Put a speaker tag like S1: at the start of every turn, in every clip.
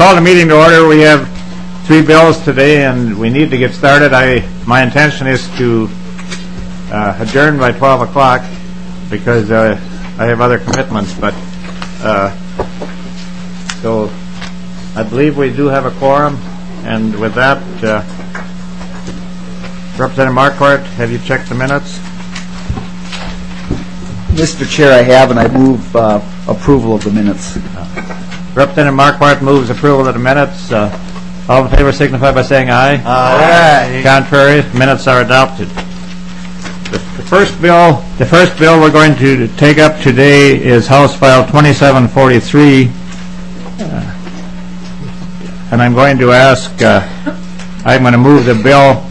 S1: call the meeting to order. We have 3 bills today, and we need to get started. My intention is to adjourn by 12 o'clock because I have other commitments. But so I believe we do have a quorum, and with that, Representative Marquardt, have you checked the minutes?
S2: Mr. Chair, I have, and I move approval of the minutes.
S1: Representative Marquardt moves approval of the minutes. All in favor signify by saying aye.
S2: Aye.
S1: Contrary, minutes are adopted. The first bill we're going to take up today is House File 2743, and I'm going to ask. I'm going to move the bill,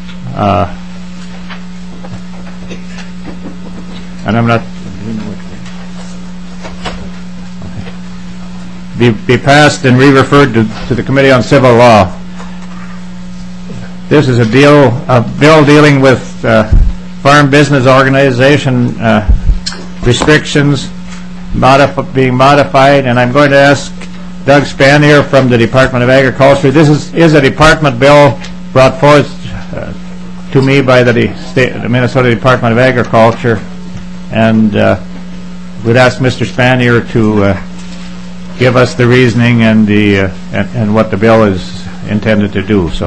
S1: and I'm not. Be passed and re-referred to the Committee on Civil Law. This is a bill dealing with farm business organization restrictions being modified, and I'm going to ask Doug Spanier from the Department of Agriculture. This is a department bill brought forth to me by the Minnesota Department of Agriculture, and we'd ask Mr. Spanier to give us the reasoning and what the bill is intended to do. So,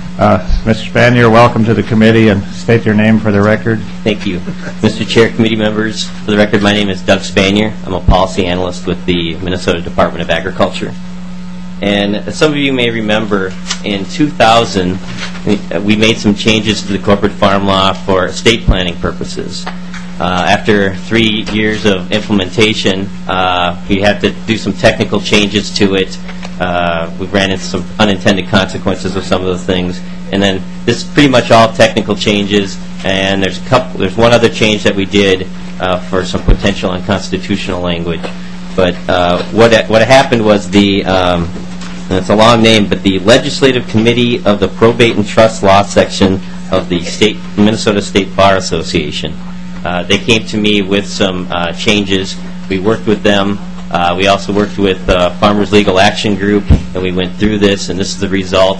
S1: Mr. Spanier, welcome to the committee, and state your name for the record.
S3: Thank you. Mr. Chair, committee members, for the record, my name is Doug Spanier. I'm a policy analyst with the Minnesota Department of Agriculture. And as some of you may remember, in 2000, we made some changes to the corporate farm law for estate planning purposes. After 3 years of implementation, we had to do some technical changes to it. We ran into some unintended consequences of some of those things, and then this is pretty much all technical changes. And there's one other change that we did for some potential unconstitutional language. But what happened was and it's a long name, but the Legislative Committee of the Probate and Trust Law section of the Minnesota State Bar Association. They came to me with some changes. We worked with them. We also worked with Farmers Legal Action Group, and we went through this, and this is the result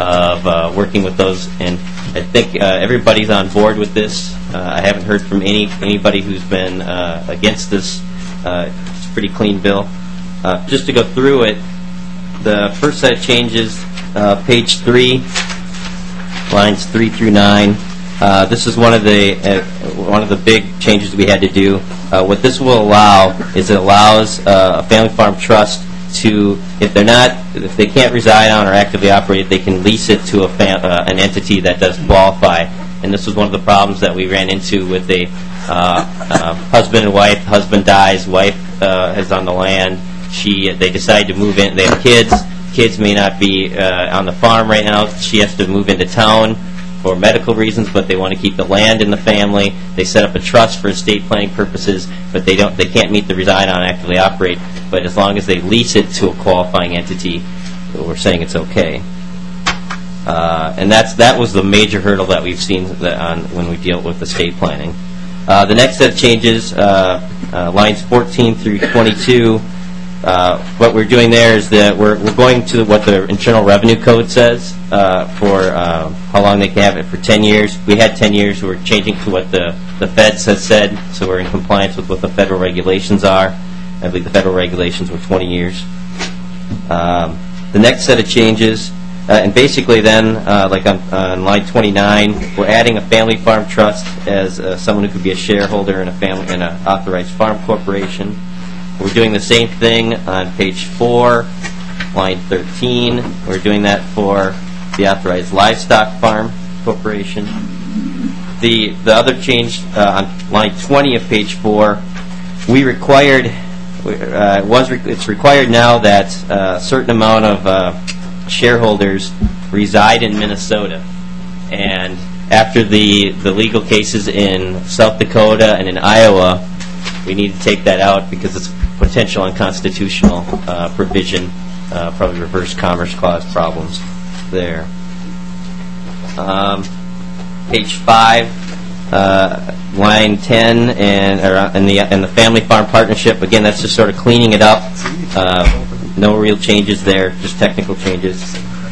S3: of working with those. And I think everybody's on board with this. I haven't heard from anybody who's been against this. It's a pretty clean bill. Just to go through it, the first set of changes, page 3, lines 3 through 9. This is one of the big changes we had to do. What this will allow is it allows a family farm trust to, if they can't reside on or actively operate, they can lease it to an entity that does qualify. And this was one of the problems that we ran into with a husband and wife. Husband dies, wife is on the land. They decide to move in. They have kids. Kids may not be on the farm right now. She has to move into town for medical reasons, but they want to keep the land in the family. They set up a trust for estate planning purposes, but they can't meet the reside on, actively operate. But as long as they lease it to a qualifying entity, we're saying it's okay. And that was the major hurdle that we've seen when we deal with estate planning. The next set of changes, lines 14 through 22. What we're doing there is that we're going to what the Internal Revenue Code says for how long they can have it for 10 years. We had 10 years. We're changing to what the feds has said, so we're in compliance with what the federal regulations are. I believe the federal regulations were 20 years. The next set of changes, and basically then, like on line 29, we're adding a family farm trust as someone who could be a shareholder in an authorized farm corporation. We're doing the same thing on page 4, line 13. We're doing that for the authorized livestock farm corporation. The other change on line 20 of page 4, it's required now that a certain amount of shareholders reside in Minnesota. And after the legal cases in South Dakota and in Iowa, we need to take that out because it's a potential unconstitutional provision, probably reverse commerce clause problems there. Page 5, line 10, and the family farm partnership. Again, that's just sort of cleaning it up. No real changes there, just technical changes.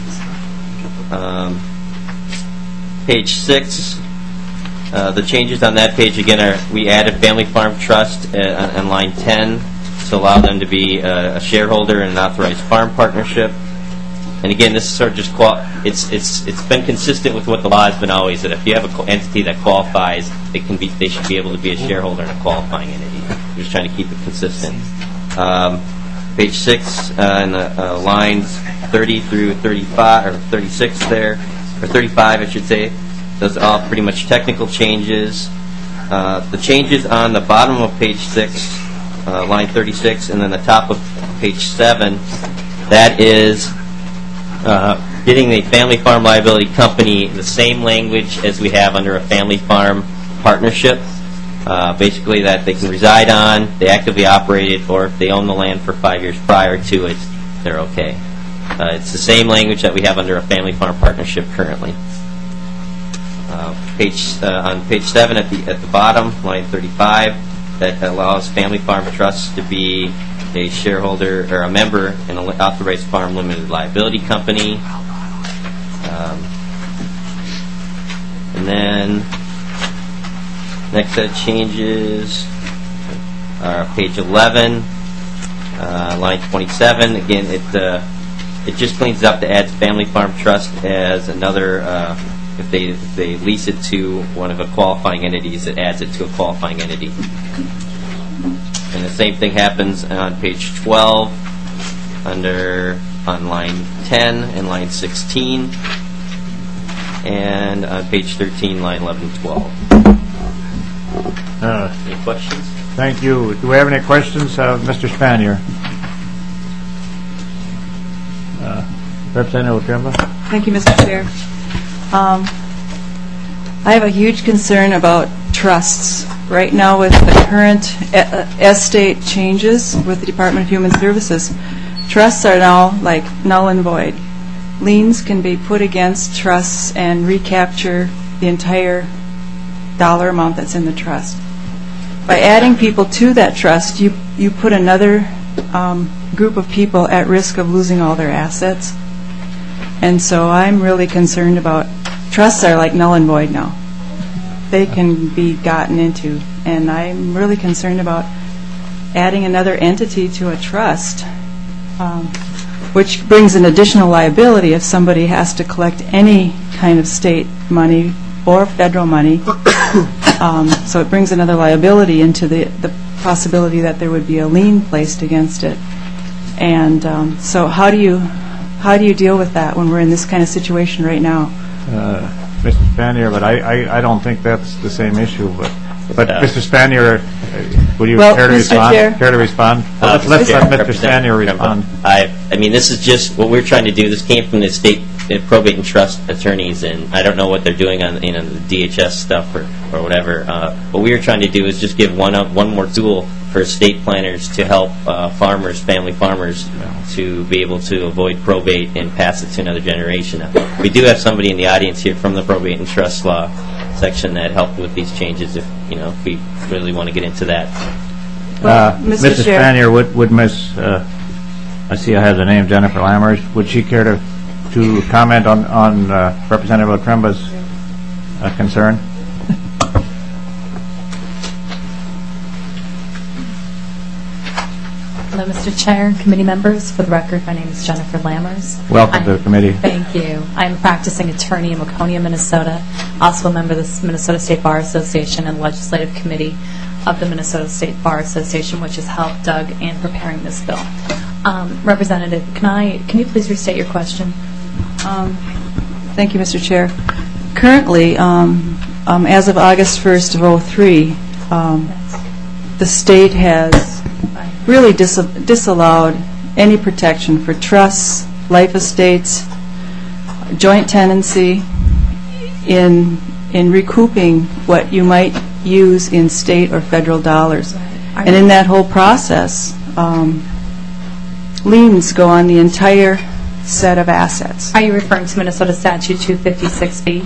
S3: Page 6, the changes on that page again are we added Family Farm Trust on line 10 to allow them to be a shareholder in an authorized farm partnership. And again, this is sort of just it's been consistent with what the law has been always, that if you have an entity that qualifies, they should be able to be a shareholder in a qualifying entity. We're just trying to keep it consistent. Page 6 in the lines 30 through 35 or 36 there, or 35 I should say. Those are all pretty much technical changes. The changes on the bottom of page 6, line 36, and then the top of page 7, that is getting the family farm liability company the same language as we have under a family farm partnership. Basically that they can reside on, they actively operate it, or if they own the land for 5 years prior to it, they're okay. It's the same language that we have under a family farm partnership currently. On page 7 at the bottom, line 35, that allows Family Farm Trust to be a shareholder or a member in an authorized farm limited liability company. And then next set of changes are page 11, line 27. Again, it just cleans up to add Family Farm Trust as another. If they lease it to one of the qualifying entities, it adds it to a qualifying entity. And the same thing happens on page 12, on line 10 and line 16, and on page 13, line 11 and 12. Any questions?
S1: Thank you. Do we have any questions, Mr. Spanier? Representative Trimble?
S4: Thank you, Mr. Chair. I have a huge concern about trusts. Right now with the current estate changes with the Department of Human Services, trusts are now like null and void. Liens can be put against trusts and recapture the entire dollar amount that's in the trust. By adding people to that trust, you put another group of people at risk of losing all their assets. And so I'm really concerned about trusts are like null and void now. They can be gotten into, and I'm really concerned about adding another entity to a trust, which brings an additional liability if somebody has to collect any kind of state money or federal money. So it brings another liability into the possibility that there would be a lien placed against it. And so how do you deal with that when we're in this kind of situation right now?
S1: Mr. Spanier, but I don't think that's the same issue. But Mr. Spanier, would you care to respond? Care to respond? Let's let Mr. Spanier respond.
S3: I mean, this is just what we're trying to do. This came from the state probate and trust attorneys, and I don't know what they're doing on the DHS stuff or whatever. What we were trying to do is just give one more tool for estate planners to help farmers, family farmers, to be able to avoid probate and pass it to another generation. We do have somebody in the audience here from the probate and trust law section that helped with these changes. If we really want to get into that.
S1: Mr. Spanier, would Miss I see I have the name Jennifer Lammers. Would she care to comment on Representative Otremba's concern?
S5: Hello, Mr. Chair, committee members. For the record, my name is Jennifer Lammers.
S1: Welcome to the committee.
S5: Thank you. I'm a practicing attorney in Waconia, Minnesota, also a member of the Minnesota State Bar Association and Legislative Committee of the Minnesota State Bar Association, which has helped Doug in preparing this bill. Representative, can you please restate your question?
S4: Thank you, Mr. Chair. Currently, as of August 1st of 2003, the state has really disallowed any protection for trusts, life estates, joint tenancy in recouping what you might use in state or federal dollars. And in that whole process, liens go on the entire set of assets.
S5: Are you referring to Minnesota Statute 256B?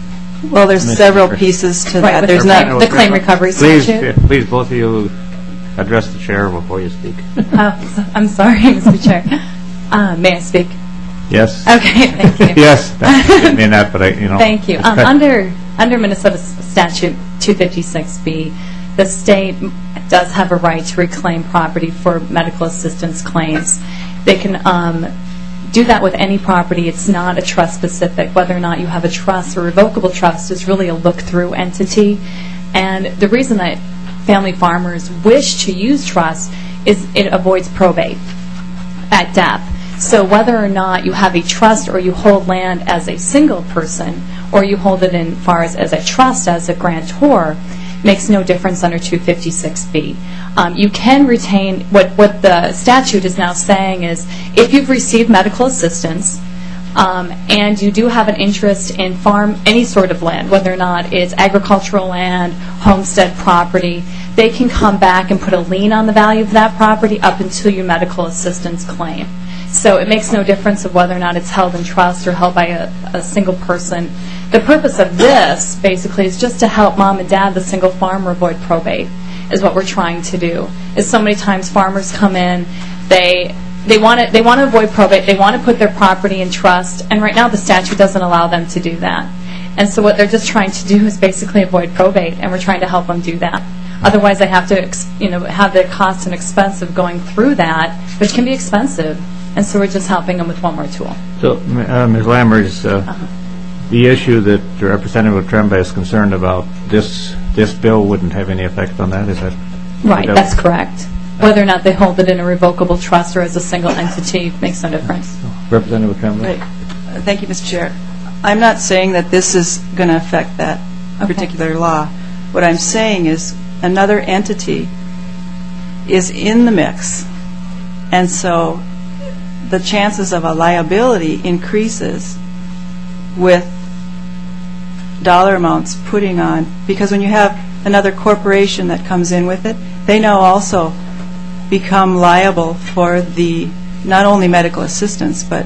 S4: Well, there's several pieces to that.
S5: There's not the claim recovery statute.
S1: Please, both of you address the chair before you speak.
S5: I'm sorry, Mr. Chair. May I speak?
S1: Yes?
S5: Okay, thank you.
S1: Yes, I didn't mean that, but
S5: Thank you.
S1: it's kind-
S5: Under Minnesota Statute 256B, the state does have a right to reclaim property for medical assistance claims. They can do that with any property. It's not a trust specific. Whether or not you have a trust or revocable trust is really a look-through entity. And the reason that family farmers wish to use trust is it avoids probate at death. So whether or not you have a trust or you hold land as a single person or you hold it in far as a trust as a grantor makes no difference under 256B. You can retain, what the statute is now saying is if you've received medical assistance and you do have an interest in any sort of land, whether or not it's agricultural land, homestead property, they can come back and put a lien on the value of that property up until your medical assistance claim. So it makes no difference of whether or not it's held in trust or held by a single person. The purpose of this, basically, is just to help mom and dad, the single farmer, avoid probate, is what we're trying to do. Is so many times farmers come in, they want to avoid probate, they want to put their property in trust, and right now the statute doesn't allow them to do that. And so what they're just trying to do is basically avoid probate, and we're trying to help them do that. Otherwise, they have to have the cost and expense of going through that, which can be expensive. And so we're just helping them with one more tool.
S1: So, Ms. Lammers, the issue that Representative Tremblay is concerned about, this bill wouldn't have any effect on that, is that?
S5: Right, that's correct. Whether or not they hold it in a revocable trust or as a single entity makes no difference.
S1: Representative Tremblay?
S4: Right. Thank you, Mr. Chair. I'm not saying that this is going to affect that particular law. What I'm saying is another entity is in the mix, and so the chances of a liability increases with dollar amounts putting on, because when you have another corporation that comes in with it, they now also become liable for the not only medical assistance but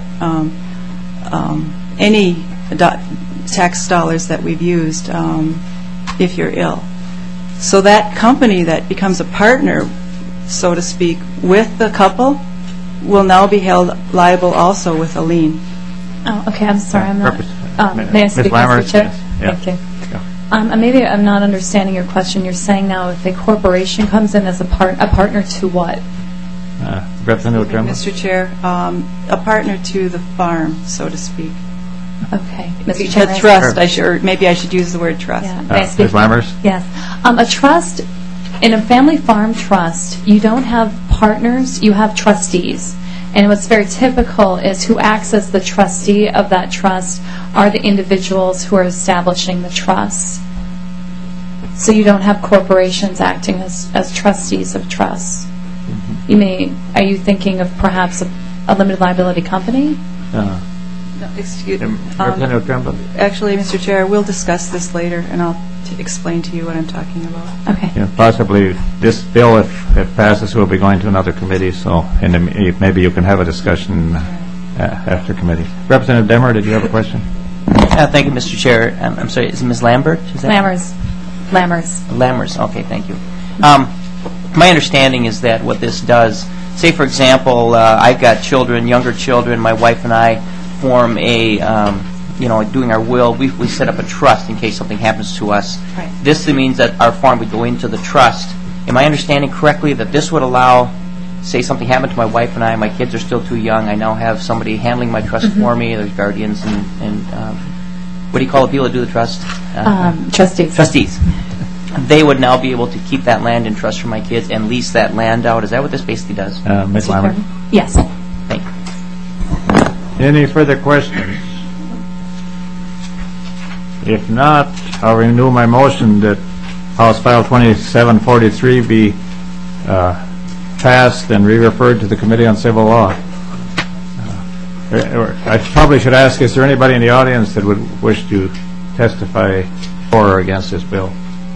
S4: any tax dollars that we've used if you're ill. So that company that becomes a partner, so to speak, with the couple will now be held liable also with a lien.
S5: Oh, okay, I'm sorry, I'm not. May I
S1: Ms.
S5: speak,
S1: Lammers?
S5: Mr. Chair?
S1: Yes. Yeah.
S5: Thank you. Maybe I'm not understanding your question. You're saying now if a corporation comes in as a partner to what?
S1: Representative Tremblay?
S4: Mr. Chair, a partner to the farm, so to speak.
S5: Okay. Mr. Chair,
S4: The trust, or maybe I should use the word trust.
S5: Yeah. May I speak?
S1: Ms. Lammers?
S5: Yes. A trust, in a family farm trust, you don't have partners, you have trustees. And what's very typical is who acts as the trustee of that trust are the individuals who are establishing the trust. So you don't have corporations acting as trustees of trusts. Are you thinking of perhaps a limited liability company?
S4: No, excuse me.
S1: Representative Tremblay?
S4: Actually, Mr. Chair, we'll discuss this later, and I'll explain to you what I'm talking about.
S5: Okay.
S1: Yeah, possibly this bill, if it passes, will be going to another committee, so maybe you can have a discussion after committee. Representative Demmer, did you have a question?
S6: Thank you, Mr. Chair. I'm sorry, is it Ms. Lambert? Is that
S5: Lammers.
S6: Okay, thank you. My understanding is that what this does, say for example, I've got children, younger children, my wife and I form a, doing our will, we set up a trust in case something happens to us.
S5: Right.
S6: This means that our farm would go into the trust. Am I understanding correctly that this would allow, say something happened to my wife and I, my kids are still too young, I now have somebody handling my trust for me, there's guardians and what do you call the people that do the trust?
S5: Trustees.
S6: Trustees. They would now be able to keep that land in trust for my kids and lease that land out. Is that what this basically does?
S1: Ms. Lammers?
S5: Yes.
S6: Thank you.
S1: Any further questions? If not, I'll renew my motion that House File 2743 be passed and re-referred to the Committee on Civil Law. I probably should ask, is there anybody in the audience that would wish to testify for or against this bill?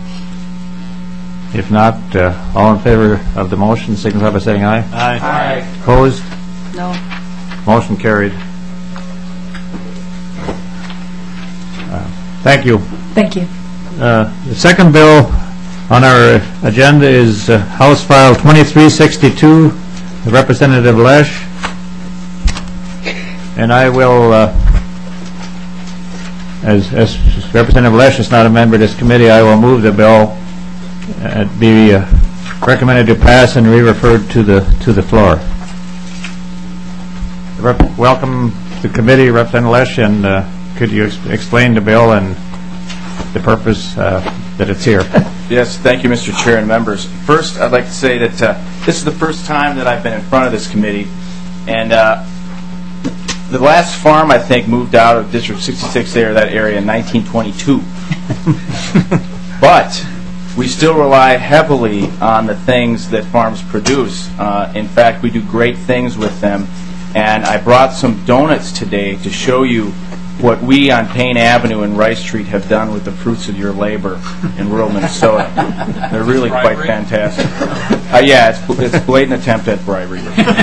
S1: If not, all in favor of the motion signify by saying aye. Aye. Opposed?
S4: No.
S1: Motion carried. Thank you.
S5: Thank you.
S1: The second bill On our agenda is House File 2362, Representative Lesh. And I will, as Representative Lesh is not a member of this committee, I will move the bill be recommended to pass and re-referred to the floor. Welcome to the committee, Representative Lesh, and could you explain the bill and the purpose that it's here?
S7: Yes, thank you, Mr. Chair and members. First, I'd like to say that this is the first time that I've been in front of this committee, and the last farm, I think, moved out of District 66 there, that area, in 1922. But we still rely heavily on the things that farms produce. In fact, we do great things with them, and I brought some donuts today to show you what we on Payne Avenue and Rice Street have done with the fruits of your labor in rural Minnesota. They're really quite fantastic. Yeah, it's a blatant attempt at bribery.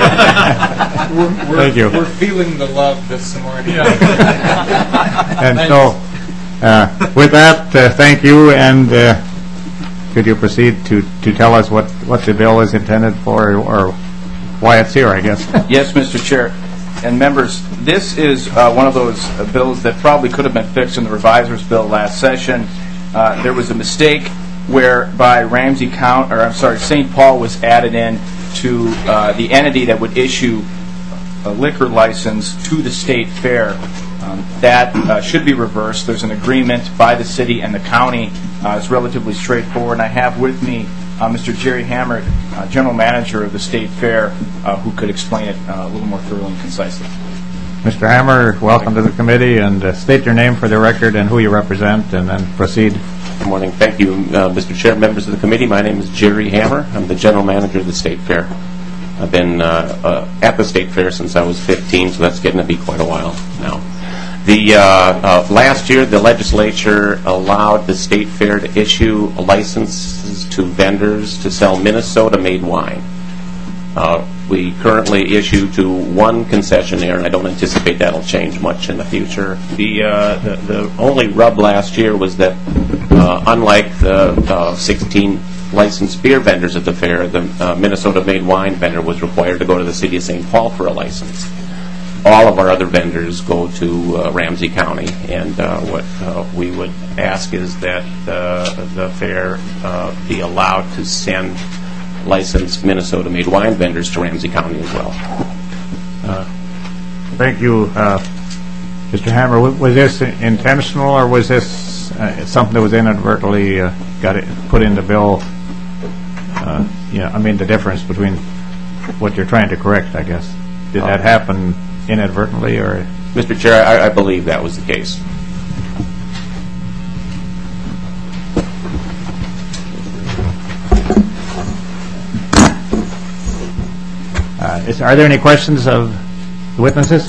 S1: Thank you.
S8: We're feeling the love this morning.
S1: And so, with that, thank you, and could you proceed to tell us what the bill is intended for, or why it's here, I guess?
S7: Yes, Mr. Chair and members, this is one of those bills that probably could have been fixed in the reviser's bill last session. There was a mistake whereby St. Paul was added in to the entity that would issue a liquor license to the state fair. That should be reversed. There's an agreement by the city and the county. It's relatively straightforward. And I have with me Mr. Jerry Hammer, General Manager of the State Fair, who could explain it a little more thoroughly and concisely.
S1: Mr. Hammer, welcome to the committee, and state your name for the record and who you represent, and then proceed.
S9: Good morning. Thank you, Mr. Chair, members of the committee. My name is Jerry Hammer. I'm the General Manager of the State Fair. I've been at the State Fair since I was 15, so that's getting to be quite a while now. Last year, the legislature allowed the State Fair to issue licenses to vendors to sell Minnesota-made wine. We currently issue to one concessionaire, and I don't anticipate that'll change much in the future. The only rub last year was that, unlike the 16 licensed beer vendors at the fair, the Minnesota-made wine vendor was required to go to the city of St. Paul for a license. All of our other vendors go to Ramsey County, and what we would ask is that the fair be allowed to send licensed Minnesota-made wine vendors to Ramsey County as well.
S1: Thank you, Mr. Hammer. Was this intentional, or was this something that was inadvertently put in the bill? The difference between what you're trying to correct, I guess. Did that happen inadvertently, or?
S9: Mr. Chair, I believe that was the case.
S1: Are there any questions of the witnesses?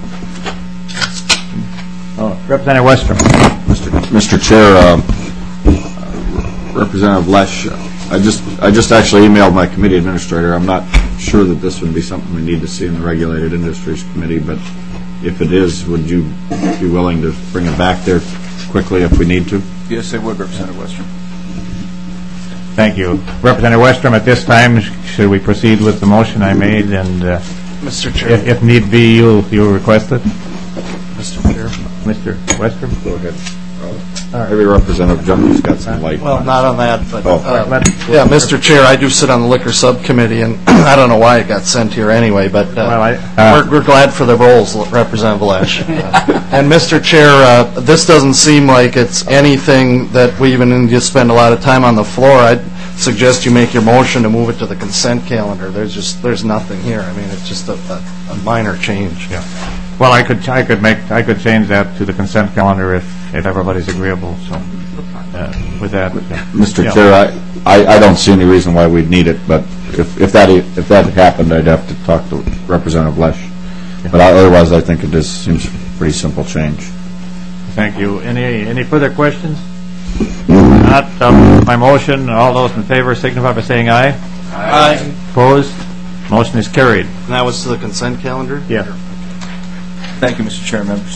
S1: Representative Westrom.
S10: Mr. Chair, Representative Lesh, I just actually emailed my committee administrator. I'm not sure that this would be something we need to see in the Regulated Industries Committee, but if it is, would you be willing to bring it back there quickly if we need to?
S7: Yes, I would, Representative Westrom.
S1: Thank you. Representative Westrom, at this time, should we proceed with the motion I made? And
S8: Mr. Chair.
S1: if need be, you'll request it?
S8: Mr. Chair.
S1: Mr. Westrom?
S10: Go ahead. Maybe Representative Junker's got some light.
S8: Well, not on that, but
S1: Yeah,
S8: Mr. Chair, I do sit on the liquor subcommittee, and I don't know why it got sent here anyway, but we're glad for the roles, Representative Lesh. And Mr. Chair, this doesn't seem like it's anything that we even need to spend a lot of time on the floor. I'd suggest you make your motion to move it to the consent calendar. There's nothing here. I mean, it's just a minor change.
S1: Yeah. Well, I could change that to the consent calendar if everybody's agreeable. So, with that,
S10: Mr. Chair, I don't see any reason why we'd need it, but if that happened, I'd have to talk to Representative Lesh. Yeah. But otherwise, I think it seems a pretty simple change.
S1: Thank you. Any further questions? Not my motion. All those in favor signify by saying aye.
S8: Aye.
S1: Opposed? Motion is carried.
S8: And that was to the consent calendar?
S1: Yeah.
S7: Thank you, Mr. Chair, members.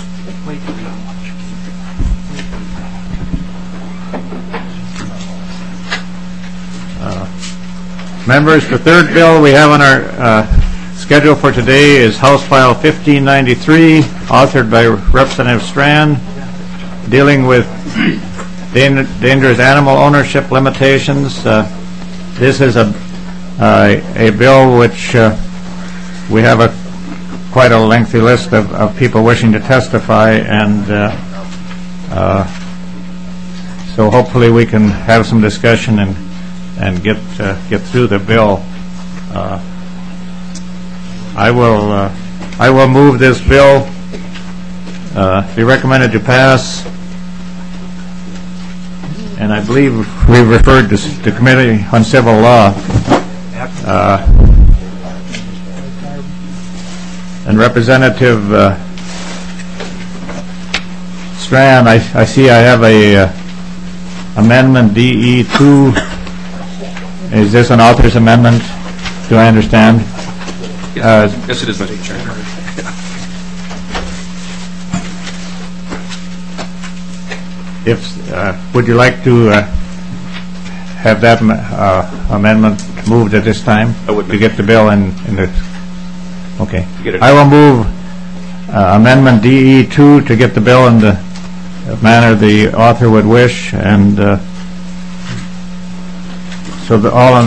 S1: Members, the third bill we have on our schedule for today is House File 1593, authored by Representative Strand, dealing with dangerous animal ownership limitations. This is a bill which we have quite a lengthy list of people wishing to testify, and so hopefully we can have some discussion and get through the bill. I will move this bill be recommended to pass, and I believe we referred to Committee on Civil Law. And Representative Strand, I see I have a amendment DE2. Is this an author's amendment? Do I understand?
S11: Yes, it is, Mr. Chairman.
S1: Would you like to have that amendment moved at this time?
S11: I would.
S1: To get the bill in the... Okay.
S11: Get it.
S1: I will move amendment DE2 to get the bill in the manner the author would wish, and so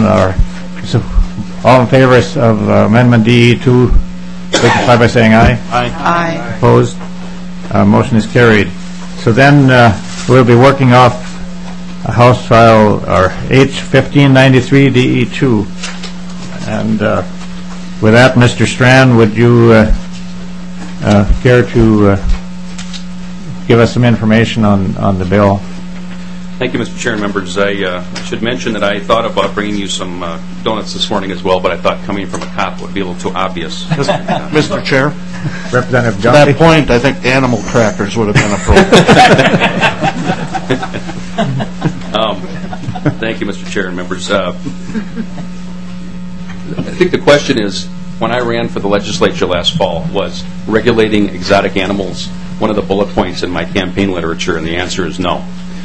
S1: all in favor of amendment DE2, signify by saying aye.
S4: Aye.
S1: Opposed? Motion is carried. So then we'll be working off House File or H1593 DE2, and with that, Mr. Strand, would you care to give us some information on the bill?
S11: Thank you, Mr. Chair and members. I should mention that I thought about bringing you some donuts this morning as well, but I thought coming from a cop would be a little too obvious.
S8: Mr. Chair,
S1: Representative
S8: to
S1: Johnson.
S8: that point, I think animal crackers would have been appropriate.
S11: Thank you, Mr. Chair and members. I think the question is, when I ran for the legislature last fall, was regulating exotic animals one of the bullet points in my campaign literature, and the answer is no.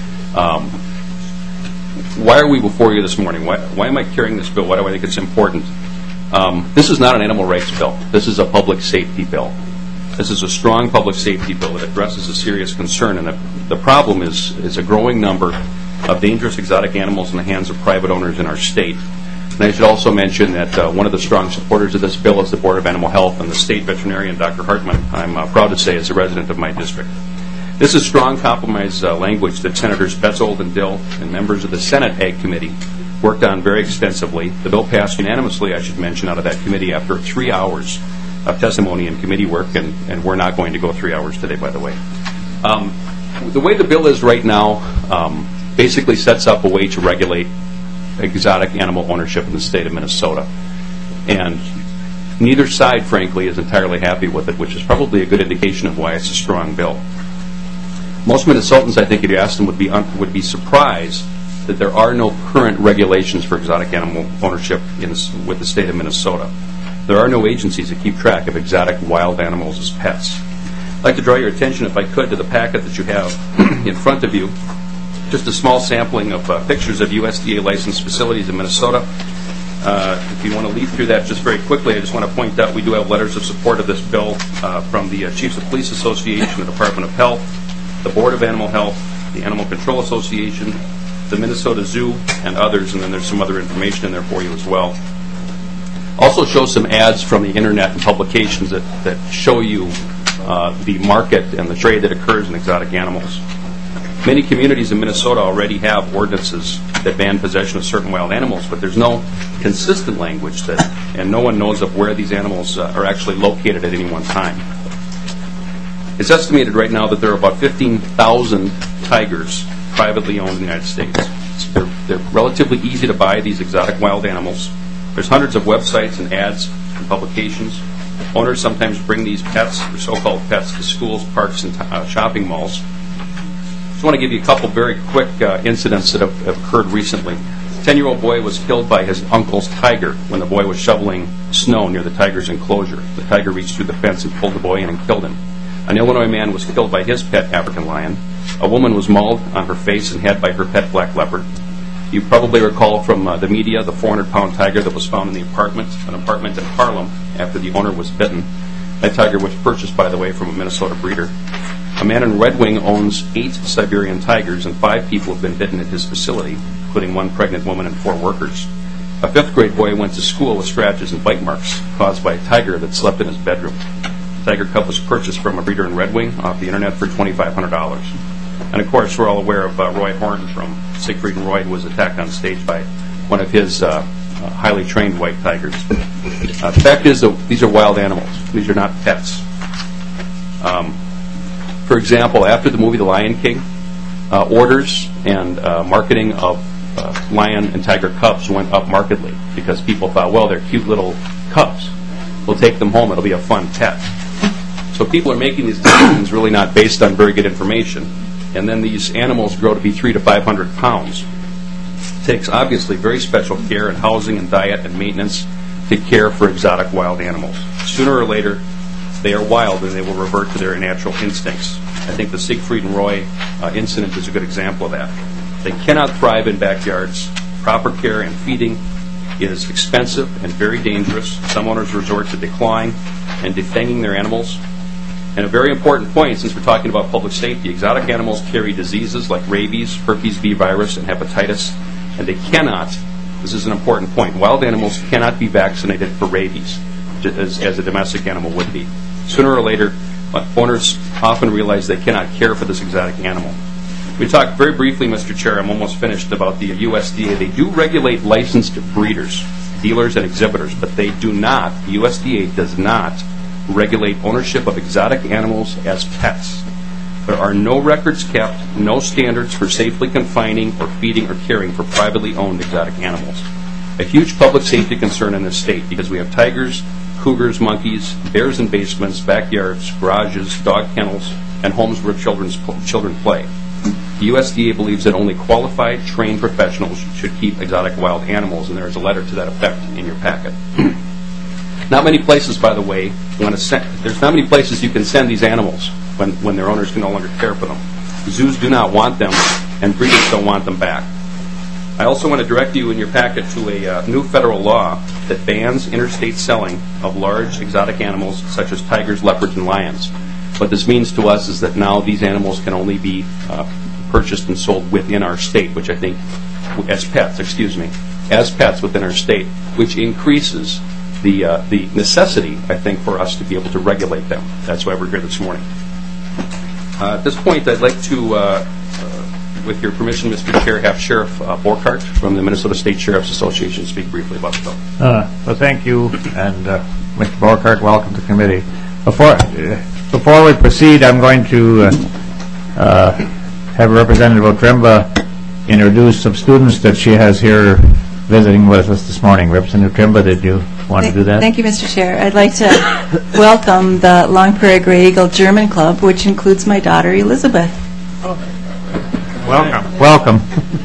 S11: Why are we before you this morning? Why am I carrying this bill? Why do I think it's important? This is not an animal rights bill. This is a public safety bill. This is a strong public safety bill that addresses a serious concern, and the problem is a growing number of dangerous exotic animals in the hands of private owners in our state. And I should also mention that one of the strong supporters of this bill is the Board of Animal Health, and the state veterinarian, Dr. Hartman, I'm proud to say, is a resident of my district. This is strong compromise language that Senators Betzold and Dill and members of the Senate Ag Committee worked on very extensively. The bill passed unanimously, I should mention, out of that committee after 3 hours of testimony and committee work, and we're not going to go 3 hours today, by the way. The way the bill is right now basically sets up a way to regulate exotic animal ownership in the state of Minnesota. And neither side, frankly, is entirely happy with it, which is probably a good indication of why it's a strong bill. Most Minnesotans, I think, if you asked them, would be surprised that there are no current regulations for exotic animal ownership with the state of Minnesota. There are no agencies that keep track of exotic wild animals as pets. I'd like to draw your attention, if I could, to the packet that you have in front of you. Just a small sampling of pictures of USDA licensed facilities in Minnesota. If you want to lead through that just very quickly, I just want to point out we do have letters of support of this bill from the Chiefs of Police Association, the Department of Health, the Board of Animal Health, the Animal Control Association, the Minnesota Zoo, and others, and then there's some other information in there for you as well. Also show some ads from the internet and publications that show you the market and the trade that occurs in exotic animals. Many communities in Minnesota already have ordinances that ban possession of certain wild animals, but there's no consistent language and no one knows of where these animals are actually located at any one time. It's estimated right now that there are about 15,000 tigers privately owned in the United States. They're relatively easy to buy, these exotic wild animals. There's hundreds of websites and ads and publications. Owners sometimes bring these pets, or so-called pets, to schools, parks, and shopping malls. I just want to give you a couple very quick incidents that have occurred recently. A 10-year-old boy was killed by his uncle's tiger when the boy was shoveling snow near the tiger's enclosure. The tiger reached through the fence and pulled the boy in and killed him. An Illinois man was killed by his pet African lion. A woman was mauled on her face and head by her pet black leopard. You probably recall from the media the 400-pound tiger that was found in an apartment in Harlem after the owner was bitten. That tiger was purchased, by the way, from a Minnesota breeder. A man in Red Wing owns 8 Siberian tigers, and 5 people have been bitten at his facility, including 1 pregnant woman and 4 workers. A 5th-grade boy went to school with scratches and bite marks caused by a tiger that slept in his bedroom. The tiger cub was purchased from a breeder in Red Wing off the internet for $2,500. And of course, we're all aware of Roy Horton from Siegfried and Roy, who was attacked on stage by one of his highly trained white tigers. The fact is that these are wild animals. These are not pets. For example, after the movie The Lion King, orders and marketing of lion and tiger cubs went up markedly because people thought, well, they're cute little cubs. We'll take them home. It'll be a fun pet. So people are making these decisions really not based on very good information. And then these animals grow to be 300 to 500 pounds. It takes obviously very special care and housing and diet and maintenance to care for exotic wild animals. Sooner or later, they are wild and they will revert to their natural instincts. I think the Siegfried and Roy incident is a good example of that. They cannot thrive in backyards. Proper care and feeding is expensive and very dangerous. Some owners resort to declawing and defanging their animals. And a very important point, since we're talking about public safety, exotic animals carry diseases like rabies, herpes B virus, and hepatitis, and they cannot, this is an important point, wild animals cannot be vaccinated for rabies, as a domestic animal would be. Sooner or later, owners often realize they cannot care for this exotic animal. We talked very briefly, Mr. Chair, I'm almost finished, about the USDA. They do regulate licensed breeders, dealers, and exhibitors, but they do not, the USDA does not regulate ownership of exotic animals as pets. There are no records kept, no standards for safely confining or feeding or caring for privately owned exotic animals. A huge public safety concern in this state because we have tigers, cougars, monkeys, bears in basements, backyards, garages, dog kennels, and homes where children play. The USDA believes that only qualified, trained professionals should keep exotic wild animals, and there is a letter to that effect in your packet. Not many places, by the way, there's not many places you can send these animals when their owners can no longer care for them. Zoos do not want them, and breeders don't want them back. I also want to direct you in your packet to a new federal law that bans interstate selling of large exotic animals such as tigers, leopards, and lions. What this means to us is that now these animals can only be purchased and sold within our state, which I think, as pets within our state, which increases the necessity, I think, for us to be able to regulate them. That's why we're here this morning. At this point, I'd like to, with your permission, Mr. Chair, have Sheriff Borkhardt from the Minnesota State Sheriff's Association speak briefly about the bill.
S1: Well, thank you, and Mr. Borkhardt, welcome to the committee. Before we proceed, I'm going to have Representative Otremba introduce some students that she has here visiting with us this morning. Representative Otremba, did you want to do that?
S4: Thank you, Mr. Chair. I'd like to welcome the Long Prairie Grey Eagle German Club, which includes my daughter, Elizabeth.
S1: Welcome. Welcome.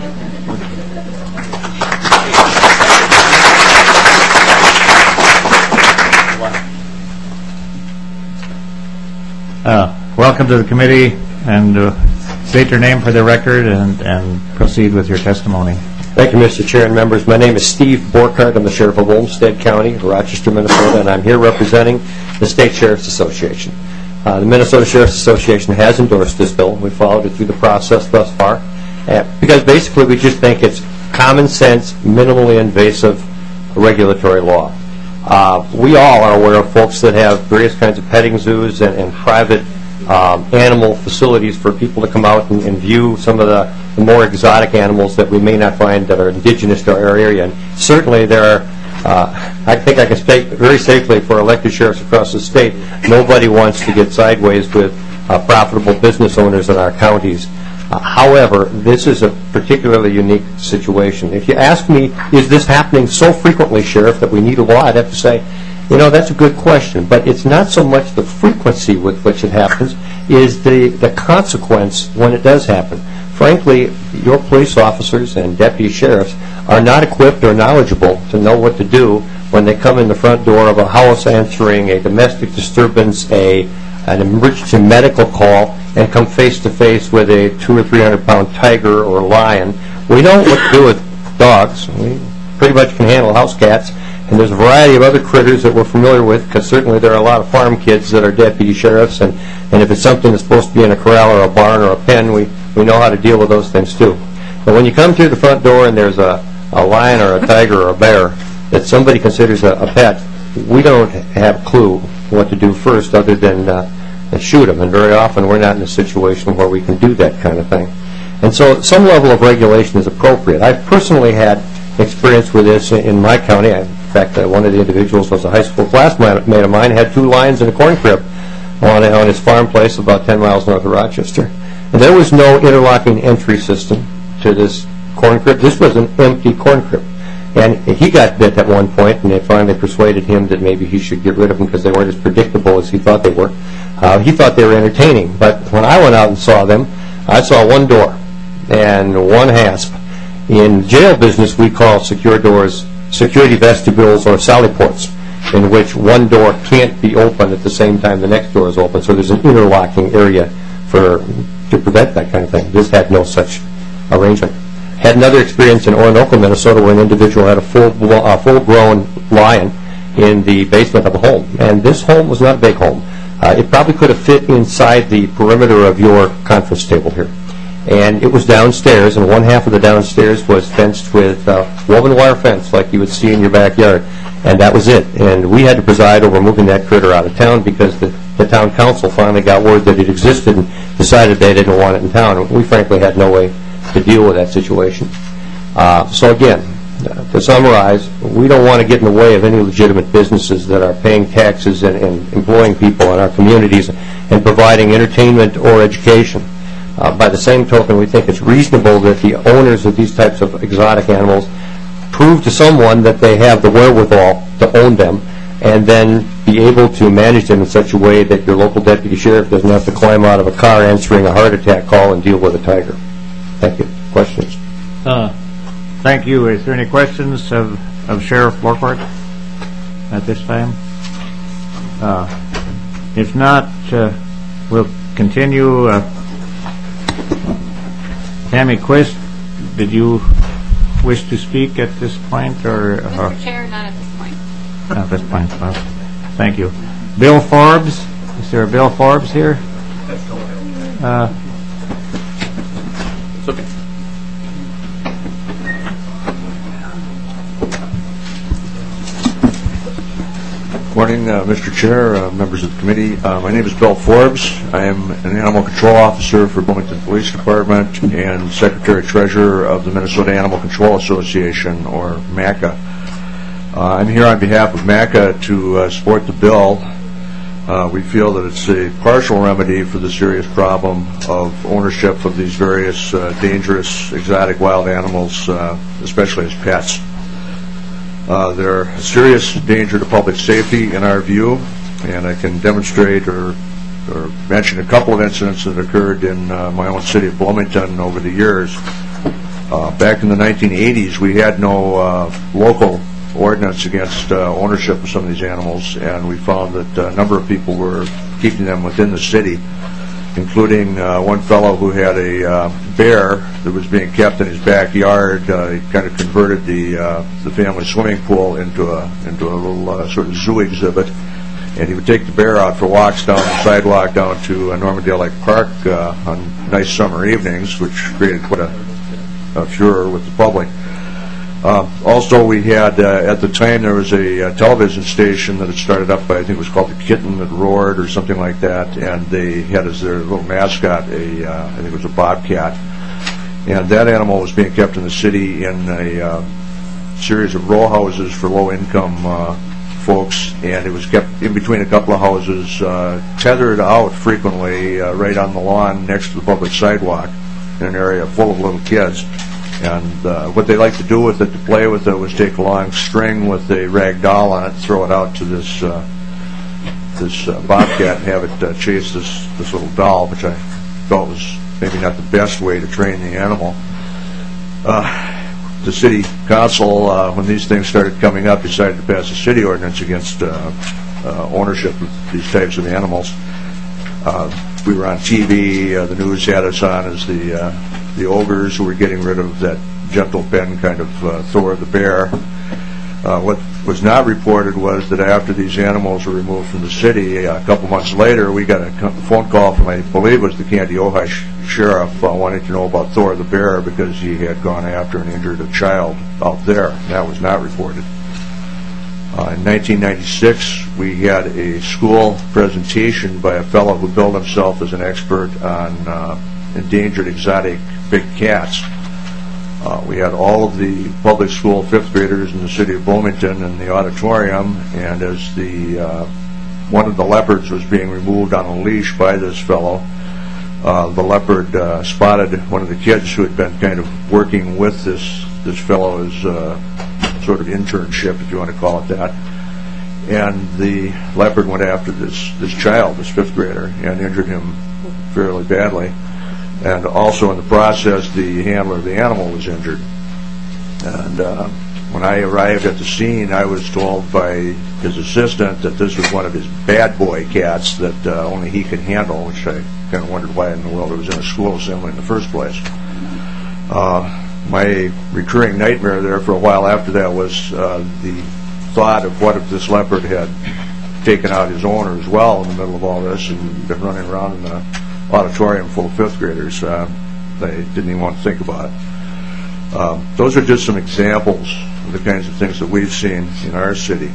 S1: Welcome to the committee, and state your name for the record and proceed with your testimony.
S12: Thank you, Mr. Chair and members. My name is Steve Borkhardt. I'm the Sheriff of Olmsted County, Rochester, Minnesota, and I'm here representing the State Sheriff's Association. The Minnesota Sheriff's Association has endorsed this bill. We followed it through the process thus far because basically we just think it's common sense, minimally invasive regulatory law. We all are aware of folks that have various kinds of petting zoos and private animal facilities for people to come out and view some of the more exotic animals that we may not find that are indigenous to our area. And certainly there are, I think I can state very safely for elected sheriffs across the state, nobody wants to get sideways with profitable business owners in our counties. However, this is a particularly unique situation. If you ask me, is this happening so frequently, Sheriff, that we need a law, I'd have to say, you know, that's a good question. But it's not so much the frequency with which it happens, is the consequence when it does happen. Frankly, your police officers and deputy sheriffs are not equipped or knowledgeable to know what to do when they come in the front door of a house answering a domestic disturbance, an emergency medical call, and come face to face with a 200 or 300 pound tiger or lion. We know what to do with dogs. We pretty much can handle house cats. And there's a variety of other critters that we're familiar with, because certainly there are a lot of farm kids that are deputy sheriffs, and if it's something that's supposed to be in a corral or a barn or a pen, we know how to deal with those things too. But when you come through the front door and there's a lion or a tiger or a bear that somebody considers a pet, we don't have a clue what to do first other than shoot them. And very often we're not in a situation where we can do that kind of thing. And so some level of regulation is appropriate. I've personally had experience with this in my county. In fact, one of the individuals was a high school classmate of mine, had 2 lions in a corn crib on his farm place about 10 miles north of Rochester. And there was no interlocking entry system to this corn crib. This was an empty corn crib. And he got bit at one point, and they finally persuaded him that maybe he should get rid of them because they weren't as predictable as he thought they were. He thought they were entertaining. But when I went out and saw them, I saw one door and one hasp. In jail business, we call secure doors security vestibules or sally ports, in which one door can't be opened at the same time the next door is open. So there's an interlocking area to prevent that kind of thing. This had no such arrangement. Had another experience in Orinoco, Minnesota, where an individual had a full-grown lion in the basement of a home. And this home was not a big home. It probably could have fit inside the perimeter of your conference table here. And it was downstairs, and one half of the downstairs was fenced with woven wire fence like you would see in your backyard. And that was it. And we had to preside over moving that critter out of town because the town council finally got word that it existed and decided they didn't want it in town. And we frankly had no way to deal with that situation. So again, to summarize, we don't want to get in the way of any legitimate businesses that are paying taxes and employing people in our communities and providing entertainment or education. By the same token, we think it's reasonable that the owners of these types of exotic animals prove to someone that they have the wherewithal to own them and then be able to manage them in such a way that your local deputy sheriff doesn't have to climb out of a car answering a heart attack call and deal with a tiger. Thank you. Questions?
S1: Thank you. Is there any questions of Sheriff Borkhardt at this time? If not, we'll continue. Tammy Quist, did you wish to speak at this point?
S13: Mr. Chair, not at this point.
S1: Not at this point. Well, thank you. Bill Forbes. Is there a Bill Forbes here?
S11: It's okay.
S14: Morning, Mr. Chair, members of the committee. My name is Bill Forbes. I am an animal control officer for Bloomington Police Department and Secretary-Treasurer of the Minnesota Animal Control Association, or MACA. I'm here on behalf of MACA to support the bill. We feel that it's a partial remedy for the serious problem of ownership of these various dangerous exotic wild animals, especially as pets. They're a serious danger to public safety in our view, and I can demonstrate or mention a couple of incidents that occurred in my own city of Bloomington over the years. Back in the 1980s, we had no local ordinance against ownership of some of these animals, and we found that a number of people were keeping them within the city, including one fellow who had a bear that was being kept in his backyard. He kind of converted the family swimming pool into a little sort of zoo exhibit, and he would take the bear out for walks down the sidewalk down to Normandale Lake Park on nice summer evenings, which created quite a furor with the public. Also, we had, at the time, there was a television station that had started up by, I think it was called The Kitten That Roared or something like that, and they had as their little mascot I think it was a bobcat. And that animal was being kept in the city in a series of row houses for low-income folks, and it was kept in between a couple of houses, tethered out frequently right on the lawn next to the public sidewalk in an area full of little kids. And what they liked to do with it, to play with it, was take a long string with a rag doll on it, throw it out to this bobcat, and have it chase this little doll, which I felt was maybe not the best way to train the animal. The city council, when these things started coming up, decided to pass a city ordinance against ownership of these types of animals. We were on TV. The news had us on as the ogres who were getting rid of that gentle pen kind of Thor the bear. What was not reported was that after these animals were removed from the city, a couple months later, we got a phone call from, I believe it was the Candiota sheriff, wanting to know about Thor the bear because he had gone after and injured a child out there. That was not reported. In 1996, we had a school presentation by a fellow who billed himself as an expert on endangered exotic big cats. We had all of the public school fifth graders in the city of Bloomington in the auditorium, and as one of the leopards was being removed on a leash by this fellow, the leopard spotted one of the kids who had been kind of working with this fellow as sort of internship, if you want to call it that. And the leopard went after this child, this fifth grader, and injured him fairly badly. And also in the process, the handler of the animal was injured. And when I arrived at the scene, I was told by his assistant that this was one of his bad boy cats that only he could handle, which I kind of wondered why in the world it was in a school assembly in the first place. My recurring nightmare there for a while after that was the thought of what if this leopard had taken out his owner as well in the middle of all this and been running around in the auditorium full of fifth graders. They didn't even want to think about it. Those are just some examples of the kinds of things that we've seen in our city.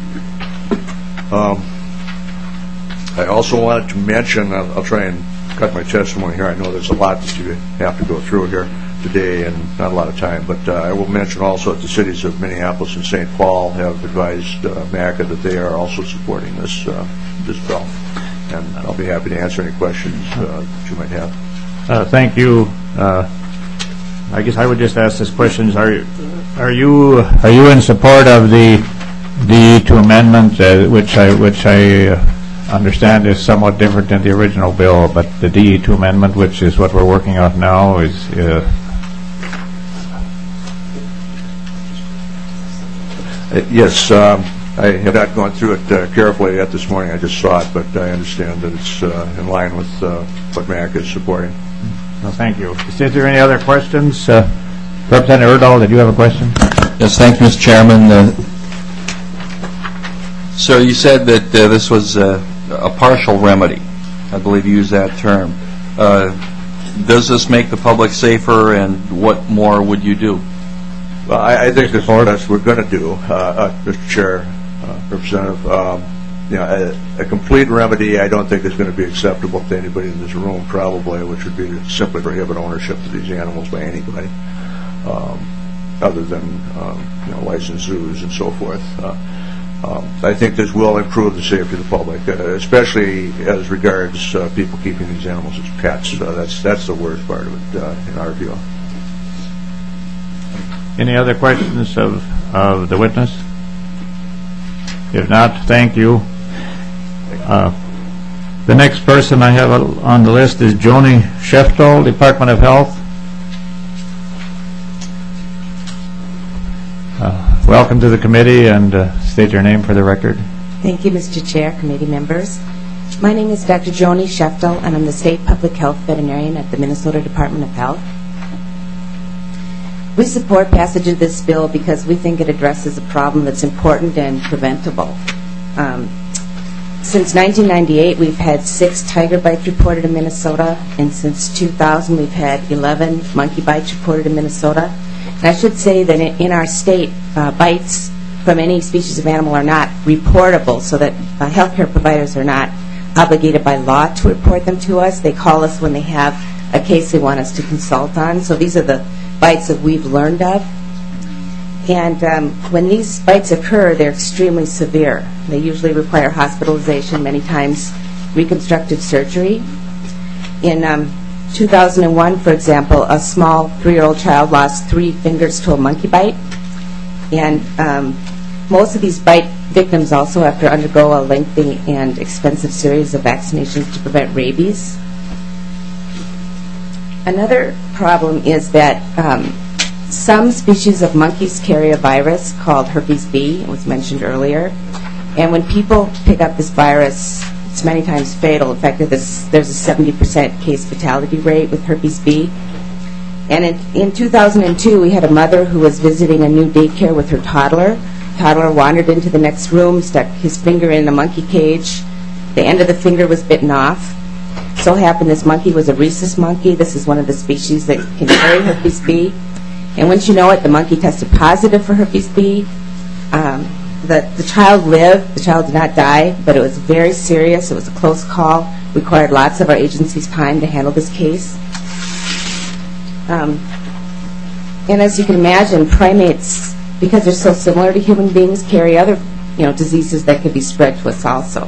S14: I also wanted to mention, I'll try and cut my testimony here. I know there's a lot that you have to go through here today and not a lot of time, but I will mention also that the cities of Minneapolis and St. Paul have advised MACA that they are also supporting this bill. And I'll be happy to answer any questions that you might have.
S1: Thank you. I guess I would just ask this question: Are you in support of the DE2 amendment, which I understand is somewhat different than the original bill, but the DE2 amendment, which is what we're working on now, is.
S14: Yes, I have not gone through it carefully yet this morning. I just saw it, but I understand that it's in line with what MAC is supporting.
S1: Well, thank you. Is there any other questions? Representative Erdahl, did you have a question?
S15: Yes, thank you, Mr. Chairman. So you said that this was a partial remedy. I believe you used that term. Does this make the public safer, and what more would you do?
S14: Well, I think that's what we're going to do, Mr. Chair, Representative. A complete remedy I don't think is going to be acceptable to anybody in this room, probably, which would be to simply prohibit ownership of these animals by anybody, other than licensed zoos and so forth. I think this will improve the safety of the public, especially as regards people keeping these animals as pets. That's the worst part of it, in our view.
S1: Any other questions of the witness? If not, thank you. The next person I have on the list is Joni Sheftel, Department of Health. Welcome to the committee, and state your name for the record.
S16: Thank you, Mr. Chair, committee members. My name is Dr. Joni Sheftel, and I'm the State Public Health Veterinarian at the Minnesota Department of Health. We support passage of this bill because we think it addresses a problem that's important and preventable. Since 1998, we've had 6 tiger bites reported in Minnesota, and since 2000, we've had 11 monkey bites reported in Minnesota. And I should say that in our state, bites from any species of animal are not reportable, so that healthcare providers are not obligated by law to report them to us. They call us when they have a case they want us to consult on. So these are the bites that we've learned of. And when these bites occur, they're extremely severe. They usually require hospitalization, many times reconstructive surgery. In 2001, for example, a small 3-year-old child lost 3 fingers to a monkey bite. And most of these bite victims also have to undergo a lengthy and expensive series of vaccinations to prevent rabies. Another problem is that some species of monkeys carry a virus called herpes B, it was mentioned earlier. And when people pick up this virus, it's many times fatal. In fact, there's a 70% case fatality rate with herpes B. And in 2002, we had a mother who was visiting a new daycare with her toddler. Toddler wandered into the next room, stuck his finger in a monkey cage. The end of the finger was bitten off. So happened this monkey was a rhesus monkey. This is one of the species that can carry herpes B. And once you know it, the monkey tested positive for herpes B. The child lived. The child did not die, but it was very serious. It was a close call. Required lots of our agency's time to handle this case. And as you can imagine, primates, because they're so similar to human beings, carry other diseases that could be spread to us also.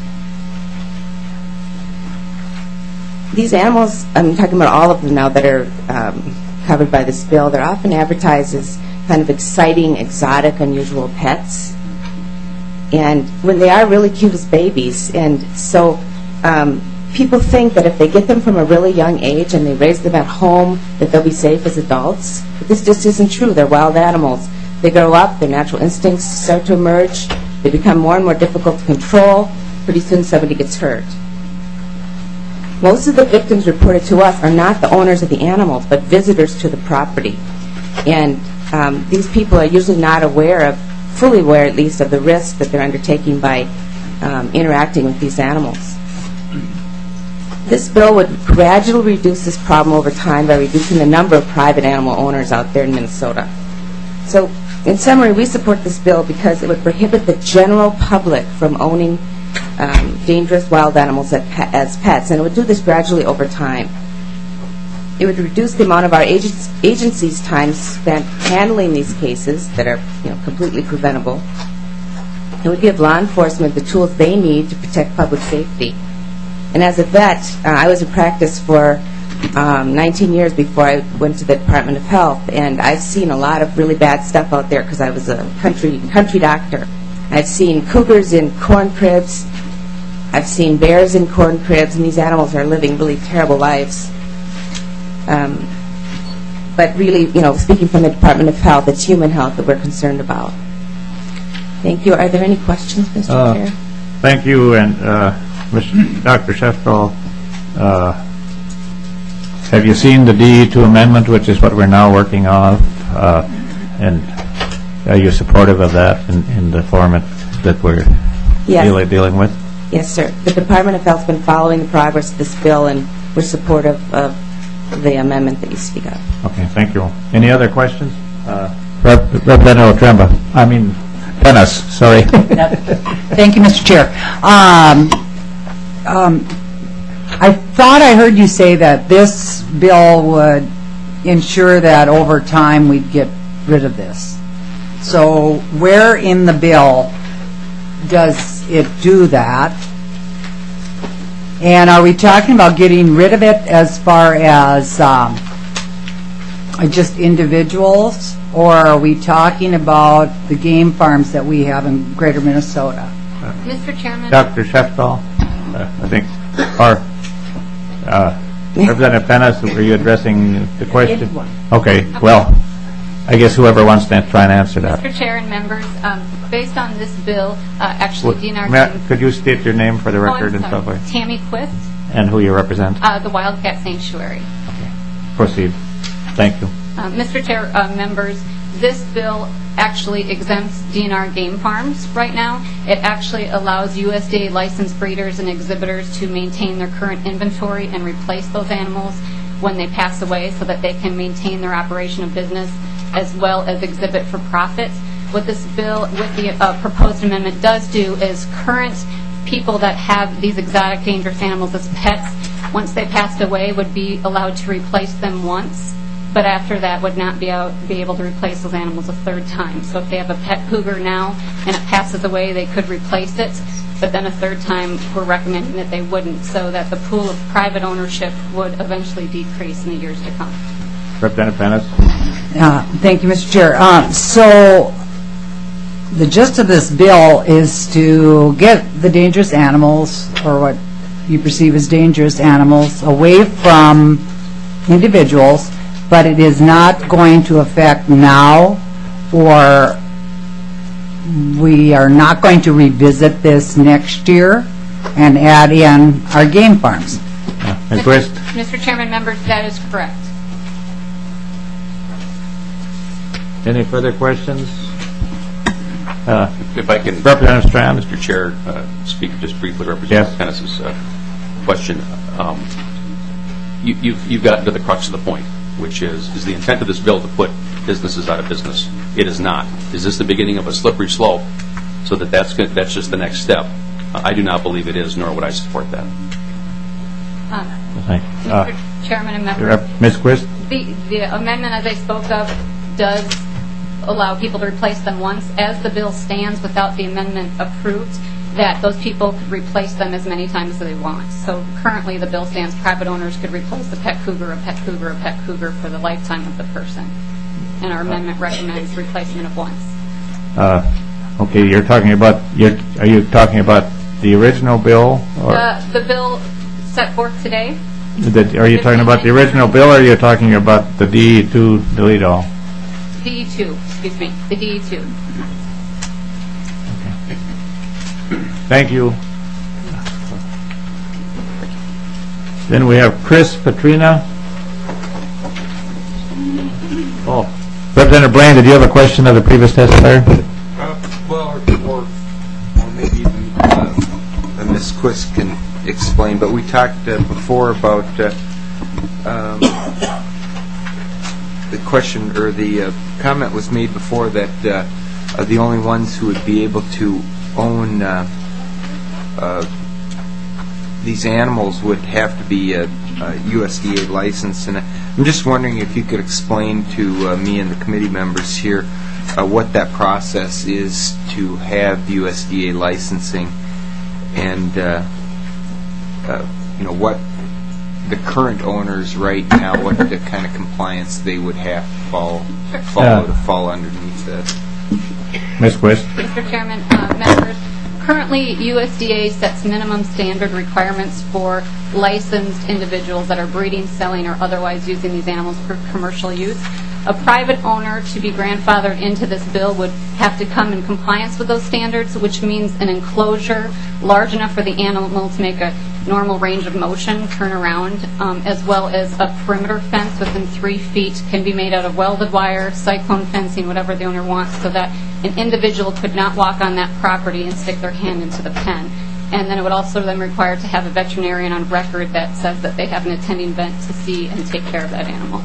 S16: These animals, I'm talking about all of them now that are covered by this bill, they're often advertised as kind of exciting, exotic, unusual pets. And when they are really cute as babies. And so people think that if they get them from a really young age and they raise them at home, that they'll be safe as adults. But this just isn't true. They're wild animals. They grow up, their natural instincts start to emerge, they become more and more difficult to control. Pretty soon somebody gets hurt. Most of the victims reported to us are not the owners of the animals, but visitors to the property. And these people are usually not fully aware at least, of the risk that they're undertaking by interacting with these animals. This bill would gradually reduce this problem over time by reducing the number of private animal owners out there in Minnesota. So, in summary, we support this bill because it would prohibit the general public from owning dangerous wild animals as pets, and it would do this gradually over time. It would reduce the amount of our agency's time spent handling these cases that are completely preventable. It would give law enforcement the tools they need to protect public safety. And as a vet, I was in practice for 19 years before I went to the Department of Health, and I've seen a lot of really bad stuff out there because I was a country doctor. I've seen cougars in corn cribs. I've seen bears in corn cribs, and these animals are living really terrible lives. But really, speaking from the Department of Health, it's human health that we're concerned about. Thank you. Are there any questions, Mr. Chair?
S1: Thank you, and Dr. Sheftel, have you seen the DE2 amendment, which is what we're now working on? And are you supportive of that in the format that we're dealing with?
S16: Yes, sir. The Department of Health has been following the progress of this bill, and we're supportive of the amendment that you speak of.
S1: Okay, thank you. Any other questions? Representative Pennis, sorry.
S17: Thank you, Mr. Chair. I thought I heard you say that this bill would ensure that over time we'd get rid of this. So where in the bill does it do that? And are we talking about getting rid of it as far as just individuals, or are we talking about the game farms that we have in greater Minnesota?
S13: Mr. Chairman.
S1: Dr. Sheftel, I think, or Representative Pennis, were you addressing the question? Okay, well, I guess whoever wants to try and answer that.
S13: Mr. Chair and members, based on this bill, actually, DNR...
S1: Could you state your name for the record and stuff like that?
S13: Tammy Quist.
S1: And who you represent?
S13: The Wildcat Sanctuary.
S1: Okay. Proceed. Thank you.
S13: Mr. Chair, members, this bill actually exempts DNR game farms right now. It actually allows USDA licensed breeders and exhibitors to maintain their current inventory and replace those animals when they pass away so that they can maintain their operation of business as well as exhibit for profit. What this bill with the proposed amendment does do is current people that have these exotic dangerous animals as pets, once they passed away, would be allowed to replace them once, but after that would not be able to replace those animals a third time. So if they have a pet cougar now and it passes away, they could replace it, but then a third time we're recommending that they wouldn't, so that the pool of private ownership would eventually decrease in the years to come.
S1: Representative Pennis.
S17: Thank you, Mr. Chair. So the gist of this bill is to get the dangerous animals, or what you perceive as dangerous animals, away from individuals, but it is not going to affect now, or we are not going to revisit this next year and add in our game farms.
S13: Mr. Chairman, members, that is correct.
S1: Any further questions?
S11: If I can,
S1: Representative Strand.
S11: Mr. Chair, speak just briefly, Representative Tennis's question. You've gotten to the crux of the point, which is the intent of this bill to put businesses out of business? It is not. Is this the beginning of a slippery slope so that's just the next step? I do not believe it is, nor would I support that.
S13: Mr. Chairman and members,
S1: Ms. Quist?
S13: the amendment, as I spoke of, does allow people to replace them once. As the bill stands without the amendment approved, that those people could replace them as many times as they want. So currently the bill stands, private owners could replace a pet cougar, a pet cougar, a pet cougar for the lifetime of the person. And our amendment recommends replacement of once.
S1: Okay, are you talking about the original bill? Or
S13: The bill set forth today.
S1: Are you talking about the original bill, or are you talking about the DE2 delete all?
S13: DE2, excuse me, the DE2.
S1: Thank you. Then we have Chris Petrina. Oh, Representative Blaine, did you have a question of the previous testifier?
S18: Well, or maybe even Ms. Quist can explain, but we talked before about the question, or the comment was made before that the only ones who would be able to own these animals would have to be a USDA license. And I'm just wondering if you could explain to me and the committee members here what that process is to have USDA licensing, and what the current owners right now, what the kind of compliance they would have to follow to fall underneath that.
S1: Ms. Quist.
S13: Mr. Chairman, members, currently USDA sets minimum standard requirements for licensed individuals that are breeding, selling, or otherwise using these animals for commercial use. A private owner to be grandfathered into this bill would have to come in compliance with those standards, which means an enclosure large enough for the animal to make a normal range of motion, turn around, as well as a perimeter fence within 3 feet can be made out of welded wire, cyclone fencing, whatever the owner wants, so that an individual could not walk on that property and stick their hand into the pen. And then it would also then require to have a veterinarian on record that says that they have an attending vet to see and take care of that animal.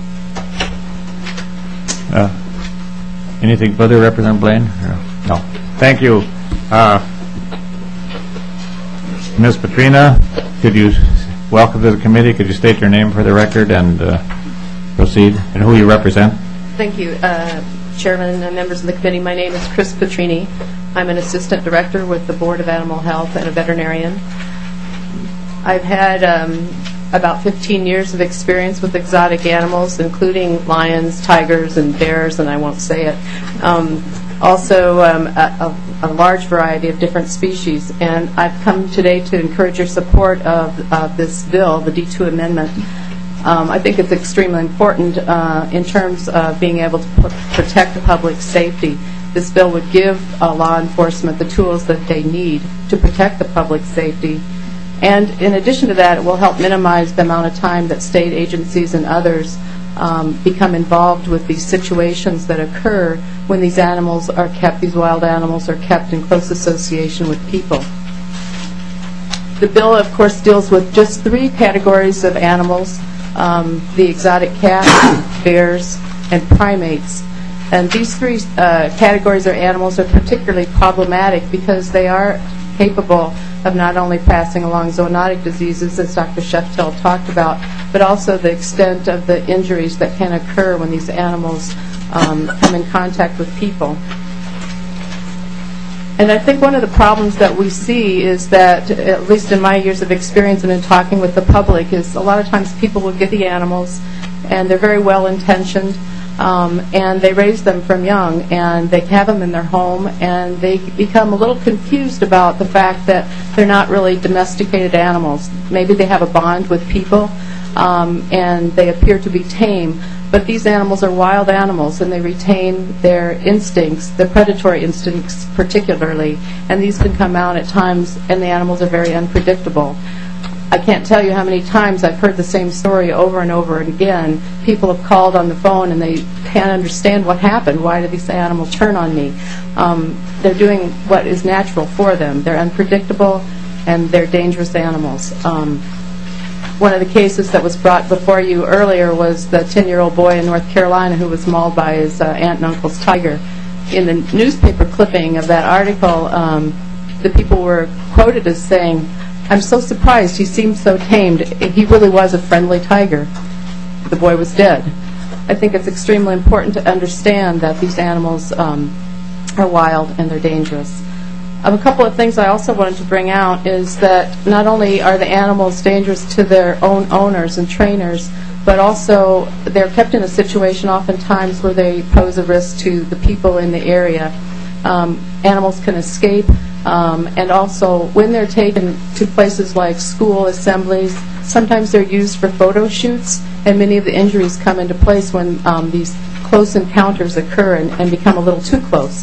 S1: Anything further, Representative Blaine? No. Thank you. Ms. Petrina, could you welcome to the committee? Could you state your name for the record and proceed, and who you represent?
S19: Thank you, Chairman and members of the committee. My name is Chris Petrini. I'm an assistant director with the Board of Animal Health and a veterinarian. I've had about 15 years of experience with exotic animals, including lions, tigers, and bears, and I won't say it. Also, a large variety of different species. And I've come today to encourage your support of this bill, the D2 amendment. I think it's extremely important in terms of being able to protect the public safety. This bill would give law enforcement the tools that they need to protect the public safety. And in addition to that, it will help minimize the amount of time that state agencies and others become involved with these situations that occur when these animals are kept, these wild animals are kept in close association with people. The bill, of course, deals with just 3 categories of animals, the exotic cats, bears, and primates. And these 3 categories of animals are particularly problematic because they are capable of not only passing along zoonotic diseases, as Dr. Sheftel talked about, but also the extent of the injuries that can occur when these animals come in contact with people. And I think one of the problems that we see is that, at least in my years of experience and in talking with the public, is a lot of times people will get the animals and they're very well intentioned, and they raise them from young, and they have them in their home, and they become a little confused about the fact that they're not really domesticated animals. Maybe they have a bond with people, and they appear to be tame, but these animals are wild animals, and they retain their instincts, their predatory instincts particularly, and these can come out at times, and the animals are very unpredictable. I can't tell you how many times I've heard the same story over and over again. People have called on the phone and they can't understand what happened. Why did this animal turn on me? They're doing what is natural for them. They're unpredictable and they're dangerous animals. One of the cases that was brought before you earlier was the 10-year-old boy in North Carolina who was mauled by his aunt and uncle's tiger. In the newspaper clipping of that article, the people were quoted as saying, "I'm so surprised, he seemed so tamed. He really was a friendly tiger." The boy was dead. I think it's extremely important to understand that these animals are wild and they're dangerous. A couple of things I also wanted to bring out is that not only are the animals dangerous to their own owners and trainers, but also they're kept in a situation oftentimes where they pose a risk to the people in the area. Animals can escape, and also when they're taken to places like school assemblies, sometimes they're used for photo shoots, and many of the injuries come into place when these close encounters occur and become a little too close.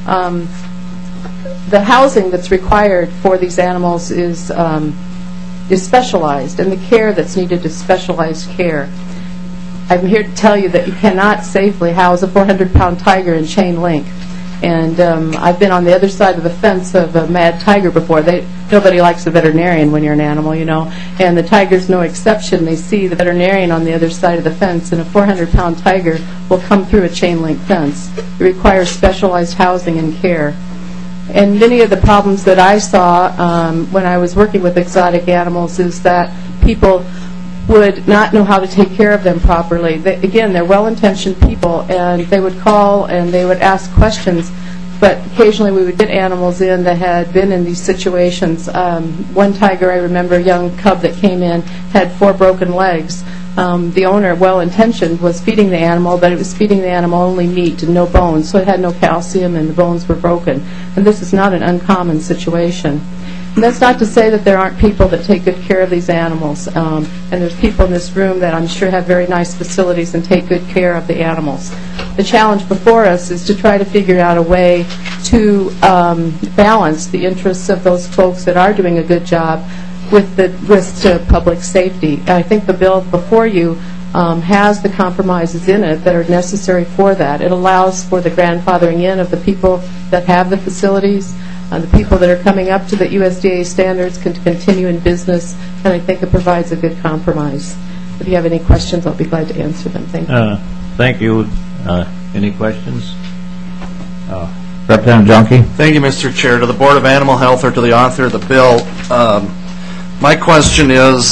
S19: The housing that's required for these animals is specialized, and the care that's needed is specialized care. I'm here to tell you that you cannot safely house a 400-pound tiger in chain link. And I've been on the other side of the fence of a mad tiger before. Nobody likes a veterinarian when you're an animal, you know. And the tiger's no exception. They see the veterinarian on the other side of the fence, and a 400-pound tiger will come through a chain link fence. It requires specialized housing and care. And many of the problems that I saw when I was working with exotic animals is that people would not know how to take care of them properly. Again, they're well-intentioned people, and they would call and they would ask questions, but occasionally we would get animals in that had been in these situations. One tiger, I remember, a young cub that came in, had 4 broken legs. The owner, well-intentioned, was feeding the animal, but it was feeding the animal only meat and no bones, so it had no calcium and the bones were broken. And this is not an uncommon situation. And that's not to say that there aren't people that take good care of these animals. And there's people in this room that I'm sure have very nice facilities and take good care of the animals. The challenge before us is to try to figure out a way to balance the interests of those folks that are doing a good job with the risk to public safety. I think the bill before you has the compromises in it that are necessary for that. It allows for the grandfathering in of the people that have the facilities. The people that are coming up to the USDA standards can continue in business, and I think it provides a good compromise. If you have any questions, I'll be glad to answer them. Thank you.
S1: Thank you. Any questions? Representative Junkie.
S8: Thank you, Mr. Chair. To the Board of Animal Health or to the author of the bill, my question is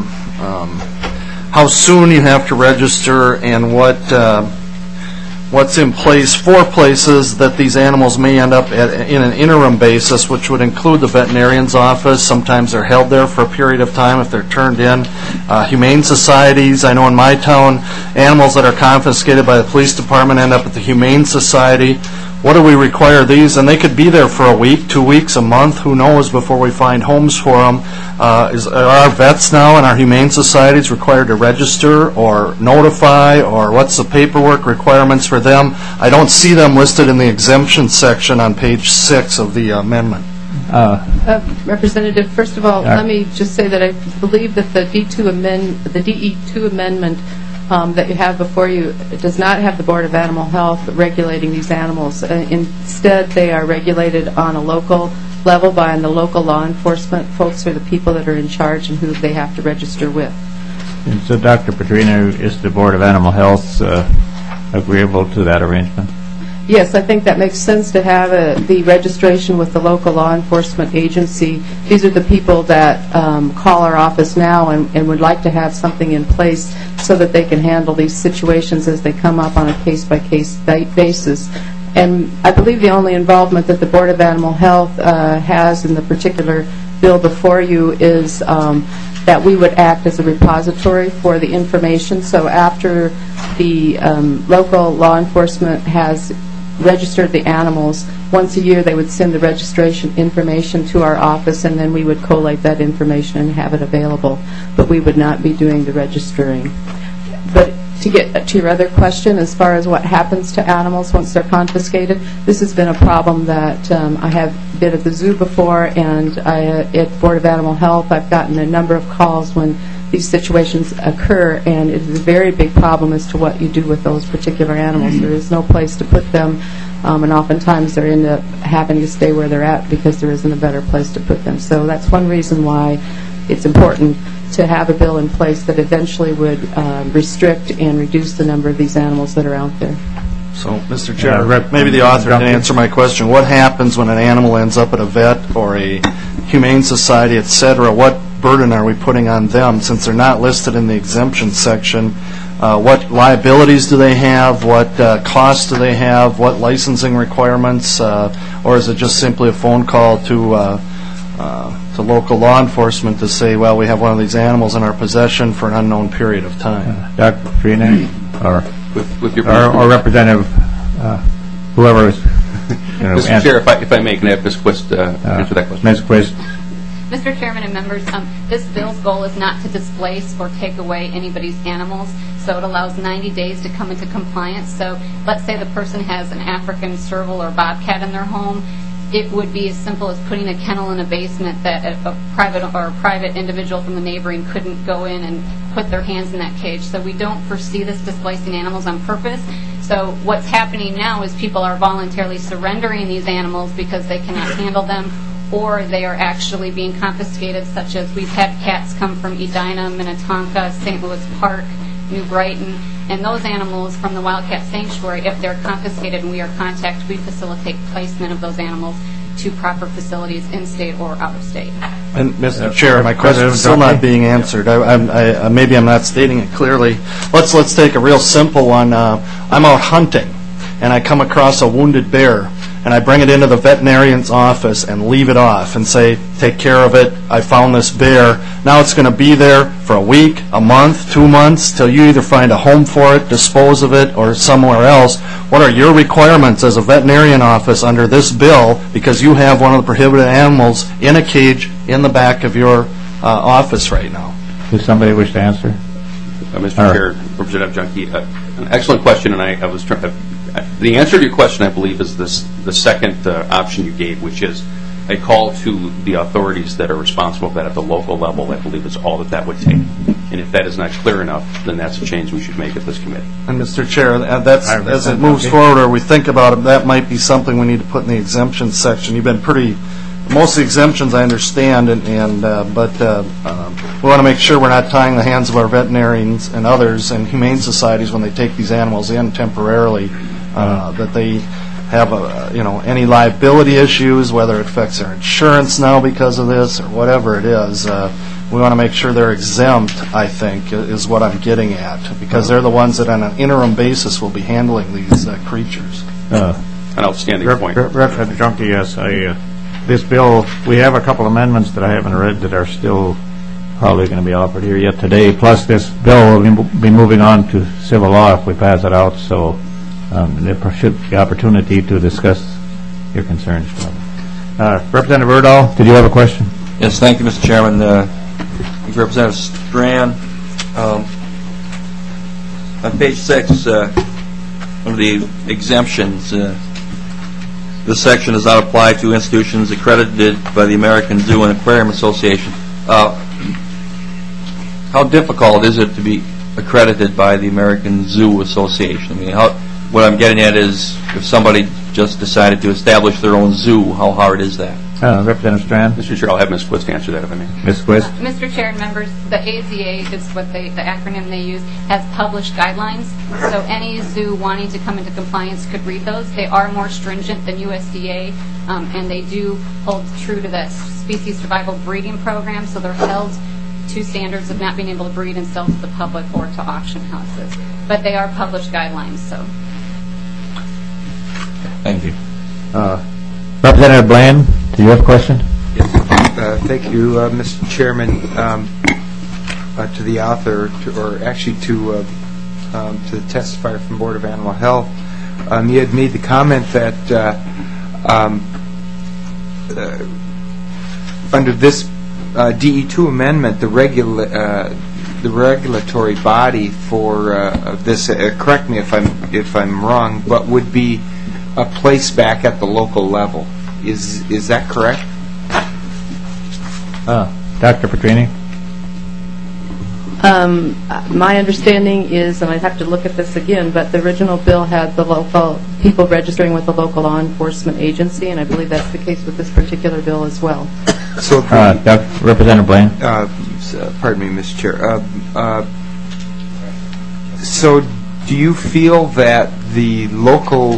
S8: how soon you have to register and what's in place for places that these animals may end up in an interim basis, which would include the veterinarian's office. Sometimes they're held there for a period of time if they're turned in. Humane societies, I know in my town, animals that are confiscated by the police department end up at the Humane Society. What do we require these? And they could be there for a week, 2 weeks, a month, who knows, before we find homes for them. Are our vets now and our humane societies required to register or notify, or what's the paperwork requirements for them? I don't see them listed in the exemption section on page 6 of the amendment.
S19: Representative, first of all, let me just say that I believe that the DE2 amendment that you have before you does not have the Board of Animal Health regulating these animals. Instead, they are regulated on a local level by the local law enforcement folks, are the people that are in charge and who they have to register with.
S1: And so, Dr. Petrina, is the Board of Animal Health agreeable to that arrangement?
S19: Yes, I think that makes sense to have the registration with the local law enforcement agency. These are the people that call our office now and would like to have something in place so that they can handle these situations as they come up on a case-by-case basis. And I believe the only involvement that the Board of Animal Health has in the particular bill before you is that we would act as a repository for the information. So after the local law enforcement has registered the animals, once a year they would send the registration information to our office, and then we would collate that information and have it available. But we would not be doing the registering. But To get to your other question, as far as what happens to animals once they're confiscated, this has been a problem that I have been at the zoo before, and at Board of Animal Health, I've gotten a number of calls when these situations occur, and it is a very big problem as to what you do with those particular animals. There is no place to put them, and oftentimes they end up having to stay where they're at because there isn't a better place to put them. So that's one reason why it's important to have a bill in place that eventually would restrict and reduce the number of these animals that are out there.
S8: So, Mr. Chair, maybe the author can answer my question. What happens when an animal ends up at a vet or a humane society, et cetera? What burden are we putting on them since they're not listed in the exemption section? What liabilities do they have? What costs do they have? What licensing requirements? Or is it just simply a phone call to local law enforcement to say, well, we have one of these animals in our possession for an unknown period of time?
S1: Dr. Petrini or Representative whoever is.
S11: Mr. Chair, if I may, can I have Ms. Quist answer that question?
S1: Ms. Quist.
S13: Mr. Chairman and members, this bill's goal is not to displace or take away anybody's animals, so it allows 90 days to come into compliance. So let's say the person has an African serval or bobcat in their home. It would be as simple as putting a kennel in a basement that a private individual from the neighboring couldn't go in and put their hands in that cage. So we don't foresee this displacing animals on purpose. So what's happening now is people are voluntarily surrendering these animals because they cannot handle them, or they are actually being confiscated, such as we've had cats come from Edina, Minnetonka, St. Louis Park, New Brighton, and those animals from the Wildcat Sanctuary, if they're confiscated and we are contacted, we facilitate placement of those animals to proper facilities in state or out of state.
S8: And Mr. Chair, my question is still not being answered. Maybe I'm not stating it clearly. Let's take a real simple one. I'm out hunting, and I come across a wounded bear, and I bring it into the veterinarian's office and leave it off and say, take care of it, I found this bear. Now it's going to be there for a week, a month, 2 months, till you either find a home for it, dispose of it, or somewhere else. What are your requirements as a veterinarian office under this bill, because you have one of the prohibited animals in a cage in the back of your office right now?
S1: Does somebody wish to answer?
S11: Mr. Chair, Representative Junkie, an excellent question, and I was trying to... The answer to your question, I believe, is the second option you gave, which is a call to the authorities that are responsible for that at the local level. I believe is all that would take. And if that is not clear enough, then that's a change we should make at this committee.
S8: And Mr. Chair, that's, as it moves forward or we think about it, that might be something we need to put in the exemptions section. You've been pretty... Most of the exemptions I understand, but we want to make sure we're not tying the hands of our veterinarians and others and humane societies when they take these animals in temporarily, that they have any liability issues, whether it affects their insurance now because of this or whatever it is. We want to make sure they're exempt, I think, is what I'm getting at, because they're the ones that on an interim basis will be handling these creatures.
S11: An outstanding point.
S1: Representative Junkie, yes, this bill, we have a couple amendments that I haven't read that are still probably going to be offered here yet today. Plus, this bill will be moving on to civil law if we pass it out. So there should be opportunity to discuss your concerns. Representative Erdahl, did you have a question?
S15: Yes, thank you, Mr. Chairman. Representative Strand, on page 6, one of the exemptions, this section does not apply to institutions accredited by the American Zoo and Aquarium Association. How difficult is it to be accredited by the American Zoo Association? I mean, what I'm getting at is if somebody just decided to establish their own zoo, how hard is that?
S1: Representative Strand.
S11: Mr. Chair, I'll have Ms. Quist answer that if I may.
S1: Ms. Quist.
S13: Mr. Chair and members, the AZA is what the acronym they use, has published guidelines. So any zoo wanting to come into compliance could read those. They are more stringent than USDA, and they do hold true to that species survival breeding program. So they're held to standards of not being able to breed and sell to the public or to auction houses. But they are published guidelines. So.
S15: Thank you.
S1: Representative Bland, do you have a question?
S18: Yes. Thank you, Mr. Chairman. To the author, to the testifier from Board of Animal Health, you had made the comment that under this DE2 amendment, regulatory body for this, correct me if I'm wrong, but would be a place back at the local level. Is that correct?
S1: Dr. Petrini?
S19: My understanding is, and I'd have to look at this again, but the original bill had the local people registering with the local law enforcement agency, and I believe that's the case with this particular bill as well.
S18: So,
S1: Representative Blaine?
S18: Pardon me, Mr. Chair. So, do you feel that the local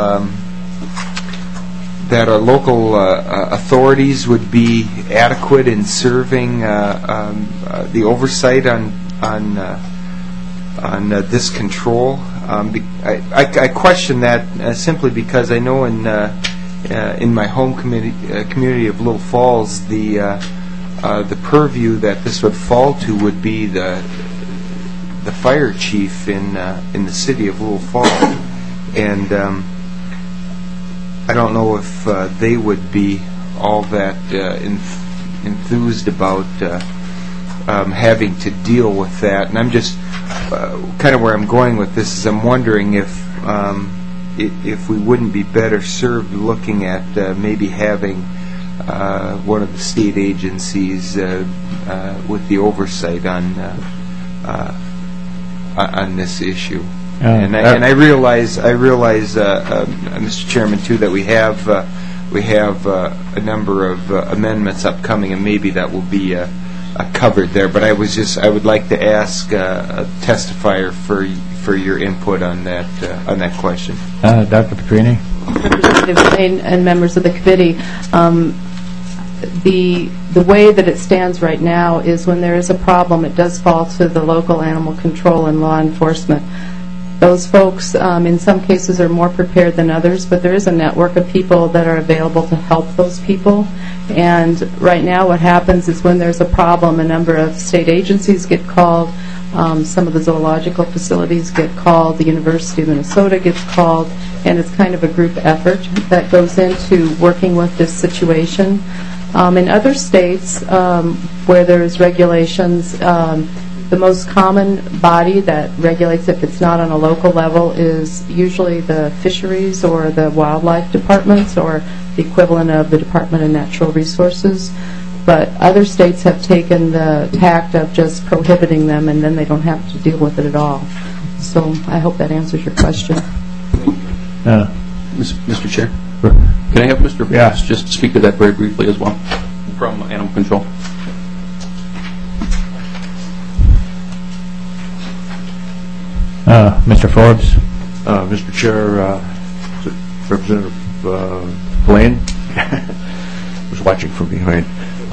S18: that our local authorities would be adequate in serving the oversight on this control? I question that simply because I know in my home community of Little Falls, the purview that this would fall to would be the fire chief in the city of Little Falls, and I don't know if they would be all that enthused about having to deal with that. And I'm just kind of where I'm going with this is I'm wondering if we wouldn't be better served looking at maybe having one of the state agencies with the oversight on this issue. And I realize, Mr. Chairman, too, that we have a number of amendments upcoming, and maybe that will be covered there. But I would like to ask a testifier for your input on that question.
S1: Dr. Petrini?
S19: Representative Blaine and members of the committee, the way that it stands right now is when there is a problem, it does fall to the local animal control and law enforcement. Those folks, in some cases, are more prepared than others, but there is a network of people that are available to help those people. And right now what happens is when there's a problem, a number of state agencies get called, some of the zoological facilities get called, the University of Minnesota gets called, and it's kind of a group effort that goes into working with this situation. In other states where there's regulations, the most common body that regulates, if it's not on a local level, is usually the fisheries or the wildlife departments or the equivalent of the Department of Natural Resources. But other states have taken the tact of just prohibiting them, and then they don't have to deal with it at all. So I hope that answers your question.
S11: Mr. Chair, can I have Mr. Fox just speak to that very briefly as well from Animal Control?
S1: Mr. Forbes?
S14: Mr. Chair, Representative Blaine was watching from behind.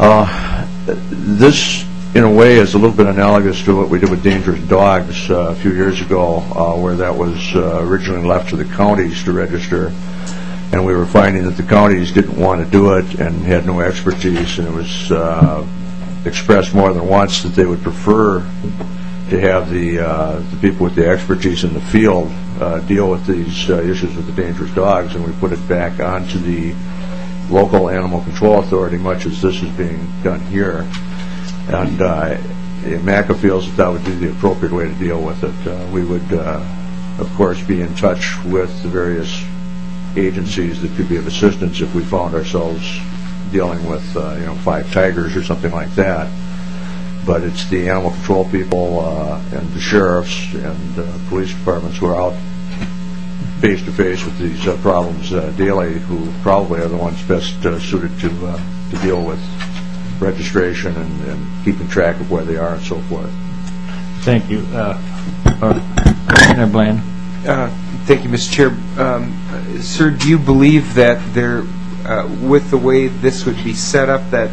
S14: This, in a way, is a little bit analogous to what we did with dangerous dogs a few years ago, where that was originally left to the counties to register. And we were finding that the counties didn't want to do it and had no expertise, and it was expressed more than once that they would prefer to have the people with the expertise in the field deal with these issues with the dangerous dogs, and we put it back onto the local animal control authority, much as this is being done here. And MACA feels that would be the appropriate way to deal with it. We would, of course, be in touch with the various agencies that could be of assistance if we found ourselves dealing with 5 tigers or something like that. But it's the animal control people and the sheriffs and police departments who are out face-to-face with these problems daily, who probably are the ones best suited to deal with registration and keeping track of where they are and so forth.
S1: Thank you. Commissioner Blaine.
S18: Thank you, Mr. Chair. Sir, do you believe that there, with the way this would be set up, that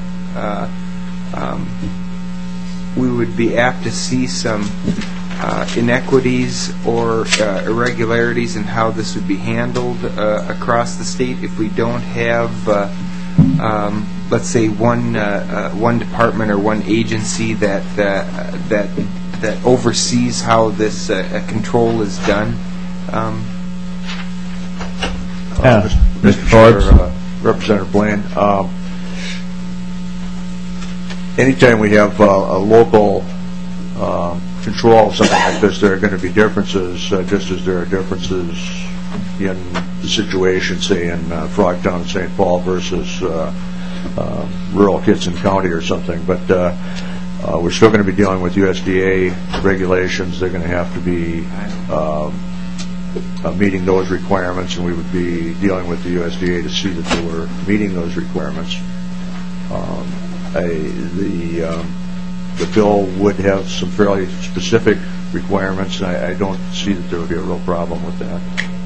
S18: we would be apt to see some inequities or irregularities in how this would be handled across the state if we don't have, let's say, one department or one agency that oversees how this control is done?
S14: Mr. Forbes, Representative Blaine. Anytime we have a local control something like this, there are going to be differences, just as there are differences in the situation, say, in Frogtown and St. Paul versus rural Kitson County or something. But we're still going to be dealing with USDA regulations. They're going to have to be meeting those requirements, and we would be dealing with the USDA to see that they were meeting those requirements. The bill would have some fairly specific requirements, and I don't see that there would be a real problem with that.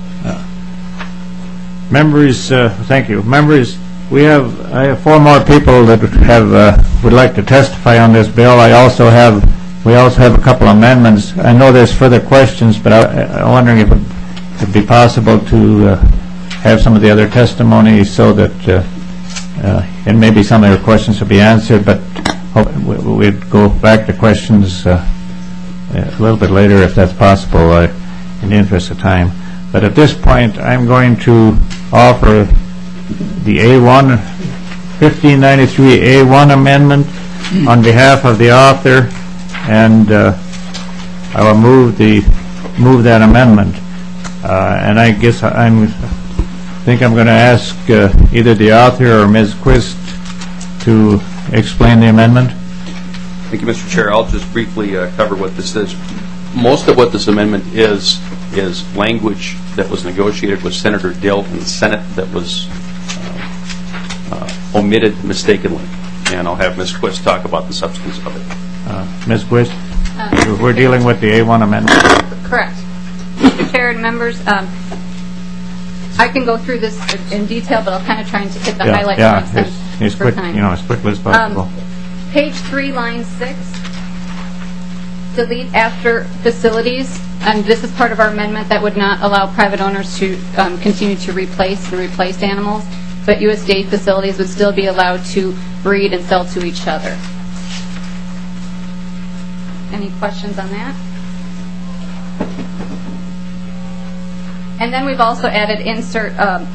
S1: Members, thank you. Members, I have 4 more people that would like to testify on this bill. We also have a couple amendments. I know there's further questions, but I'm wondering if it would be possible to have some of the other testimony so that and maybe some of your questions will be answered, but we'd go back to questions a little bit later if that's possible in the interest of time. But at this point, I'm going to offer the A1, 1593A1 amendment on behalf of the author, and I will move that amendment. And I guess I think I'm going to ask either the author or Ms. Quist to explain the amendment.
S11: Thank you, Mr. Chair. I'll just briefly cover what this is. Most of what this amendment is language that was negotiated with Senator Dill in the Senate that was omitted mistakenly. And I'll have Ms. Quist talk about the substance of it.
S1: Ms. Quist, we're dealing with the A1 amendment.
S13: Correct. Mr. Chair and members, I can go through this in detail, but I'll kind of try and hit the highlights.
S1: As quickly as possible.
S13: Page 3, line 6. Delete after facilities, and this is part of our amendment that would not allow private owners to continue to replace animals, but USDA facilities would still be allowed to breed and sell to each other. Any questions on that? And then we've also added insert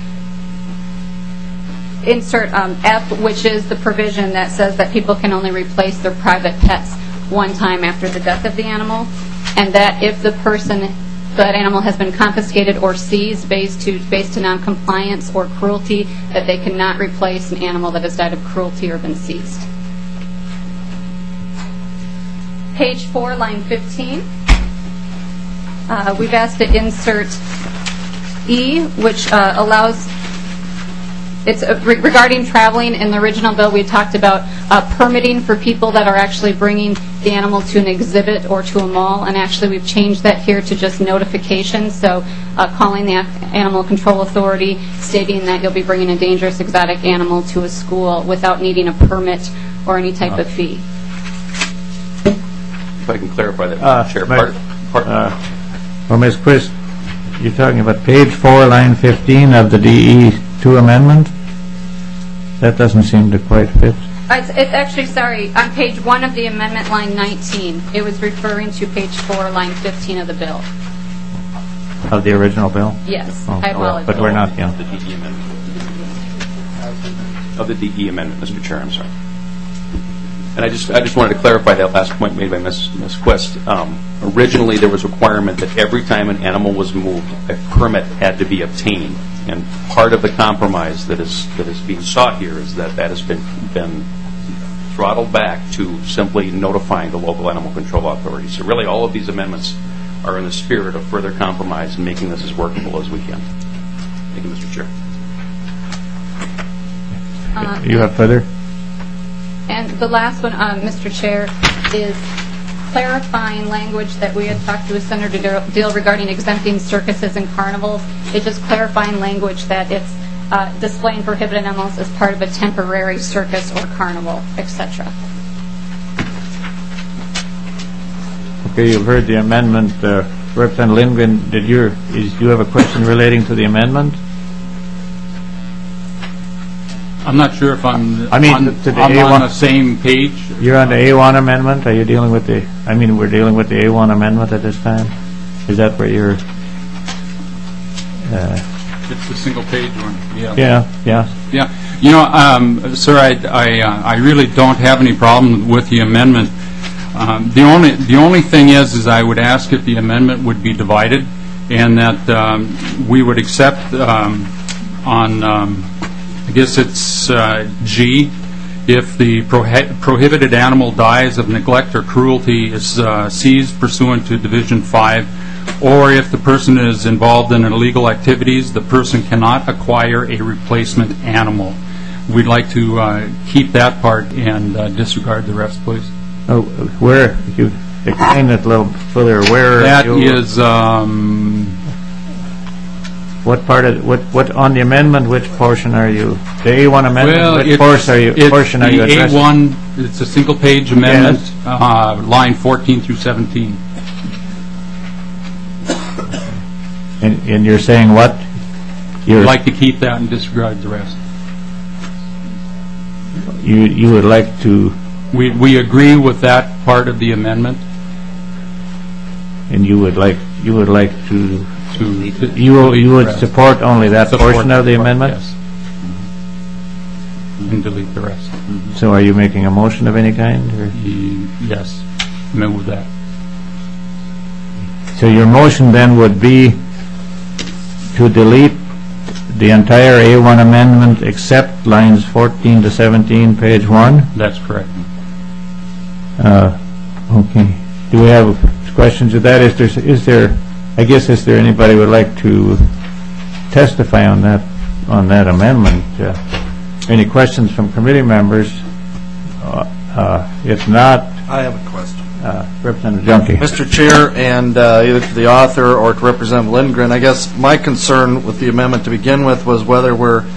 S13: F, which is the provision that says that people can only replace their private pets one time after the death of the animal, and that if that animal has been confiscated or seized based to noncompliance or cruelty, that they cannot replace an animal that has died of cruelty or been seized. Page 4, line 15. We've asked to insert E, which allows, it's regarding traveling. In the original bill we talked about permitting for people that are actually bringing the animal to an exhibit or to a mall, and actually we've changed that here to just notification, so calling the Animal Control Authority stating that you'll be bringing a dangerous exotic animal to a school without needing a permit or any type of fee.
S11: If I can clarify that, Mr. Chair.
S1: Well, Ms. Quist, you're talking about page 4, line 15 of the DE2 amendment? That doesn't seem to quite fit.
S13: It's actually, sorry, on page 1 of the amendment, line 19. It was referring to page 4, line 15 of the bill.
S1: Of the original bill?
S13: Yes.
S1: Oh,
S13: I apologize.
S1: but we're not, yeah.
S11: The DE amendment. Of the DE amendment, Mr. Chair, I'm sorry. And I just wanted to clarify that last point made by Ms. Quist. Originally, there was a requirement that every time an animal was moved, a permit had to be obtained. And part of the compromise that is being sought here is that has been throttled back to simply notifying the local animal control authority. So really, all of these amendments are in the spirit of further compromise and making this as workable as we can. Thank you, Mr. Chair.
S1: You have further?
S13: And the last one, Mr. Chair, is clarifying language that we had talked to with Senator Dill regarding exempting circuses and carnivals. It's just clarifying language that it's displaying prohibited animals as part of a temporary circus or carnival, etc.
S1: Okay, you've heard the amendment. Representative Lindgren, do you have a question relating to the amendment?
S20: I'm not sure if I'm on the same page.
S1: You're on the A1 amendment? Are you dealing with we're dealing with the A1 amendment at this time? Is that where you're...
S20: It's the single page one.
S1: Yeah.
S20: You know, sir, I really don't have any problem with the amendment. The only thing is I would ask if the amendment would be divided, and that we would accept on, I guess it's G, if the prohibited animal dies of neglect or cruelty is seized pursuant to Division 5, or if the person is involved in illegal activities, the person cannot acquire a replacement animal. We'd like to keep that part and disregard the rest, please.
S1: Oh, where, you explain it a little further, where...
S20: That is...
S1: What part of, what on the amendment, which portion are you, the A1 amendment,
S20: Well,
S1: which portion are you addressing?
S20: A1, it's a single-page amendment, line 14 through 17.
S1: And you're saying what?
S20: You'd like to keep that and disregard the rest.
S1: You would like to...
S20: We agree with that part of the amendment.
S1: And you would like to... You would support only that portion of the amendment?
S20: Yes. And delete the rest.
S1: So are you making a motion of any kind? Or?
S20: Yes. Move that.
S1: So your motion then would be to delete the entire A1 amendment except lines 14 to 17, page 1?
S20: That's correct.
S1: Okay. Do we have questions of that? Is there anybody who would like to testify on that amendment? Any questions from committee members? If not...
S8: I have a question.
S1: Representative Junkie.
S8: Mr. Chair, and either to the author or to Representative Lindgren, I guess my concern with the amendment to begin with was whether we're...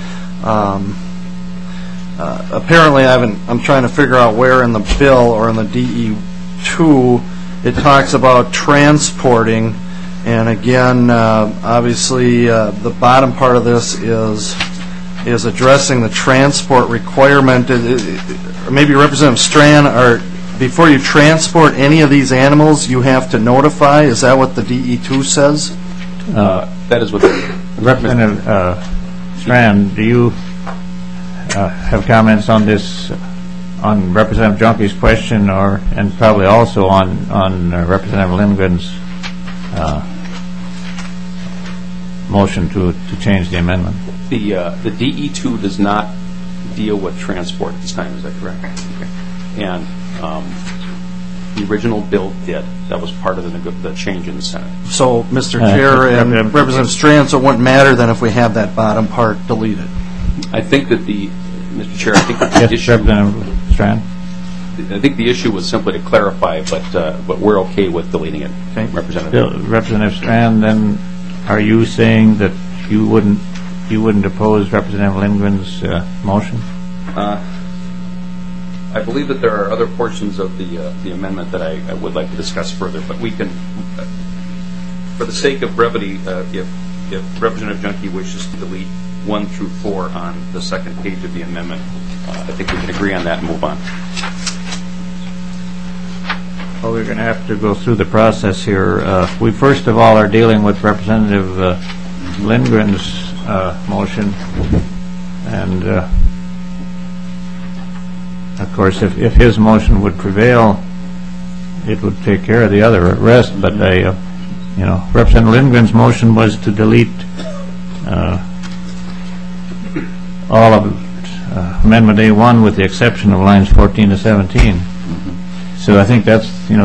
S8: apparently I'm trying to figure out where in the bill or in the DE2 it talks about transporting. And again, obviously, the bottom part of this is addressing the transport requirement. Or maybe Representative Strand, before you transport any of these animals, you have to notify. Is that what the DE2 says?
S11: That is what.
S1: Representative Strand, do you have comments on this, on Representative Junkie's question, and probably also on Representative Lindgren's motion to change the amendment?
S11: The DE2 does not deal with transport at this time, is that correct? Okay. And the original bill did. That was part of the change in the Senate.
S8: So, Mr. Chair and Representative Strand, so it wouldn't matter then if we have that bottom part deleted?
S11: I think that Mr. Chair, I think that the issue...
S1: Representative Strand?
S11: I think the issue was simply to clarify, but we're okay with deleting it.
S8: Okay.
S1: Representative Strand, then are you saying that you wouldn't oppose Representative Lindgren's motion?
S11: I believe that there are other portions of the amendment that I would like to discuss further, but we can, for the sake of brevity, if Representative Junkie wishes to delete 1 through 4 on the second page of the amendment, I think we can agree on that and move on.
S1: Well, we're going to have to go through the process here. We first of all are dealing with Representative Lindgren's motion, and of course, if his motion would prevail, it would take care of the other rest. But Representative Lindgren's motion was to delete all of Amendment A1 with the exception of lines 14 to 17. So I think that's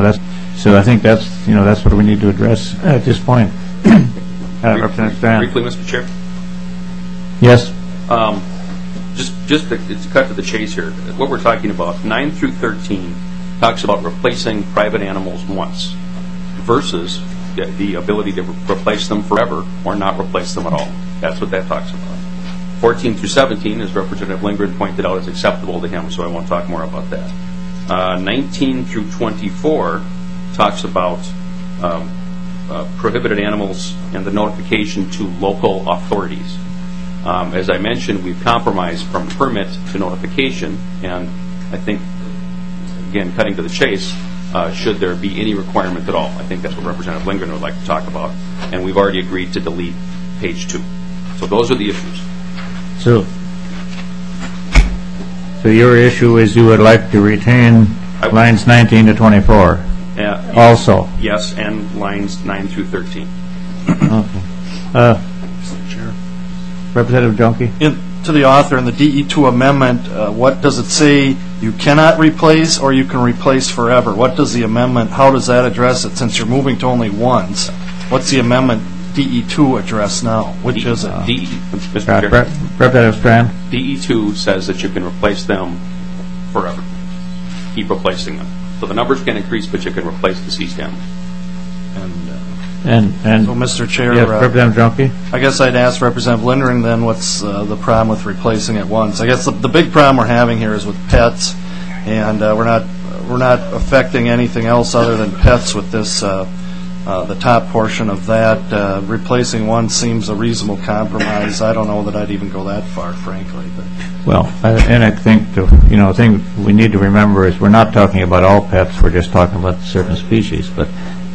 S1: what we need to address at this point. Representative Strand.
S11: Briefly, Mr. Chair.
S1: Yes.
S11: Just to cut to the chase here, what we're talking about, 9 through 13 talks about replacing private animals once versus the ability to replace them forever or not replace them at all. That's what that talks about. 14 through 17, as Representative Lindgren pointed out, is acceptable to him, so I won't talk more about that. 19 through 24 talks about prohibited animals and the notification to local authorities. As I mentioned, we've compromised from permit to notification, and I think, again, cutting to the chase, should there be any requirement at all? I think that's what Representative Lindgren would like to talk about, and we've already agreed to delete page 2. So those are the issues.
S1: So your issue is you would like to retain lines 19 to 24. Also.
S11: Yes, and lines 9 through 13.
S1: Okay. Representative Junkie?
S8: To the author, in the DE2 amendment, what does it say? You cannot replace or you can replace forever? What does the amendment, how does that address it since you're moving to only ones? What's the amendment DE2 address now? Which is it?
S11: Mr. Chair.
S1: Representative Strand?
S11: DE2 says that you can replace them forever. Keep replacing them. So the numbers can increase, but you can replace deceased animals.
S1: And
S8: so, Mr. Chair,
S1: yes, Representative Junkie?
S8: I guess I'd ask Representative Lindgren then what's the problem with replacing at once. I guess the big problem we're having here is with pets, and we're not affecting anything else other than pets with this the top portion of that. Replacing one seems a reasonable compromise. I don't know that I'd even go that far, frankly. But.
S1: Well, and I think the thing we need to remember is we're not talking about all pets. We're just talking about certain species, but.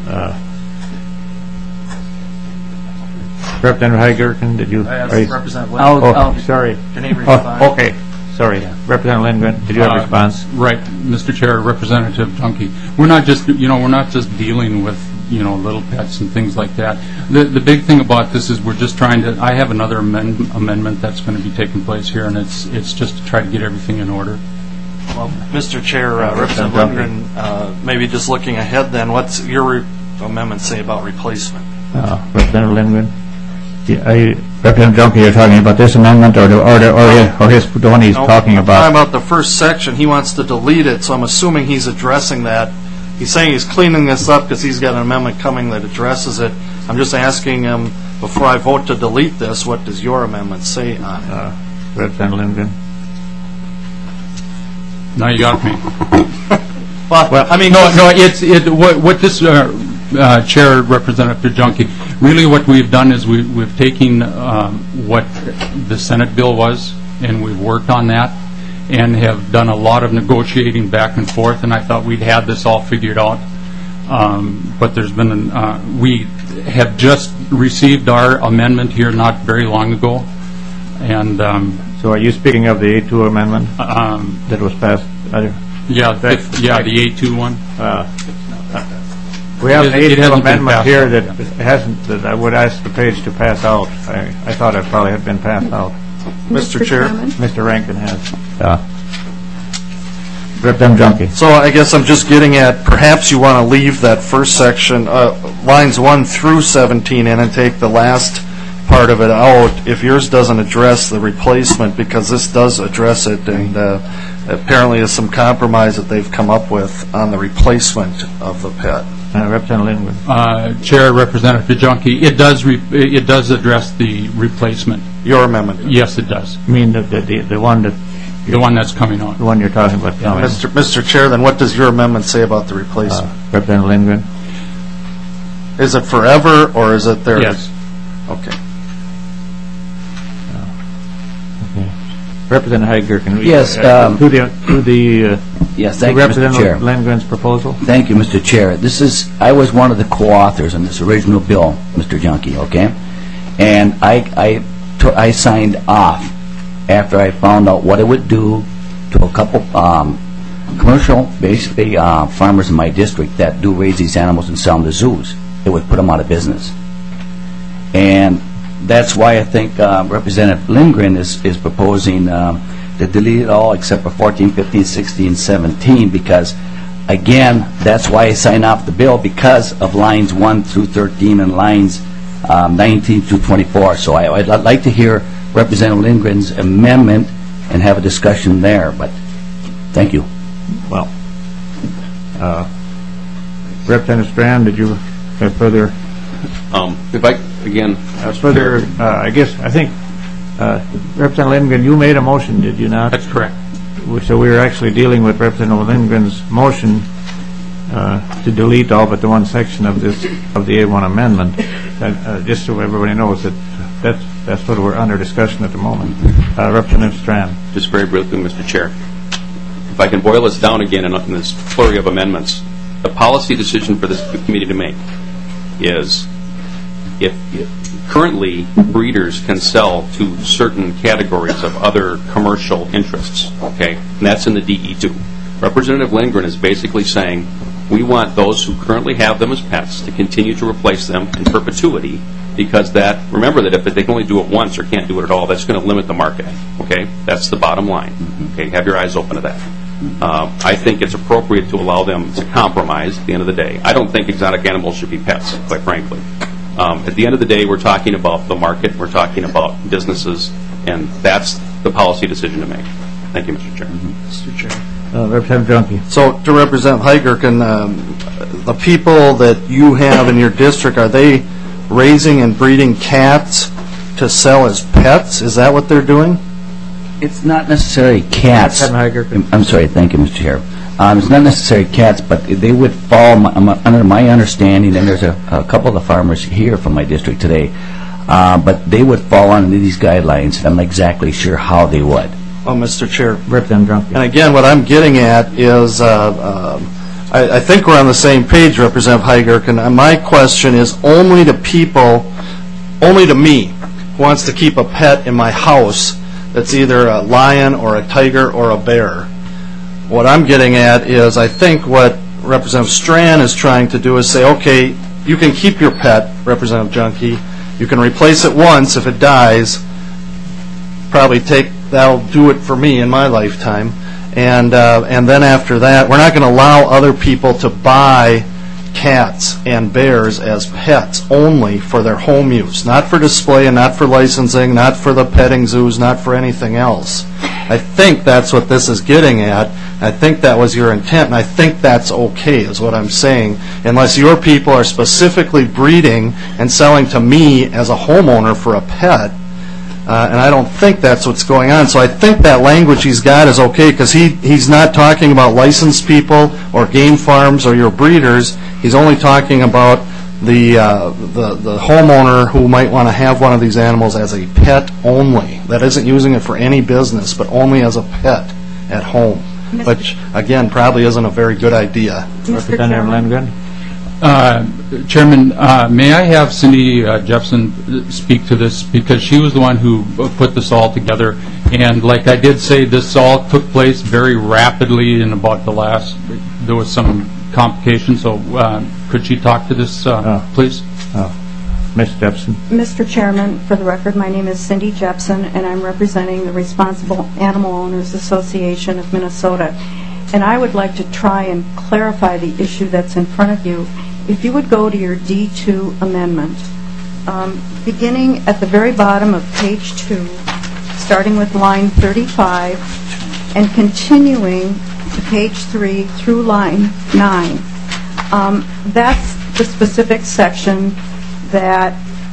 S1: Representative Heigerken, did you?
S8: Representative Lindgren.
S1: Sorry.
S8: Can he respond?
S1: Okay. Sorry. Yeah. Representative Lindgren, did you have a response?
S20: Right, Mr. Chair, Representative Junkie. We're not just dealing with little pets and things like that. The big thing about this is we're just trying to. I have another amendment that's going to be taking place here, and it's just to try to get everything in order.
S8: Well, Mr. Chair, Representative Lindgren, maybe just looking ahead then, what's your amendment say about replacement?
S1: Representative Lindgren? Representative Junkie, you're talking about this amendment or the one he's talking about?
S8: I'm talking about the first section. He wants to delete it, so I'm assuming he's addressing that. He's saying he's cleaning this up because he's got an amendment coming that addresses it. I'm just asking him, before I vote to delete this, what does your amendment say on it?
S1: Representative Lindgren?
S20: Now you got me.
S8: Well, I mean...
S20: What this... Chair, Representative Junkie, really what we've done is we've taken what the Senate bill was, and we've worked on that, and have done a lot of negotiating back and forth, and I thought we'd had this all figured out. But there's been, we have just received our amendment here not very long ago, and...
S1: so are you speaking of the A2 amendment that was passed?
S20: Yeah, the A2 one.
S1: We have an A2 amendment here that hasn't, that I would ask the page to pass out. I thought it probably had been passed out.
S8: Mr. Chair?
S1: Mr. Rankin has. Representative Junkie.
S8: So I guess I'm just getting at, perhaps you want to leave that first section, lines 1 through 17 in and take the last part of it out if yours doesn't address the replacement, because this does address it, and apparently there's some compromise that they've come up with on the replacement of the pet.
S1: Representative Lindgren.
S20: Chair, Representative Junkie, it does address the replacement.
S8: Your amendment?
S20: Yes, it does.
S1: You mean the one that...
S20: The one that's coming on.
S1: The one you're talking about coming.
S8: Mr. Chair, then what does your amendment say about the replacement?
S1: Representative Lindgren.
S8: Is it forever, or is it there?
S20: Yes.
S8: Okay.
S1: Representative Heigerken.
S21: Yes. Yes, thank you, Mr. Chair.
S1: Lindgren's proposal.
S21: Thank you, Mr. Chair. I was one of the co-authors on this original bill, Mr. Junkie, okay? And I signed off after I found out what it would do to a couple commercial, basically farmers in my district that do raise these animals and sell them to zoos. It would put them out of business. And that's why I think Representative Lindgren is proposing to delete it all except for 14, 15, 16, 17, because, again, that's why I signed off the bill, because of lines 1 through 13 and lines 19 through 24. So I'd like to hear Representative Lindgren's amendment and have a discussion there, but thank you.
S1: Well, Representative Strand, did you have further...
S11: If I, again...
S1: further, I think, Representative Lindgren, you made a motion, did you not?
S20: That's correct.
S1: So we were actually dealing with Representative Lindgren's motion to delete all but the one section of the A1 amendment, just so everybody knows that that's what we're under discussion at the moment. Representative Strand.
S11: Just very briefly, Mr. Chair. If I can boil this down again in this flurry of amendments, the policy decision for this committee to make is if currently breeders can sell to certain categories of other commercial interests, okay, and that's in the DE2. Representative Lindgren is basically saying we want those who currently have them as pets to continue to replace them in perpetuity, because remember that if they can only do it once or can't do it at all, that's going to limit the market. Okay? That's the bottom line. Okay? Have your eyes open to that. I think it's appropriate to allow them to compromise at the end of the day. I don't think exotic animals should be pets, quite frankly. At the end of the day, we're talking about the market, we're talking about businesses, and that's the policy decision to make. Thank you, Mr. Chair.
S8: Mr. Chair.
S1: Representative Junkie.
S8: So to represent Higirkin, the people that you have in your district, are they raising and breeding cats to sell as pets? Is that what they're doing?
S21: It's not necessarily cats. I'm sorry, thank you, Mr. Chair. It's not necessarily cats, but they would fall, under my understanding, and there's a couple of the farmers here from my district today, but they would fall under these guidelines, and I'm not exactly sure how they would.
S8: Oh, Mr. Chair.
S1: Representative Junkie.
S8: And again, what I'm getting at is, I think we're on the same page, Representative Higirkin. And my question is only to me, who wants to keep a pet in my house that's either a lion or a tiger or a bear. What I'm getting at is, I think what Representative Strand is trying to do is say, okay, you can keep your pet, Representative Junkie. You can replace it once. If it dies, that'll do it for me in my lifetime. And then after that, we're not going to allow other people to buy cats and bears as pets only for their home use, not for display and not for licensing, not for the petting zoos, not for anything else. I think that's what this is getting at. I think that was your intent, and I think that's okay, is what I'm saying, unless your people are specifically breeding and selling to me as a homeowner for a pet. And I don't think that's what's going on. So I think that language he's got is okay, because he's not talking about licensed people or game farms or your breeders. He's only talking about the homeowner who might want to have one of these animals as a pet only, that isn't using it for any business, but only as a pet at home, which, again, probably isn't a very good idea.
S1: Representative Lindgren.
S20: Chairman, may I have Cindy Jepson speak to this, because she was the one who put this all together, and like I did say, this all took place very rapidly in about there was some complications, so could she talk to this, please?
S1: Ms. Jepson.
S2: Mr. Chairman, for the record, my name is Cindy Jepson, and I'm representing the Responsible Animal Owners Association of Minnesota. And I would like to try and clarify the issue that's in front of you. If you would go to your D2 amendment, beginning at the very bottom of page 2, starting with line 35, and continuing to page 3 through line 9, that's the specific section that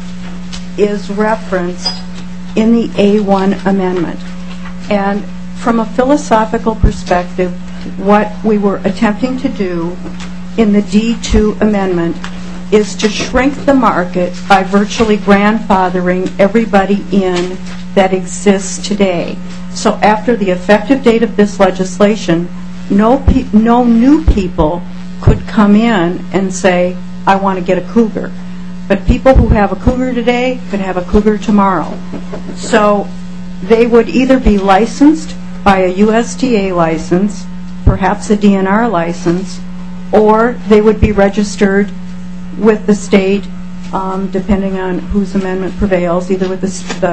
S2: is referenced in the A1 amendment. And from a philosophical perspective, what we were attempting to do in the D2 amendment is to shrink the market by virtually grandfathering everybody in that exists today. So after the effective date of this legislation, no new people could come in and say, I want to get a cougar. But people who have a cougar today could have a cougar tomorrow. So they would either be licensed by a USDA license, perhaps a DNR license, or they would be registered with the state, depending on whose amendment prevails, either with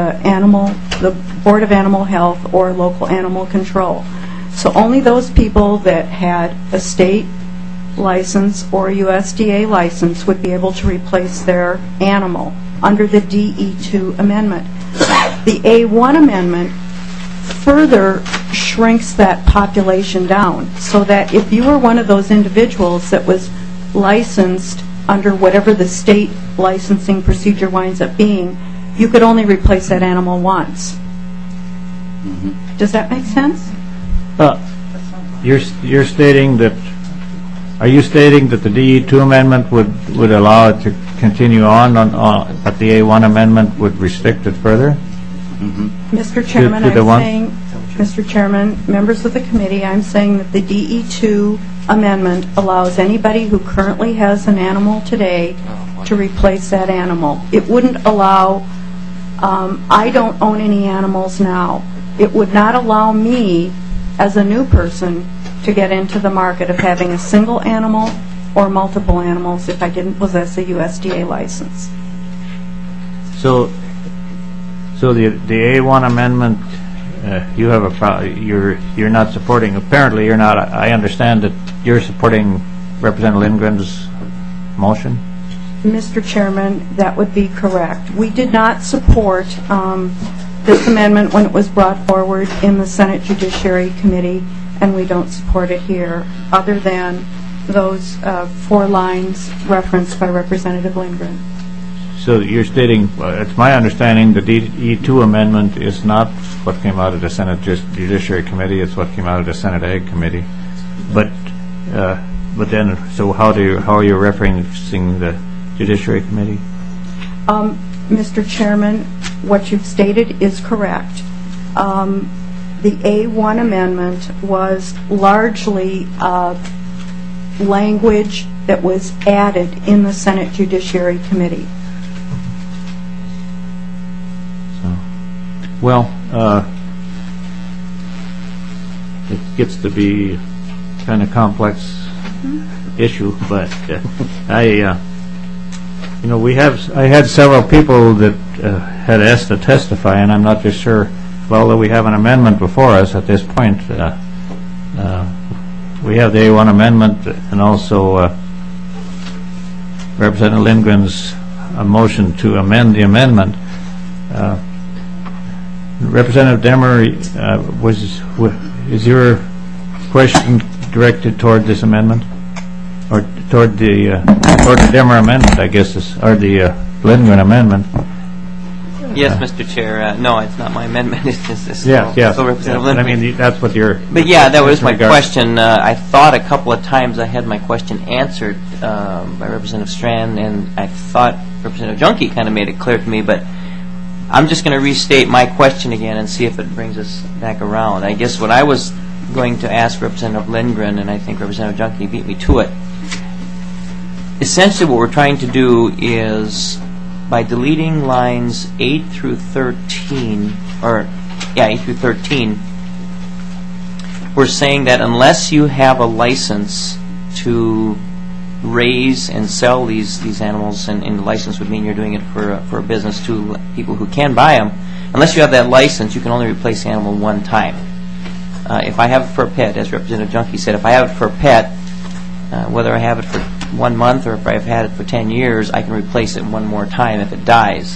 S2: the Board of Animal Health or local animal control. So only those people that had a state license or a USDA license would be able to replace their animal under the DE2 amendment. The A1 amendment further shrinks that population down, so that if you were one of those individuals that was licensed under whatever the state licensing procedure winds up being, you could only replace that animal once. Does that make sense?
S1: You're stating that, are you stating that the DE2 amendment would allow it to continue on, but the A1 amendment would restrict it further?
S2: Mr. Chairman, Mr. Chairman, members of the committee, I'm saying that the DE2 amendment allows anybody who currently has an animal today to replace that animal. It wouldn't allow, I don't own any animals now. It would not allow me, as a new person, to get into the market of having a single animal or multiple animals if I didn't possess a USDA license.
S1: So the A1 amendment, you have you're not supporting. Apparently, you're not. I understand that you're supporting Representative Lindgren's motion.
S2: Mr. Chairman, that would be correct. We did not support this amendment when it was brought forward in the Senate Judiciary Committee, and we don't support it here, other than those 4 lines referenced by Representative Lindgren.
S1: So you're stating, it's my understanding that the E2 amendment is not what came out of the Senate Judiciary Committee, it's what came out of the Senate Ag Committee. But then, so how are you referencing the Judiciary Committee?
S2: Mr. Chairman, what you've stated is correct. The A1 amendment was largely language that was added in the Senate Judiciary Committee.
S1: Well, it gets to be kind of complex issue, but I had several people that had asked to testify, and I'm not just sure. Well, that we have an amendment before us at this point. We have the A1 amendment, and also Representative Lindgren's motion to amend the amendment. Representative Demmer, is your question directed toward this amendment, or toward the Demmer amendment? I guess, or the Lindgren amendment?
S6: Yes, Mr. Chair. No, it's not my amendment. It's
S1: yeah.
S6: Representative Lindgren.
S1: I mean, that's what you're.
S6: But yeah, that was my question. I thought a couple of times I had my question answered by Representative Strand, and I thought Representative Junkie kind of made it clear to me, but I'm just going to restate my question again and see if it brings us back around. I guess what I was going to ask Representative Lindgren, and I think Representative Junkie beat me to it, essentially what we're trying to do is, by deleting lines 8 through 13, 8 through 13, we're saying that unless you have a license to raise and sell these animals, and the license would mean you're doing it for a business to people who can buy them. Unless you have that license, you can only replace the animal one time. If I have it for a pet, as Representative Junkie said, if I have it for a pet, whether I have it for 1 month or if I've had it for 10 years, I can replace it one more time if it dies.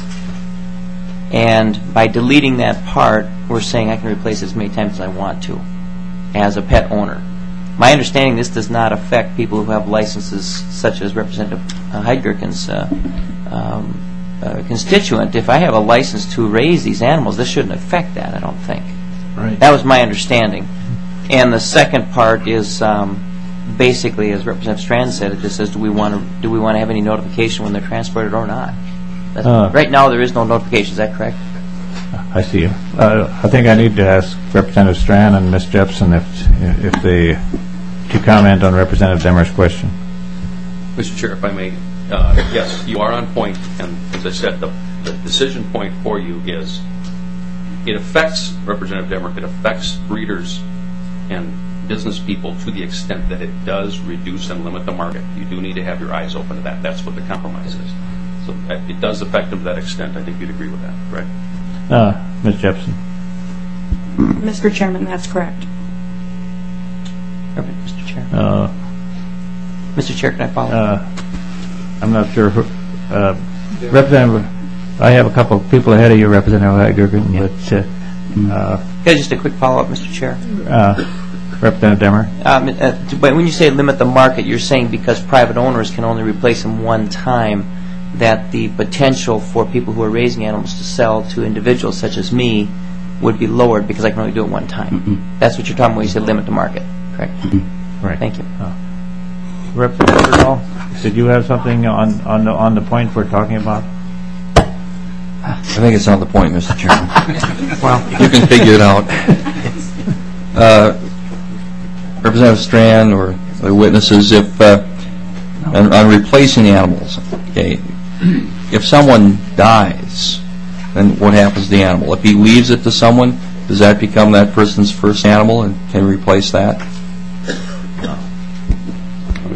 S6: And by deleting that part, we're saying I can replace it as many times as I want to as a pet owner. My understanding, this does not affect people who have licenses such as Representative Heidgerken's constituent. If I have a license to raise these animals, this shouldn't affect that, I don't think.
S1: Right.
S6: That was my understanding. And the second part is basically, as Representative Strand said, it just says, do we want to have any notification when they're transported or not? Right now, there is no notification. Is that correct?
S1: I see you. I think I need to ask Representative Strand and Ms. Jepson if they to comment on Representative Demmer's question.
S11: Mr. Chair, if I may, yes, you are on point, and as I said, the decision point for you is it affects Representative Demmer. It affects breeders and business people to the extent that it does reduce and limit the market. You do need to have your eyes open to that. That's what the compromise is. So it does affect them to that extent. I think you'd agree with that, correct?
S1: Ms. Jepson.
S2: Mr. Chairman, that's correct.
S6: Mr. Chair. Mr. Chair, can I follow?
S1: I'm not sure. Representative, I have a couple of people ahead of you, Representative Heidgerken, but
S6: Just a quick follow-up, Mr. Chair.
S1: Representative Demmer.
S6: But when you say limit the market, you're saying because private owners can only replace them one time, that the potential for people who are raising animals to sell to individuals such as me would be lowered because I can only do it one time.
S1: Mm-hmm.
S6: That's what you're talking about when you say limit the market, correct?
S1: Mm-hmm. Right.
S6: Thank you.
S1: Representative Hall, did you have something on the point we're talking about?
S15: I think it's on the point, Mr. Chairman.
S1: Well,
S15: you can figure it out. Representative Strand or the witnesses, if on replacing the animals, okay, if someone dies, then what happens to the animal? If he leaves it to someone, does that become that person's first animal and can replace that?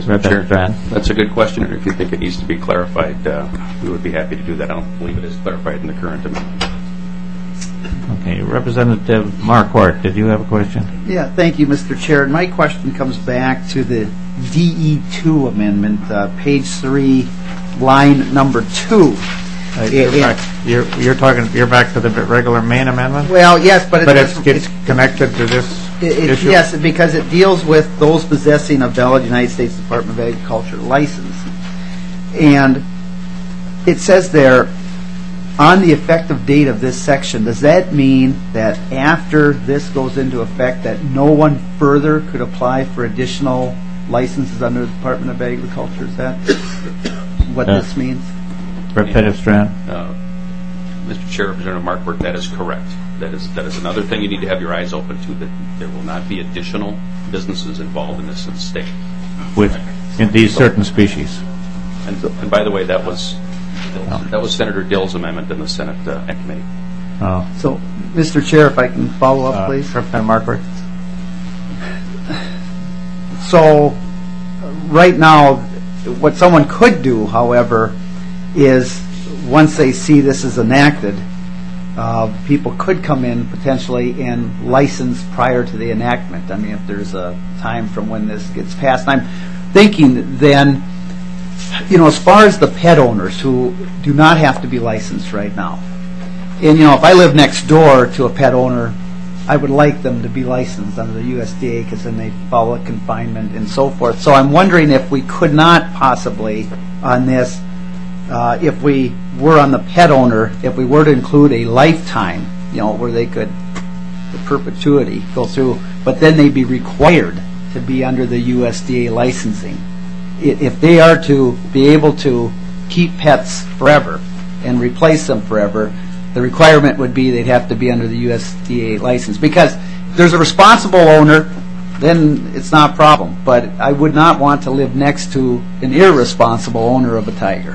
S1: Representative Strand.
S11: That's a good question, and if you think it needs to be clarified, we would be happy to do that. I don't believe it is clarified in the current amendment.
S1: Okay, Representative Marquardt, did you have a question?
S3: Yeah, thank you, Mr. Chair. My question comes back to the DE2 amendment, page 3, line number 2.
S1: You're back to the regular main amendment?
S3: Well, yes, but
S1: it's connected to this issue?
S3: Yes, because it deals with those possessing a valid United States Department of Agriculture license. And it says there, on the effective date of this section, does that mean that after this goes into effect that no one further could apply for additional licenses under the Department of Agriculture? Is that what this means?
S1: Representative Strand.
S11: Mr. Chair, Representative Marquardt, that is correct. That is another thing you need to have your eyes open to, that there will not be additional businesses involved in this in the state.
S1: In these certain species.
S11: And by the way, that was Senator Dill's amendment in the Senate committee.
S1: Oh.
S3: So, Mr. Chair, if I can follow up, please.
S1: Representative Marquardt.
S3: So, right now, what someone could do, however, is once they see this is enacted, people could come in potentially and license prior to the enactment. I mean, if there's a time from when this gets passed. And I'm thinking then, as far as the pet owners who do not have to be licensed right now, and if I live next door to a pet owner, I would like them to be licensed under the USDA because then they follow confinement and so forth. So I'm wondering if we could not possibly on this, if we were on the pet owner, if we were to include a lifetime, where they could, the perpetuity, go through, but then they'd be required to be under the USDA licensing. If they are to be able to keep pets forever and replace them forever, the requirement would be they'd have to be under the USDA license. Because if there's a responsible owner, then it's not a problem. But I would not want to live next to an irresponsible owner of a tiger,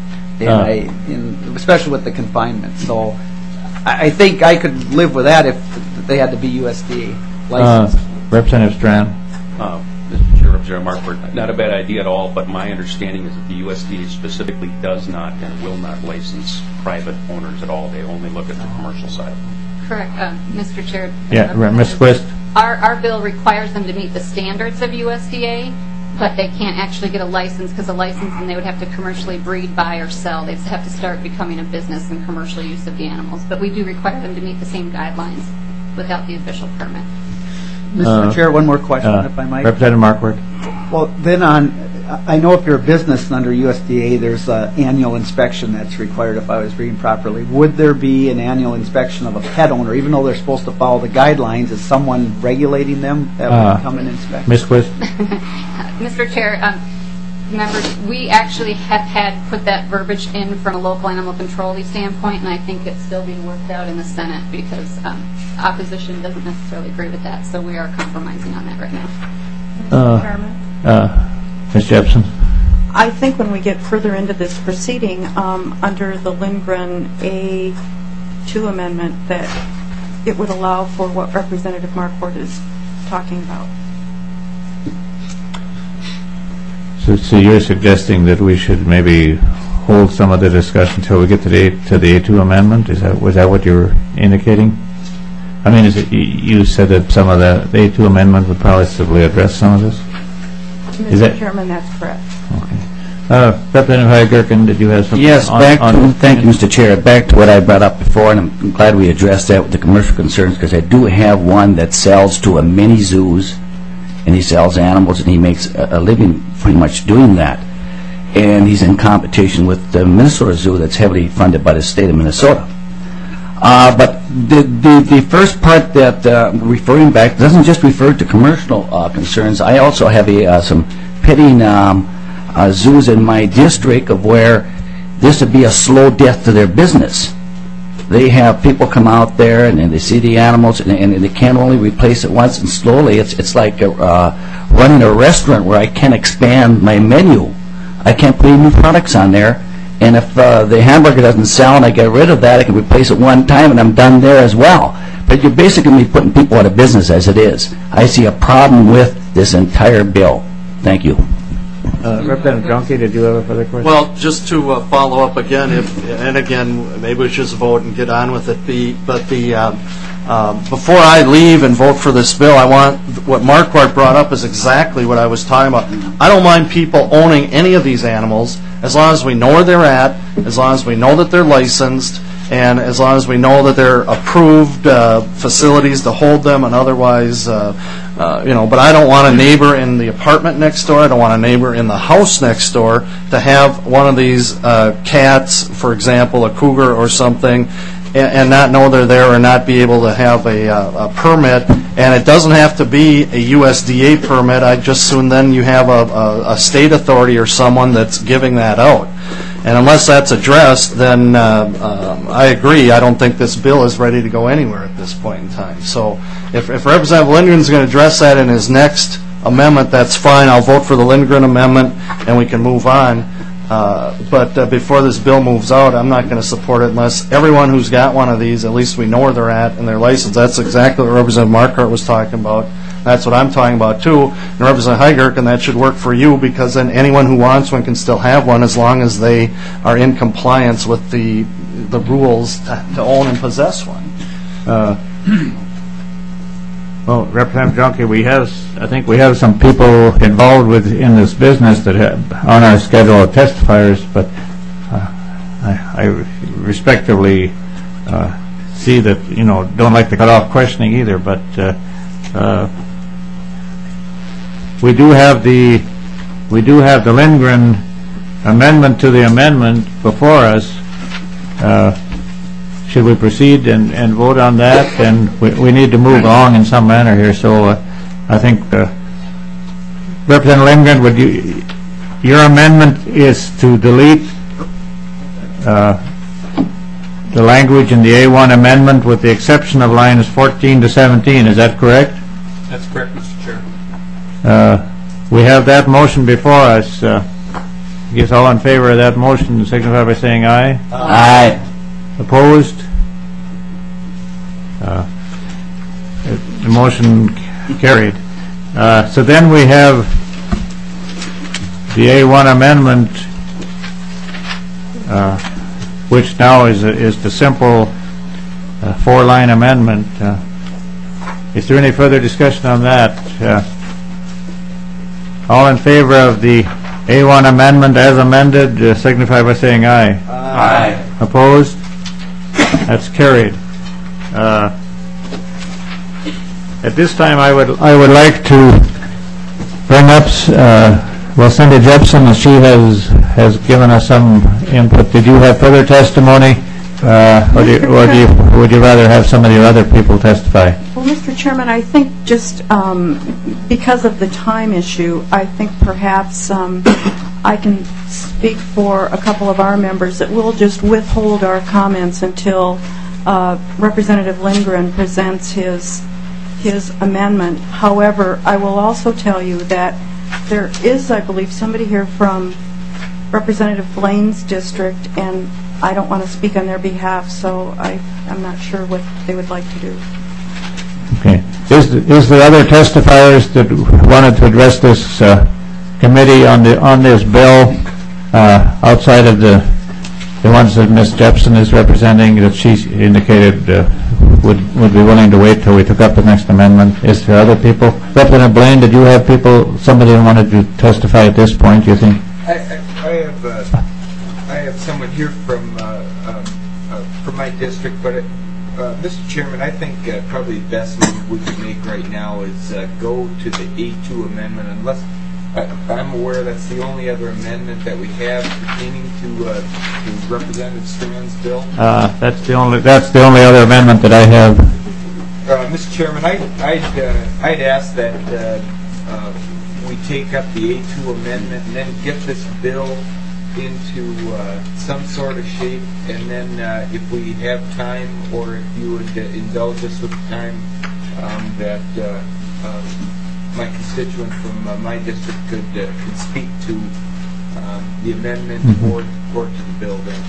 S3: especially with the confinement. So I think I could live with that if they had to be USDA licensed.
S1: Representative Strand.
S11: Mr. Chair, Representative Marquardt, not a bad idea at all, but my understanding is that the USDA specifically does not and will not license private owners at all. They only look at the commercial side.
S13: Correct. Mr. Chair.
S1: Yeah, Ms. Quist.
S13: Our bill requires them to meet the standards of USDA, but they can't actually get a license because a license, and they would have to commercially breed, buy, or sell. They'd have to start becoming a business and commercial use of the animals. But we do require them to meet the same guidelines without the official permit.
S3: Mr. Chair, one more question, if I might.
S1: Representative Marquardt.
S3: Well, then I know if you're a business and under USDA, there's an annual inspection that's required if I was reading properly. Would there be an annual inspection of a pet owner, even though they're supposed to follow the guidelines? Is someone regulating them that would come and inspect?
S1: Ms. Quist.
S13: Mr. Chair, members, we actually have had put that verbiage in from a local animal control standpoint, and I think it's still being worked out in the Senate because opposition doesn't necessarily agree with that, so we are compromising on that right now.
S2: Mr. Chairman?
S1: Ms. Jepson.
S2: I think when we get further into this proceeding, under the Lindgren A2 amendment, that it would allow for what Representative Marquardt is talking about.
S1: So you're suggesting that we should maybe hold some of the discussion until we get to the A2 amendment? Was that what you were indicating? I mean, you said that some of the A2 amendment would probably address some of this?
S2: Mr. Chairman, that's correct.
S1: Okay. Representative Heigurken, did you have something?
S21: Yes, thank you, Mr. Chair. Back to what I brought up before, and I'm glad we addressed that with the commercial concerns, because I do have one that sells to a mini zoos, and he sells animals, and he makes a living pretty much doing that. And he's in competition with the Minnesota Zoo that's heavily funded by the state of Minnesota. But the first part that referring back doesn't just refer to commercial concerns. I also have some pitting zoos in my district of where this would be a slow death to their business. They have people come out there and they see the animals and they can't only replace it once, and slowly it's like running a restaurant where I can't expand my menu. I can't put any new products on there. And if the hamburger doesn't sell and I get rid of that, I can replace it one time and I'm done there as well. But you're basically going to be putting people out of business as it is. I see a problem with this entire bill. Thank you.
S1: Representative Junkie, did you have a further question?
S8: Well, just to follow up again, maybe we should just vote and get on with it. Before I leave and vote for this bill, I want what Marquardt brought up is exactly what I was talking about. I don't mind people owning any of these animals as long as we know where they're at, as long as we know that they're licensed, and as long as we know that they're approved facilities to hold them, and otherwise, but I don't want a neighbor in the apartment next door, I don't want a neighbor in the house next door to have one of these cats, for example, a cougar or something, and not know they're there or not be able to have a permit. And it doesn't have to be a USDA permit. I'd just assume then you have a state authority or someone that's giving that out. And unless that's addressed, then I agree. I don't think this bill is ready to go anywhere at this point in time. So if Representative Lindgren's going to address that in his next amendment, that's fine. I'll vote for the Lindgren amendment, and we can move on. But before this bill moves out, I'm not going to support it unless everyone who's got one of these, at least we know where they're at and their license. That's exactly what Representative Marquardt was talking about. That's what I'm talking about, too. And Representative Heigerk, and that should work for you, because then anyone who wants one can still have one as long as they are in compliance with the rules to own and possess one.
S1: Well, Representative Junkie, I think we have some people involved in this business that have on our schedule of testifiers, but I respectively see that, don't like to cut off questioning either, but we do have the Lindgren amendment to the amendment before us. Should we proceed and vote on that? And we need to move along in some manner here. So I think Representative Lindgren, your amendment is to delete the language in the A1 amendment with the exception of lines 14 to 17. Is that correct?
S20: That's correct, Mr. Chair.
S1: We have that motion before us. I guess all in favor of that motion signify by saying aye.
S21: Aye.
S1: Opposed? The motion carried. So then we have the A1 amendment, which now is the simple four-line amendment. Is there any further discussion on that? All in favor of the A1 amendment as amended signify by saying aye.
S21: Aye.
S1: Opposed? That's carried. At this time, I would like to bring up Cindy Jepson, and she has given us some input. Did you have further testimony, or would you rather have some of the other people testify?
S2: Well, Mr. Chairman, I think just because of the time issue, I think perhaps I can speak for a couple of our members that we'll just withhold our comments until Representative Lindgren presents his amendment. However, I will also tell you that there is, I believe, somebody here from Representative Blaine's district, and I don't want to speak on their behalf, so I'm not sure what they would like to do.
S1: Okay. Is there other testifiers that wanted to address this committee on this bill outside of the ones that Ms. Jepson is representing, that she indicated would be willing to wait till we took up the next amendment? Is there other people? Representative Blaine, did you have somebody who wanted to testify at this point, do you think?
S18: I have someone here from my district, but Mr. Chairman, I think probably the best move we could make right now is go to the A2 amendment, unless I'm aware that's the only other amendment that we have pertaining to Representative Strand's bill.
S1: That's the only other amendment that I have.
S18: Mr. Chairman, I'd ask that we take up the A2 amendment and then get this bill into some sort of shape, and then if we have time, or if you would indulge us with time, that my constituent from my district could speak to the amendment or to the bill then.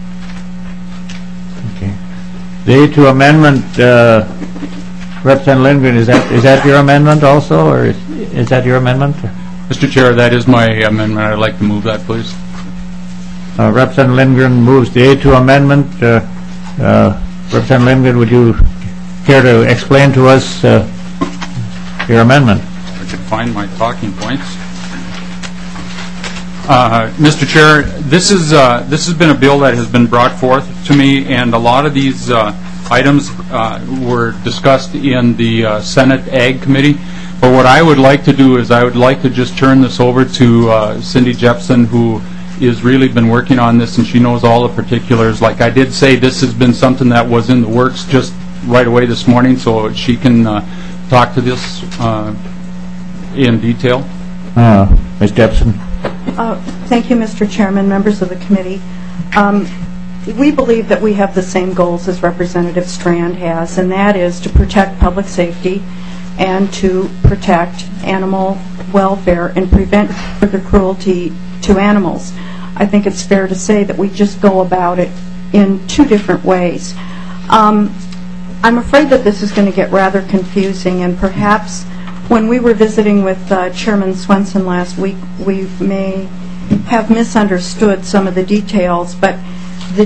S1: Okay. The A2 amendment, Representative Lindgren, is that your amendment also, or is that your amendment?
S20: Mr. Chair, that is my amendment. I'd like to move that, please.
S1: Representative Lindgren moves the A2 amendment. Representative Lindgren, would you care to explain to us your amendment?
S20: I could find my talking points. Mr. Chair, this has been a bill that has been brought forth to me, and a lot of these items were discussed in the Senate Ag Committee. But what I would like to do is I would like to just turn this over to Cindy Jepson, who has really been working on this, and she knows all the particulars. Like I did say, this has been something that was in the works just right away this morning, so she can talk to this in detail.
S1: Ms. Jepson.
S2: Thank you, Mr. Chairman, members of the committee. We believe that we have the same goals as Representative Strand has, and that is to protect public safety and to protect animal welfare and prevent further cruelty to animals. I think it's fair to say that we just go about it in two different ways. I'm afraid that this is going to get rather confusing, and perhaps when we were visiting with Chairman Swenson last week, we may have misunderstood some of the details, but the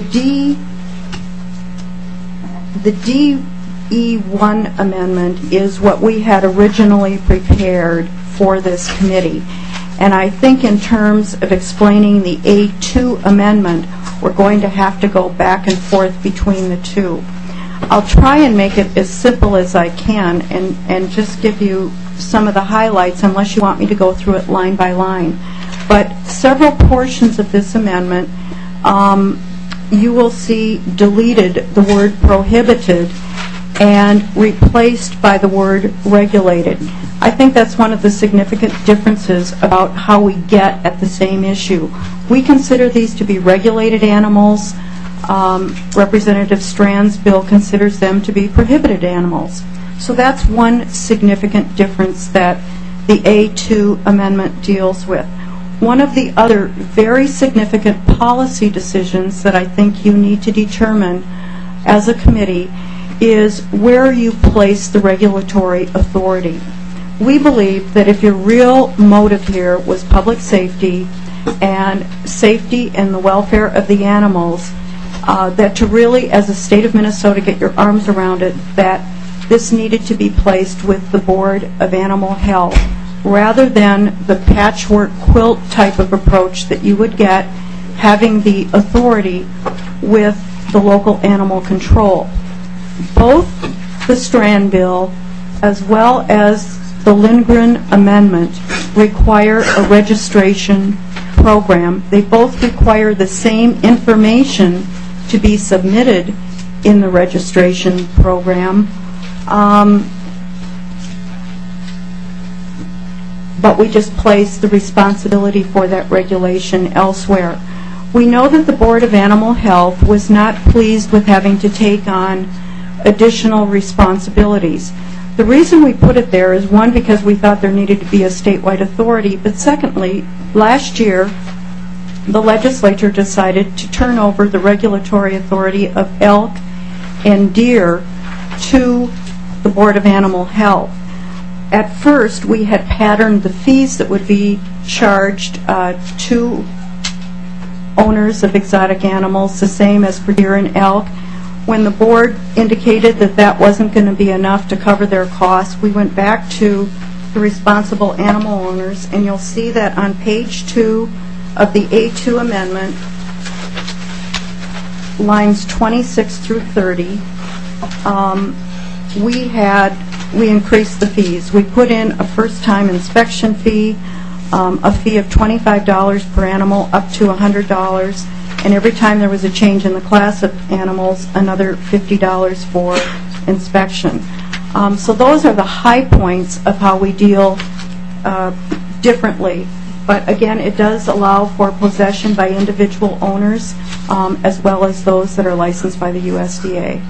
S2: DE1 amendment is what we had originally prepared for this committee. And I think in terms of explaining the A2 amendment, we're going to have to go back and forth between the two. I'll try and make it as simple as I can and just give you some of the highlights, unless you want me to go through it line by line. But several portions of this amendment, you will see deleted the word prohibited and replaced by the word regulated. I think that's one of the significant differences about how we get at the same issue. We consider these to be regulated animals. Representative Strand's bill considers them to be prohibited animals. So that's one significant difference that the A2 amendment deals with. One of the other very significant policy decisions that I think you need to determine as a committee is where you place the regulatory authority. We believe that if your real motive here was public safety and the welfare of the animals, that to really, as a state of Minnesota, get your arms around it, that this needed to be placed with the Board of Animal Health, rather than the patchwork quilt type of approach that you would get having the authority with the local animal control. Both the Strand bill as well as the Lindgren amendment require a registration program. They both require the same information to be submitted in the registration program, but we just place the responsibility for that regulation elsewhere. We know that the Board of Animal Health was not pleased with having to take on additional responsibilities. The reason we put it there is, one, because we thought there needed to be a statewide authority, but secondly, last year the legislature decided to turn over the regulatory authority of elk and deer to the Board of Animal Health. At first, we had patterned the fees that would be charged to owners of exotic animals the same as for deer and elk. When the board indicated that that wasn't going to be enough to cover their costs, we went back to the responsible animal owners, and you'll see that on page 2 of the A2 amendment, lines 26 through 30, we increased the fees. We put in a first-time inspection fee, a fee of $25 per animal up to $100, and every time there was a change in the class of animals, another $50 for inspection. So those are the high points of how we deal differently. But again, it does allow for possession by individual owners as well as those that are licensed by the USDA.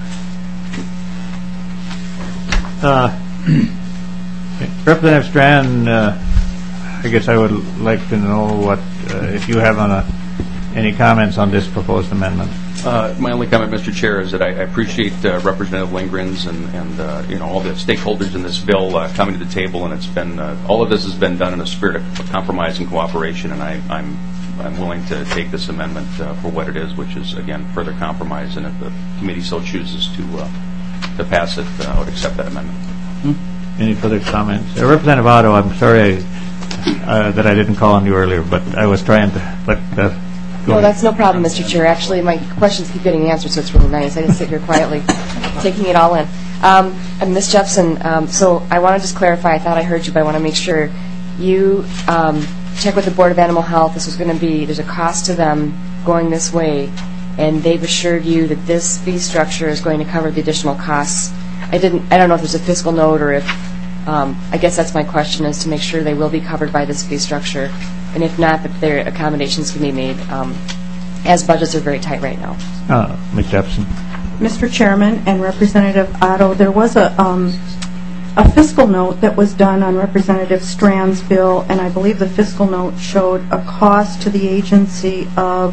S1: Representative Strand, I guess I would like to know what if you have any comments on this proposed amendment.
S11: My only comment, Mr. Chair, is that I appreciate Representative Lindgren's and all the stakeholders in this bill coming to the table, and it's been all of this has been done in a spirit of compromise and cooperation, and I'm willing to take this amendment for what it is, which is again further compromise, and if the committee so chooses to pass it, I would accept that amendment.
S1: Any further comments? Representative Otto, I'm sorry that I didn't call on you earlier, but I was trying to.
S5: No, that's no problem, Mr. Chair. Actually, my questions keep getting answered, so it's really nice. I just sit here quietly, taking it all in. And Ms. Jepson, so I want to just clarify. I thought I heard you, but I want to make sure you check with the Board of Animal Health. This was going to be, there's a cost to them going this way, and they've assured you that this fee structure is going to cover the additional costs. I don't know if there's a fiscal note or if, I guess that's my question, is to make sure they will be covered by this fee structure. And if not, that their accommodations can be made, as budgets are very tight right now.
S1: Ms. Jepson.
S2: Mr. Chairman and Representative Otto, there was a fiscal note that was done on Representative Strand's bill, and I believe the fiscal note showed a cost to the agency of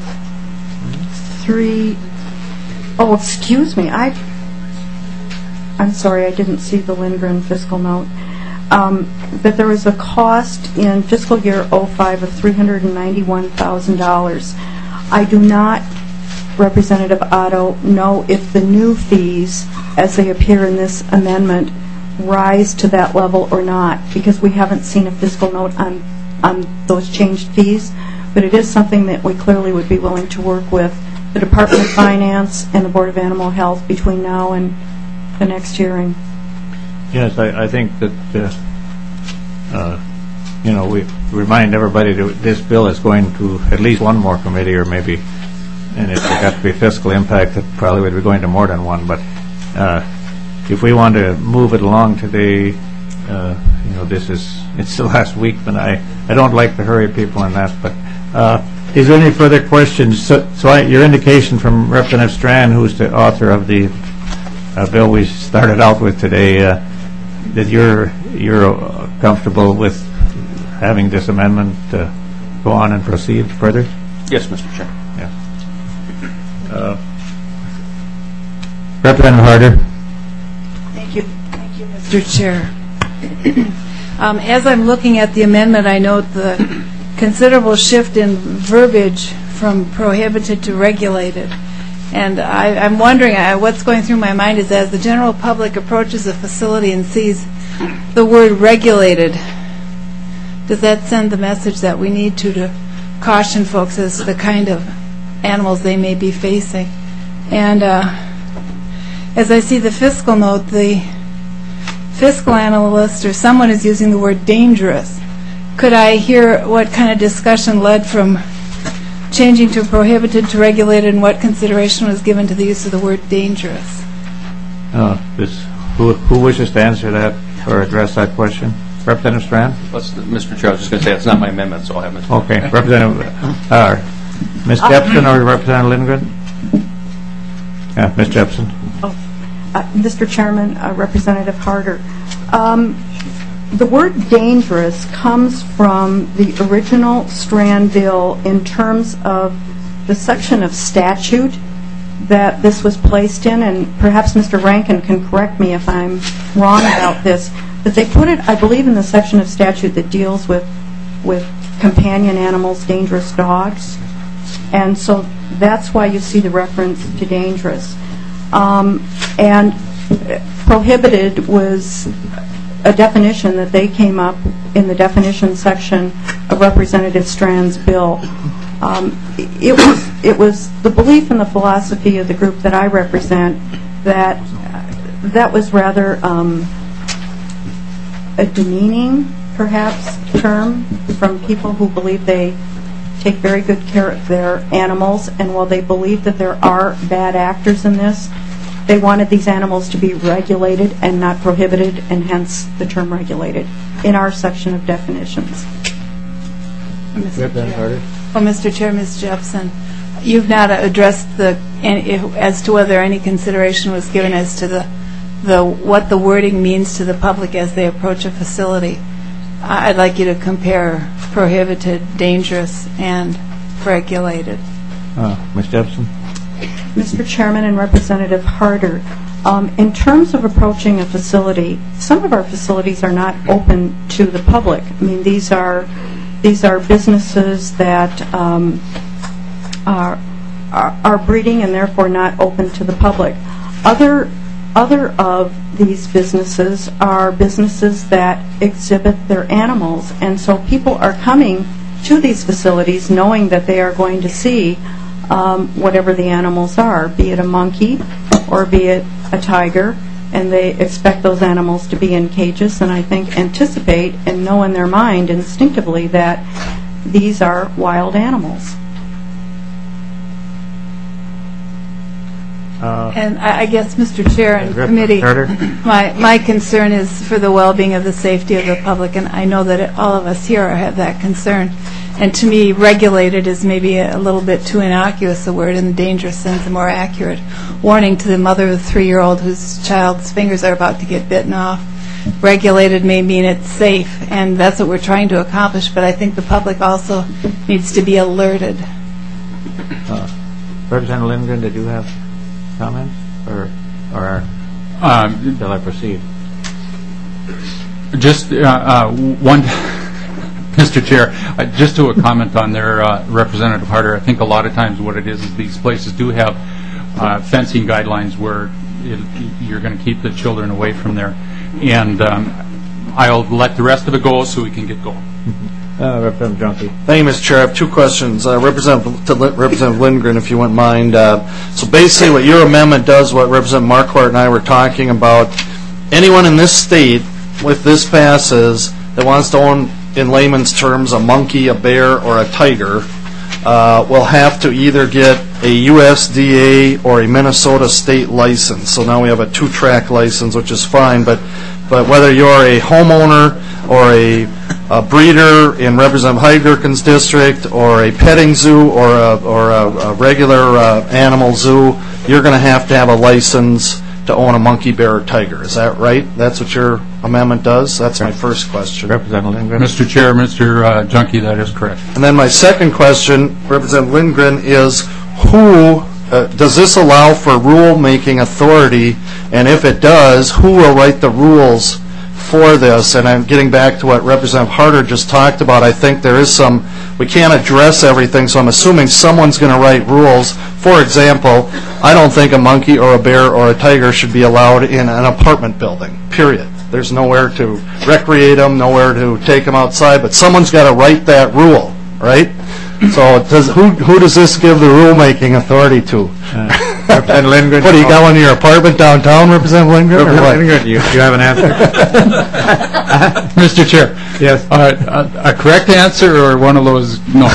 S2: excuse me, I'm sorry, I didn't see the Lindgren fiscal note. That there was a cost in fiscal year 05 of $391,000. I do not, Representative Otto, know if the new fees, as they appear in this amendment, rise to that level or not, because we haven't seen a fiscal note on those changed fees. But it is something that we clearly would be willing to work with the Department of Finance and the Board of Animal Health between now and the next hearing.
S1: Yes, I think that, we remind everybody that this bill is going to at least one more committee, or maybe, and if there got to be fiscal impact, it probably would be going to more than one. But if we want to move it along today, it's the last week, but I don't like to hurry people on that. But is there any further questions? So your indication from Representative Strand, who's the author of the bill we started out with today, that you're comfortable with having this amendment go on and proceed further?
S11: Yes, Mr. Chair.
S1: Yeah. Representative Harder.
S4: Thank you, Mr. Chair. As I'm looking at the amendment, I note the considerable shift in verbiage from prohibited to regulated. And I'm wondering, what's going through my mind is, as the general public approaches a facility and sees the word regulated, does that send the message that we need to caution folks as to the kind of animals they may be facing? And as I see the fiscal note, the fiscal analyst or someone is using the word dangerous. Could I hear what kind of discussion led from changing to prohibited to regulated, and what consideration was given to the use of the word dangerous?
S1: Who wishes to answer that or address that question? Representative Strand?
S11: Mr. Chair, I was just going to say it's not my amendment, so I'll have Mr.
S1: Okay. Representative Ms. Jepson or Representative Lindgren? Yeah, Ms. Jepson.
S2: Mr. Chairman, Representative Harder, the word dangerous comes from the original Strand bill in terms of the section of statute that this was placed in, and perhaps Mr. Rankin can correct me if I'm wrong about this, but they put it, I believe, in the section of statute that deals with companion animals, dangerous dogs, and so that's why you see the reference to dangerous. And prohibited was a definition that they came up in the definition section of Representative Strand's bill. It was the belief and the philosophy of the group that I represent that that was rather a demeaning, perhaps, term from people who believe they take very good care of their animals, and while they believe that there are bad actors in this, they wanted these animals to be regulated and not prohibited, and hence the term regulated in our section of definitions.
S4: Mr. Chair, Ms. Jepson, you've not addressed as to whether any consideration was given as to what the wording means to the public as they approach a facility. I'd like you to compare prohibited, dangerous, and regulated.
S1: Ms. Jepson?
S2: Mr. Chairman and Representative Harder, in terms of approaching a facility, some of our facilities are not open to the public. I mean, these are businesses that are breeding and therefore not open to the public. Other of these businesses are businesses that exhibit their animals, and so people are coming to these facilities knowing that they are going to see whatever the animals are, be it a monkey or be it a tiger, and they expect those animals to be in cages, and I think anticipate and know in their mind instinctively that these are wild animals.
S9: And I guess, Mr. Chair and committee, my concern is for the well-being of the safety of the public, and I know that all of us here have that concern. And to me, regulated is maybe a little bit too innocuous a word. In the dangerous sense, a more accurate warning to the mother of the 3-year-old whose child's fingers are about to get bitten off. Regulated may mean it's safe, and that's what we're trying to accomplish, but I think the public also needs to be alerted.
S1: Representative Lindgren, did you have comments, or shall I proceed?
S20: Just one, Mr. Chair, just to a comment on there, Representative Harder, I think a lot of times what it is these places do have fencing guidelines where you're going to keep the children away from there. And I'll let the rest of it go so we can get going.
S1: Representative Junkie.
S8: Thank you, Mr. Chair. I have two questions. Representative Lindgren, if you wouldn't mind. So basically what your amendment does, what Representative Marquardt and I were talking about, anyone in this state, if this passes, that wants to own, in layman's terms, a monkey, a bear, or a tiger, will have to either get a USDA or a Minnesota state license. So now we have a 2-track license, which is fine, but whether you're a homeowner or a breeder in Representative Heidgerken's district or a petting zoo or a regular animal zoo, you're going to have a license to own a monkey, bear, or tiger. Is that right? That's what your amendment does? That's my first question.
S20: Representative Lindgren. Mr. Chair, Mr. Junkie, that is correct.
S8: And then my second question, Representative Lindgren, is who does this allow for rule-making authority? And if it does, who will write the rules for this? And I'm getting back to what Representative Harder just talked about. I think there is some, we can't address everything, so I'm assuming someone's going to write rules. For example, I don't think a monkey or a bear or a tiger should be allowed in an apartment building, period. There's nowhere to recreate them, nowhere to take them outside, but someone's got to write that rule, right? So who does this give the rule-making authority to?
S1: Representative Lindgren.
S8: What, do you got one in your apartment downtown, Representative Lindgren?
S1: Representative Lindgren, do you have an answer?
S20: Mr. Chair.
S1: Yes.
S20: A correct answer or one of those? No.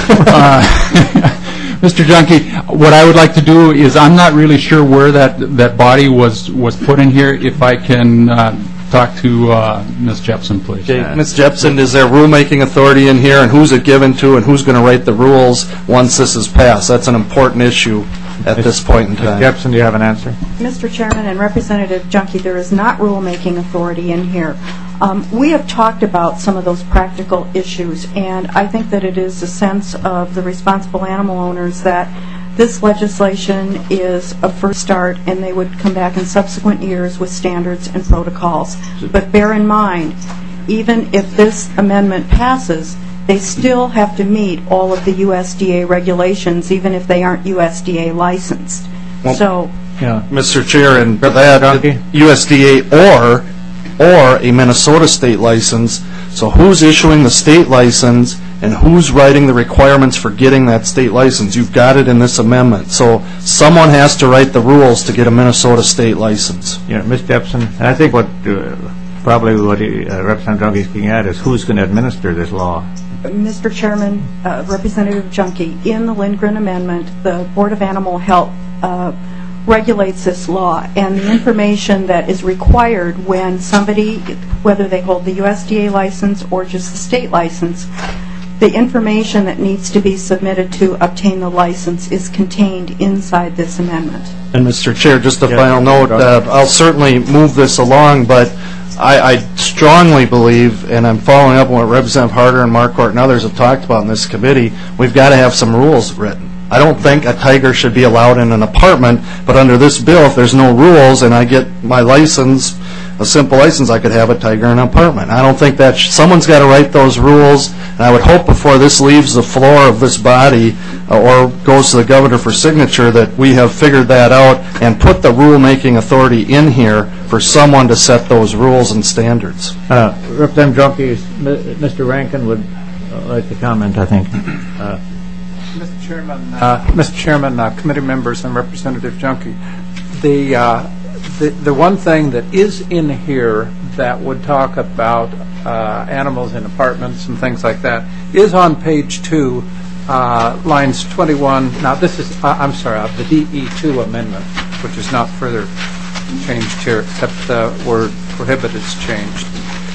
S20: Mr. Junkie, what I would like to do is, I'm not really sure where that body was put in here. If I can talk to Ms. Jepson, please.
S8: Okay. Ms. Jepson, is there rulemaking authority in here, and who's it given to, and who's going to write the rules once this is passed? That's an important issue at this point in time.
S1: Ms. Jepson, do you have an answer?
S2: Mr. Chairman and Representative Junkie, there is not rulemaking authority in here. We have talked about some of those practical issues, and I think that it is a sense of the responsible animal owners that this legislation is a first start, and they would come back in subsequent years with standards and protocols. But bear in mind, even if this amendment passes, they still have to meet all of the USDA regulations, even if they aren't USDA licensed.
S8: Well, Mr. Chair, and for that, USDA or a Minnesota state license. So who's issuing the state license and who's writing the requirements for getting that state license? You've got it in this amendment. So someone has to write the rules to get a Minnesota state license.
S1: Yeah, Ms. Jepson, I think probably what Representative Junkie is getting at is who's going to administer this law.
S2: Mr. Chairman, Representative Junkie, in the Lindgren Amendment, the Board of Animal Health regulates this law, and the information that is required when somebody, whether they hold the USDA license or just the state license, the information that needs to be submitted to obtain the license is contained inside this amendment.
S8: And Mr. Chair, just a final note, I'll certainly move this along, but I strongly believe, and I'm following up on what Representative Harder and Marquardt and others have talked about in this committee, we've got to have some rules written. I don't think a tiger should be allowed in an apartment, but under this bill, if there's no rules and I get my license, a simple license, I could have a tiger in an apartment. I don't think that someone's got to write those rules, and I would hope before this leaves the floor of this body or goes to the governor for signature that we have figured that out and put the rule-making authority in here for someone to set those rules and standards.
S1: Representative Junkie, Mr. Rankin would like to comment, I think.
S10: Mr. Chairman, committee members, and Representative Junkie, the one thing that is in here that would talk about animals in apartments and things like that is on page 2, lines 21. Now, this is, I'm sorry, the DE2 amendment, which is not further changed here, except the word prohibit is changed.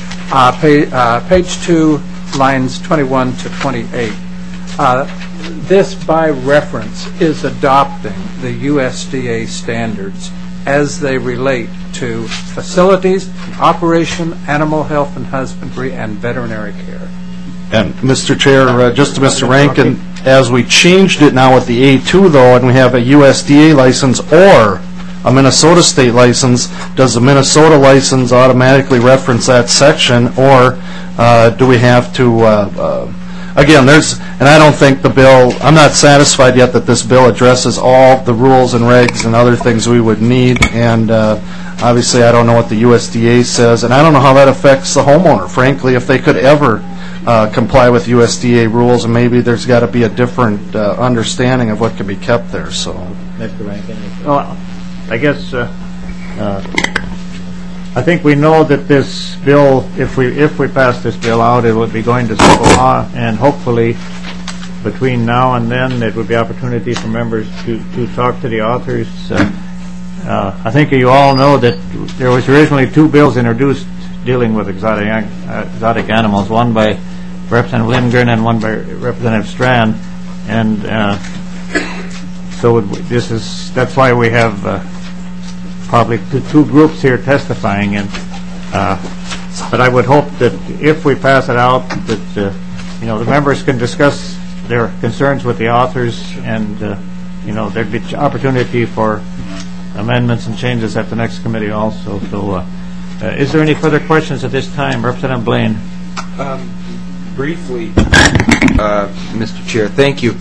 S10: Page 2, lines 21 to 28. This, by reference, is adopting the USDA standards as they relate to facilities, operation, animal health and husbandry, and veterinary care.
S8: And, Mr. Chair, just to Mr. Rankin, as we changed it now with the A2, though, and we have a USDA license or a Minnesota state license, does the Minnesota license automatically reference that section, or do we have to... Again, and I don't think the bill, I'm not satisfied yet that this bill addresses all the rules and regs and other things we would need, and obviously I don't know what the USDA says, and I don't know how that affects the homeowner, frankly, if they could ever comply with USDA rules, and maybe there's got to be a different understanding of what can be kept there. So,
S1: Mr. Rankin, well, I guess I think we know that this bill, if we pass this bill out, it would be going to civil law, and hopefully between now and then there would be opportunity for members to talk to the authors. I think you all know that there was originally 2 bills introduced dealing with exotic animals, one by Representative Lindgren and one by Representative Strand, and so that's why we have probably two groups here testifying, and but I would hope that if we pass it out, that the members can discuss their concerns with the authors, and there'd be opportunity for amendments and changes at the next committee also. So, is there any further questions at this time, Representative Blaine?
S18: Briefly, Mr. Chair, thank you.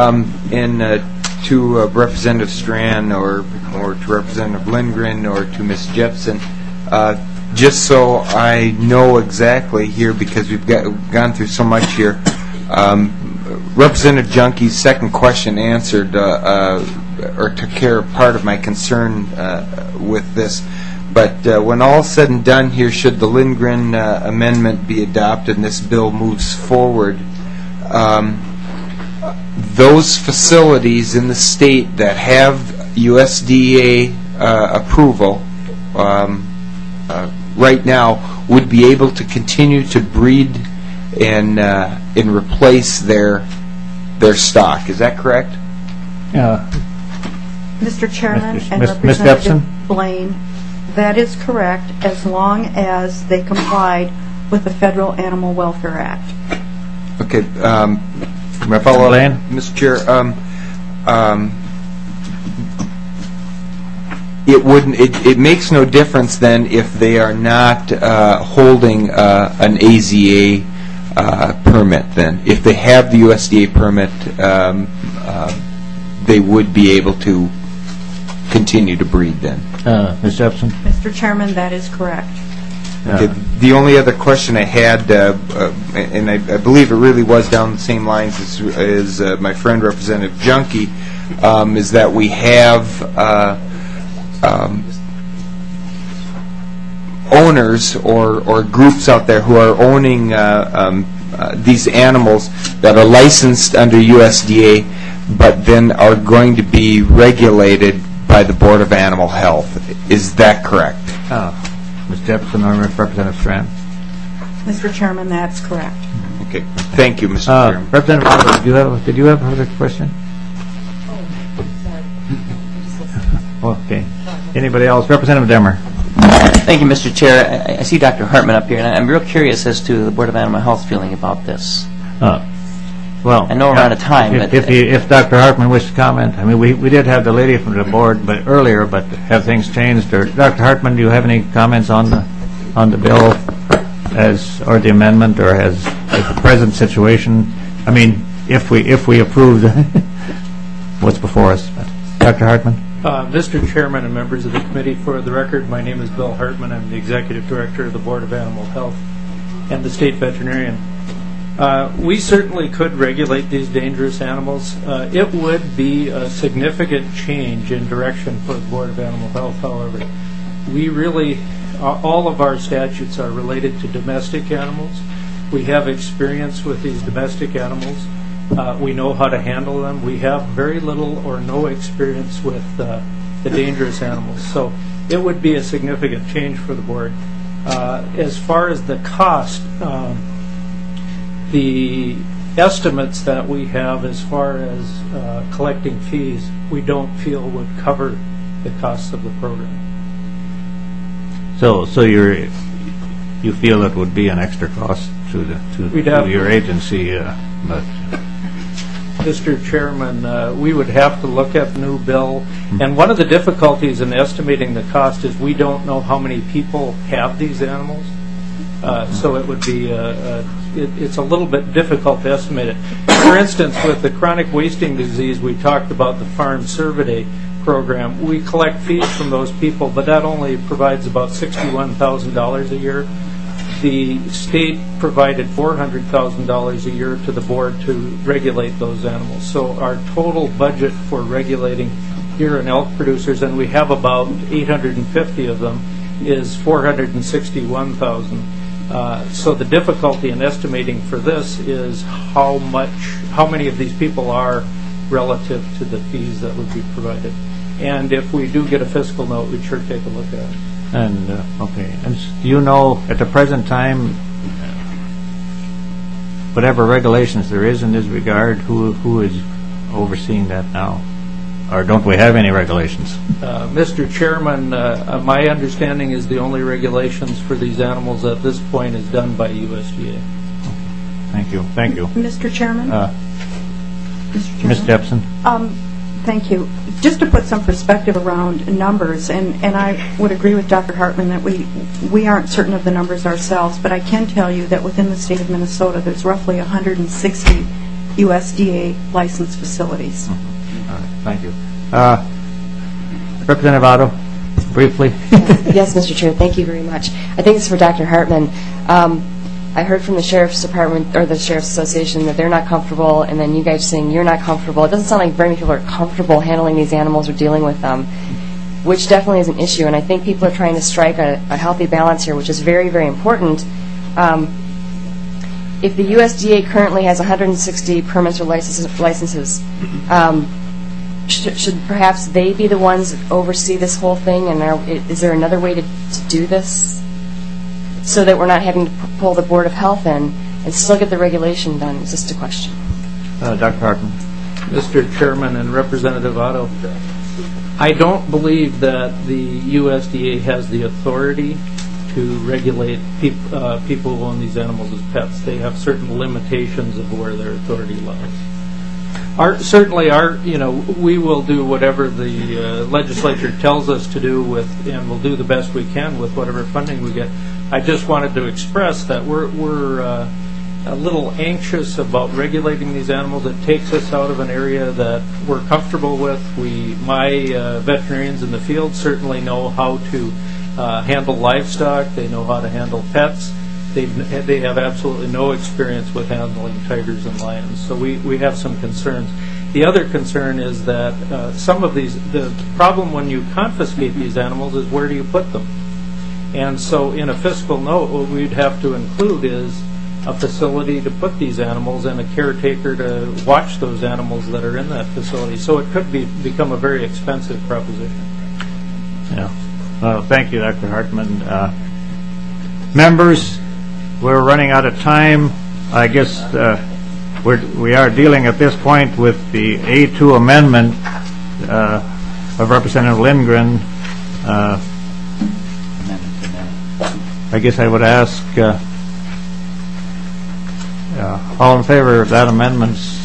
S18: To Representative Strand or to Representative Lindgren or to Ms. Jepson, just so I know exactly here, because we've gone through so much here, Representative Junkie's second question answered or took care of part of my concern with this. But when all's said and done here, should the Lindgren amendment be adopted and this bill moves forward, those facilities in the state that have USDA approval right now would be able to continue to breed and replace their stock. Is that correct?
S2: Mr. Chairman and
S1: Ms.
S2: Representative Blaine, that is correct, as long as they complied with the Federal Animal Welfare Act.
S18: Okay. May I follow up, Mr. Chair? It makes no difference then if they are not holding an AZA permit. Then, if they have the USDA permit, they would be able to continue to breed. Then,
S1: Ms. Jepson.
S2: Mr. Chairman, that is correct.
S18: Okay. The only other question I had, and I believe it really was down the same lines as my friend Representative Junkie, is that we have owners or groups out there who are owning these animals that are licensed under USDA, but then are going to be regulated by the Board of Animal Health. Is that correct?
S1: Ms. Jepson or Representative Strand?
S2: Mr. Chairman, that's correct.
S18: Okay. Thank you, Mr. Chairman.
S1: Representative Robert, did you have another question? Okay. Anybody else? Representative Demmer.
S6: Thank you, Mr. Chair. I see Dr. Hartman up here, and I'm real curious as to the Board of Animal Health feeling about this.
S1: Well,
S6: I know we're out of time, but...
S1: If Dr. Hartman wished to comment, I mean, we did have the lady from the board earlier, but have things changed? Or Dr. Hartman, do you have any comments on the bill or the amendment, or as the present situation? I mean, if we approve what's before us. Dr. Hartman?
S10: Mr. Chairman and members of the committee, for the record, my name is Bill Hartman. I'm the Executive Director of the Board of Animal Health and the State Veterinarian. We certainly could regulate these dangerous animals. It would be a significant change in direction for the Board of Animal Health, however. We really, all of our statutes are related to domestic animals. We have experience with these domestic animals. We know how to handle them. We have very little or no experience with the dangerous animals. So it would be a significant change for the board. As far as the cost, the estimates that we have as far as collecting fees, we don't feel would cover the costs of the program.
S1: So you feel it would be an extra cost to your agency, but...
S10: Mr. Chairman, we would have to look at the new bill, and one of the difficulties in estimating the cost is we don't know how many people have these animals, so it would be it's a little bit difficult to estimate it. For instance, with the chronic wasting disease, we talked about the Farm Survey program. We collect fees from those people, but that only provides about $61,000 a year. The state provided $400,000 a year to the board to regulate those animals. So our total budget for regulating deer and elk producers, and we have about 850 of them, is $461,000. So the difficulty in estimating for this is how many of these people are relative to the fees that would be provided. And if we do get a fiscal note, we'd sure take a look at it.
S1: And okay, and do you know at the present time, whatever regulations there is in this regard, who is overseeing that now, or don't we have any regulations?
S10: Mr. Chairman, my understanding is the only regulations for these animals at this point is done by USDA.
S1: Thank you.
S2: Mr. Chairman.
S1: Ms. Jepson.
S2: Thank you. Just to put some perspective around numbers, and I would agree with Dr. Hartman that we aren't certain of the numbers ourselves, but I can tell you that within the state of Minnesota, there's roughly 160 USDA licensed facilities.
S1: All right. Thank you. Representative Otto, briefly.
S5: Yes, Mr. Chair. Thank you very much. I think it's for Dr. Hartman. I heard from the Sheriff's Department or the Sheriff's Association that they're not comfortable, and then you guys saying you're not comfortable. It doesn't sound like very many people are comfortable handling these animals or dealing with them, which definitely is an issue. And I think people are trying to strike a healthy balance here, which is very, very important. If the USDA currently has 160 permits or licenses, should perhaps they be the ones that oversee this whole thing? And is there another way to do this so that we're not having to pull the Board of Health in and still get the regulation done? It's just a question.
S1: Dr. Hartman.
S10: Mr. Chairman and Representative Otto, I don't believe that the USDA has the authority to regulate people who own these animals as pets. They have certain limitations of where their authority lies. Certainly, we will do whatever the legislature tells us to do and we'll do the best we can with whatever funding we get. I just wanted to express that we're a little anxious about regulating these animals. It takes us out of an area that we're comfortable with. My veterinarians in the field certainly know how to handle livestock. They know how to handle pets. They have absolutely no experience with handling tigers and lions. So we have some concerns. The other concern is that the problem when you confiscate these animals is where do you put them? And so in a fiscal note, what we'd have to include is a facility to put these animals and a caretaker to watch those animals that are in that facility. So it could become a very expensive proposition.
S1: Yeah. Well, thank you, Dr. Hartman. Members, we're running out of time. I guess we are dealing at this point with the A2 amendment of Representative Lindgren. I guess I would ask all in favor of that amendment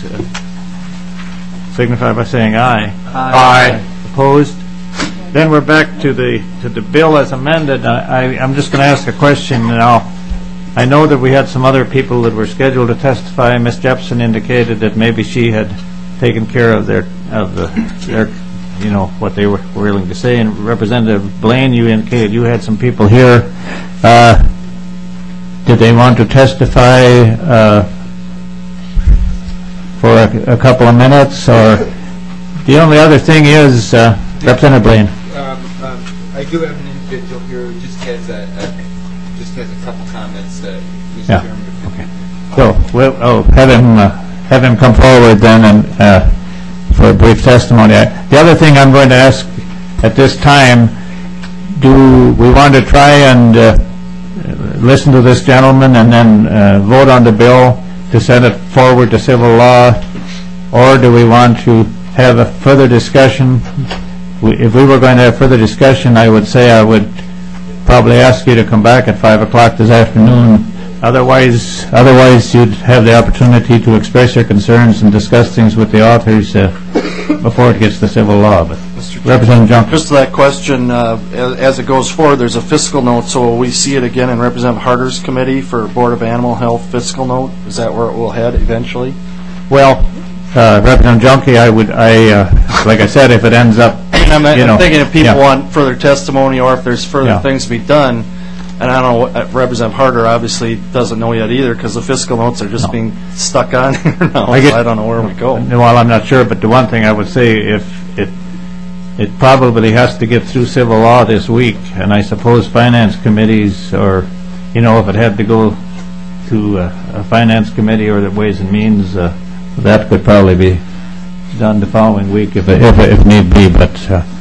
S1: signify by saying aye.
S10: Aye.
S1: Opposed? Then we're back to the bill as amended. I'm just going to ask a question now. I know that we had some other people that were scheduled to testify. Ms. Jepson indicated that maybe she had taken care of their what they were willing to say. And Representative Blaine, you indicated you had some people here. Did they want to testify for a couple of minutes? Or the only other thing is, Representative Blaine.
S18: I do have an individual here who just has a couple comments.
S1: Yeah. Okay. So we'll have him come forward then and for a brief testimony. The other thing I'm going to ask at this time: do we want to try and listen to this gentleman and then vote on the bill to send it forward to civil law, or do we want to have a further discussion? If we were going to have further discussion, I would say I would probably ask you to come back at 5 o'clock this afternoon. Otherwise, you'd have the opportunity to express your concerns and discuss things with the authors before it gets to civil law. But Representative Junker.
S8: Just to that question, as it goes forward, there's a fiscal note, so will we see it again in Representative Harder's committee for Board of Animal Health fiscal note? Is that where it will head eventually?
S1: Well, Representative Junkie, like I said, if it ends up,
S8: I'm thinking if people want further testimony or if there's further things to be done, and I don't know, Representative Harder obviously doesn't know yet either because the fiscal notes are just being stuck on here now, so I don't know where we go.
S1: Well, I'm not sure, but the one thing I would say, if it probably has to get through civil law this week, and I suppose finance committees, or, if it had to go to a finance committee or the Ways and Means, that could probably be done the following week if need be. But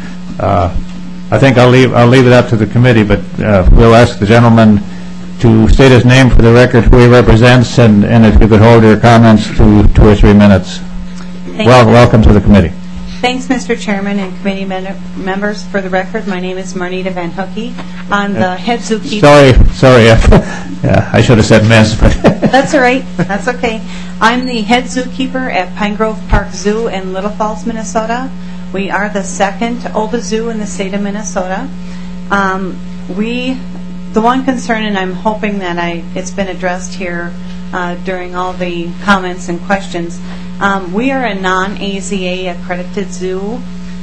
S1: I think I'll leave it up to the committee. But we'll ask the gentleman to state his name for the record, who he represents, and if you could hold your comments to 2 or 3 minutes. Welcome to the committee.
S7: Thanks, Mr. Chairman and committee members. For the record, my name is Marnita Van Hookey. I'm the head zookeeper.
S1: Sorry. I should have said miss. But
S7: That's all right. That's okay. I'm the head zookeeper at Pine Grove Park Zoo in Little Falls, Minnesota. We are the second oldest zoo in the state of Minnesota. The one concern, and I'm hoping that it's been addressed here during all the comments and questions, we are a non-AZA accredited zoo.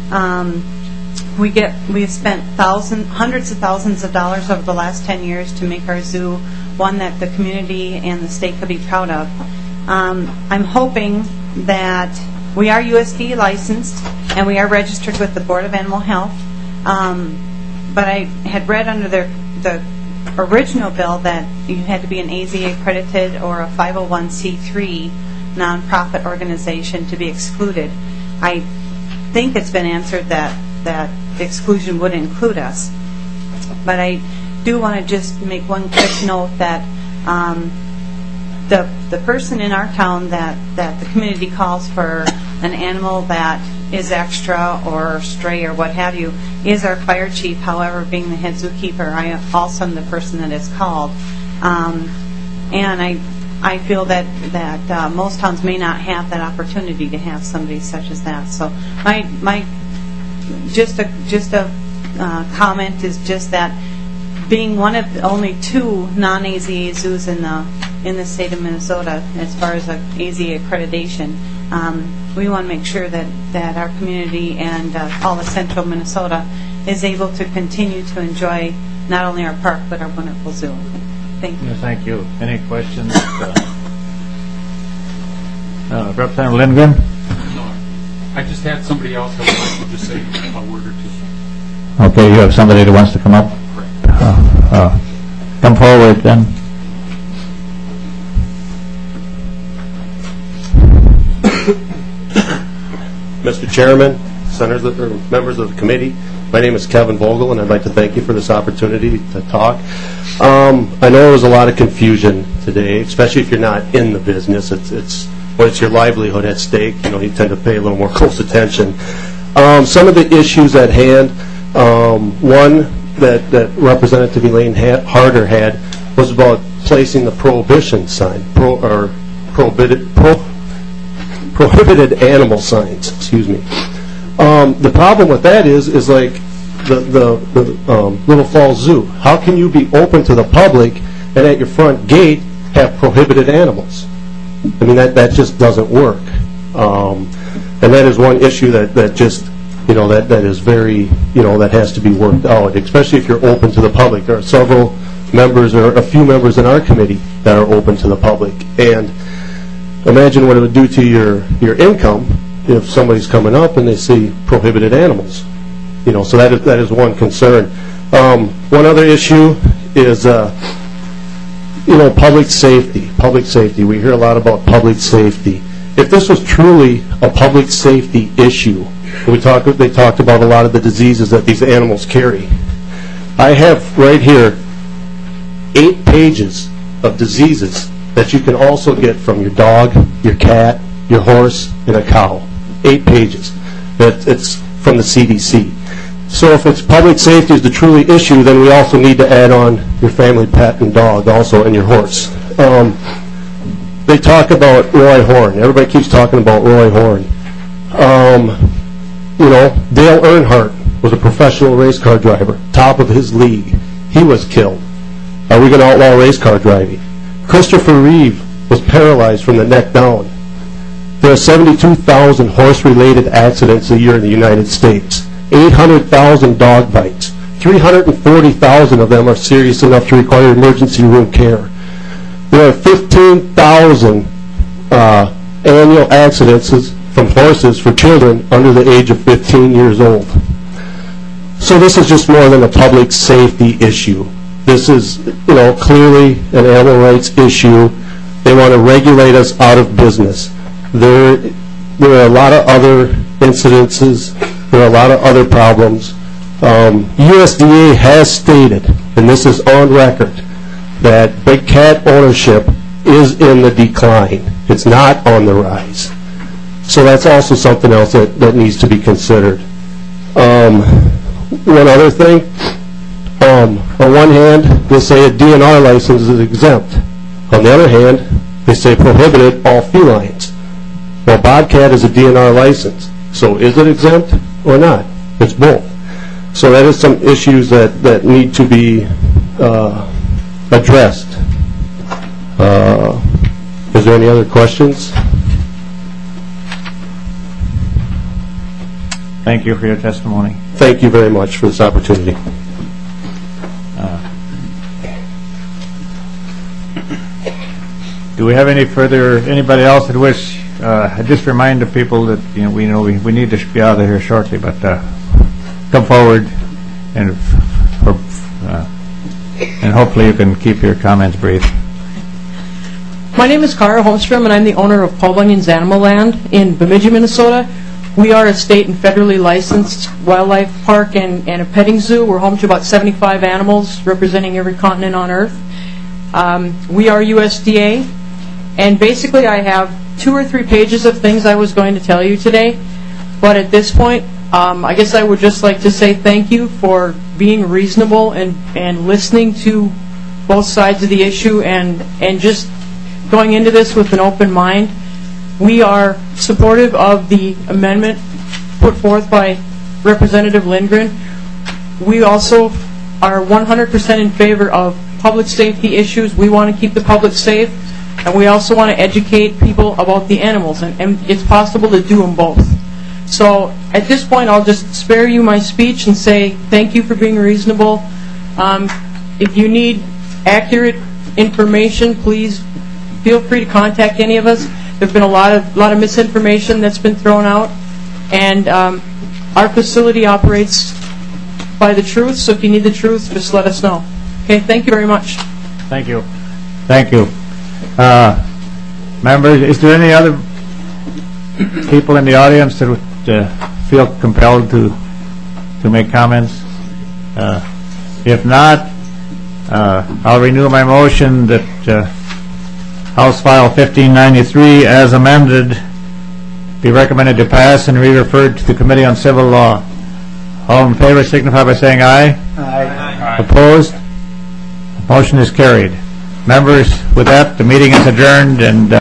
S7: We've spent hundreds of thousands of dollars over the last 10 years to make our zoo one that the community and the state could be proud of. I'm hoping that we are USDA licensed and we are registered with the Board of Animal Health. But I had read under the original bill that you had to be an AZA accredited or a 501c3 nonprofit organization to be excluded. I think it's been answered that the exclusion would include us. But I do want to just make one quick note that the person in our town that the community calls for an animal that is extra or stray or what have you is our fire chief. However, being the head zookeeper, I also am the person that is called. And I feel that most towns may not have that opportunity to have somebody such as that. So my just a comment is just that being one of only 2 non-AZA zoos in the state of Minnesota as far as AZA accreditation, we want to make sure that our community and all of central Minnesota is able to continue to enjoy not only our park but our wonderful zoo. Thank you.
S1: Thank you. Any questions? Representative Lindgren?
S20: No. I just had somebody else that would like to just say a word or two.
S1: Okay, you have somebody that wants to come up? Correct. Come forward then.
S22: Mr. Chairman, senators, members of the committee, my name is Kevin Vogel, and I'd like to thank you for this opportunity to talk. I know there was a lot of confusion today, especially if you're not in the business. When it's your livelihood at stake, you tend to pay a little more close attention. Some of the issues at hand, one that Representative Elaine Harder had was about placing the prohibition sign, prohibited animal signs. Excuse me. The problem with that is like the Little Falls Zoo. How can you be open to the public and at your front gate have prohibited animals? I mean, that just doesn't work. And that is one issue that just, that is very, that has to be worked out, especially if you're open to the public. There are several members, or a few members in our committee that are open to the public. And imagine what it would do to your income if somebody's coming up and they see prohibited animals. So that is one concern. One other issue is, public safety. Public safety. We hear a lot about public safety. If this was truly a public safety issue, they talked about a lot of the diseases that these animals carry. I have right here 8 pages of diseases that you can also get from your dog, your cat, your horse, and a cow. 8 pages. It's from the CDC. So if it's public safety is the truly issue, then we also need to add on your family pet and dog also, and your horse. They talk about Roy Horn. Everybody keeps talking about Roy Horn. Dale Earnhardt was a professional race car driver, top of his league. He was killed. Are we going to outlaw race car driving? Christopher Reeve was paralyzed from the neck down. There are 72,000 horse-related accidents a year in the United States. 800,000 dog bites. 340,000 of them are serious enough to require emergency room care. There are 15,000 annual accidents from horses for children under the age of 15 years old. So this is just more than a public safety issue. This is, clearly an animal rights issue. They want to regulate us out of business. There are a lot of other incidences. There are a lot of other problems. USDA has stated, and this is on record, that big cat ownership is in the decline. It's not on the rise. So that's also something else that needs to be considered. One other thing, on one hand, they say a DNR license is exempt. On the other hand, they say prohibited all felines. Well, Bobcat is a DNR license. So is it exempt or not? It's both. So that is some issues that need to be addressed. Is there any other questions?
S1: Thank you for your testimony.
S22: Thank you very much for this opportunity.
S1: Do we have anybody else that wish? I just remind the people that we need to be out of here shortly, but come forward and hopefully you can keep your comments brief.
S12: My name is Cara Holmstrom, and I'm the owner of Paul Bunyan's Animal Land in Bemidji, Minnesota. We are a state and federally licensed wildlife park and a petting zoo. We're home to about 75 animals representing every continent on Earth. We are USDA, and basically I have 2 or 3 pages of things I was going to tell you today, but at this point, I guess I would just like to say thank you for being reasonable and listening to both sides of the issue and just going into this with an open mind. We are supportive of the amendment put forth by Representative Lindgren. We also are 100% in favor of public safety issues. We want to keep the public safe, and we also want to educate people about the animals, and it's possible to do them both. So at this point, I'll just spare you my speech and say thank you for being reasonable. If you need accurate information, please feel free to contact any of us. There's been a lot of misinformation that's been thrown out, and our facility operates by the truth, so if you need the truth, just let us know. Okay, thank you very much.
S1: Thank you. Thank you. Members, is there any other people in the audience that would feel compelled to make comments? If not, I'll renew my motion that House File 1593, as amended, be recommended to pass and re-referred to the Committee on Civil Law. All in favor signify by saying aye. Aye. Opposed? Motion is carried. Members, with that, the meeting is adjourned and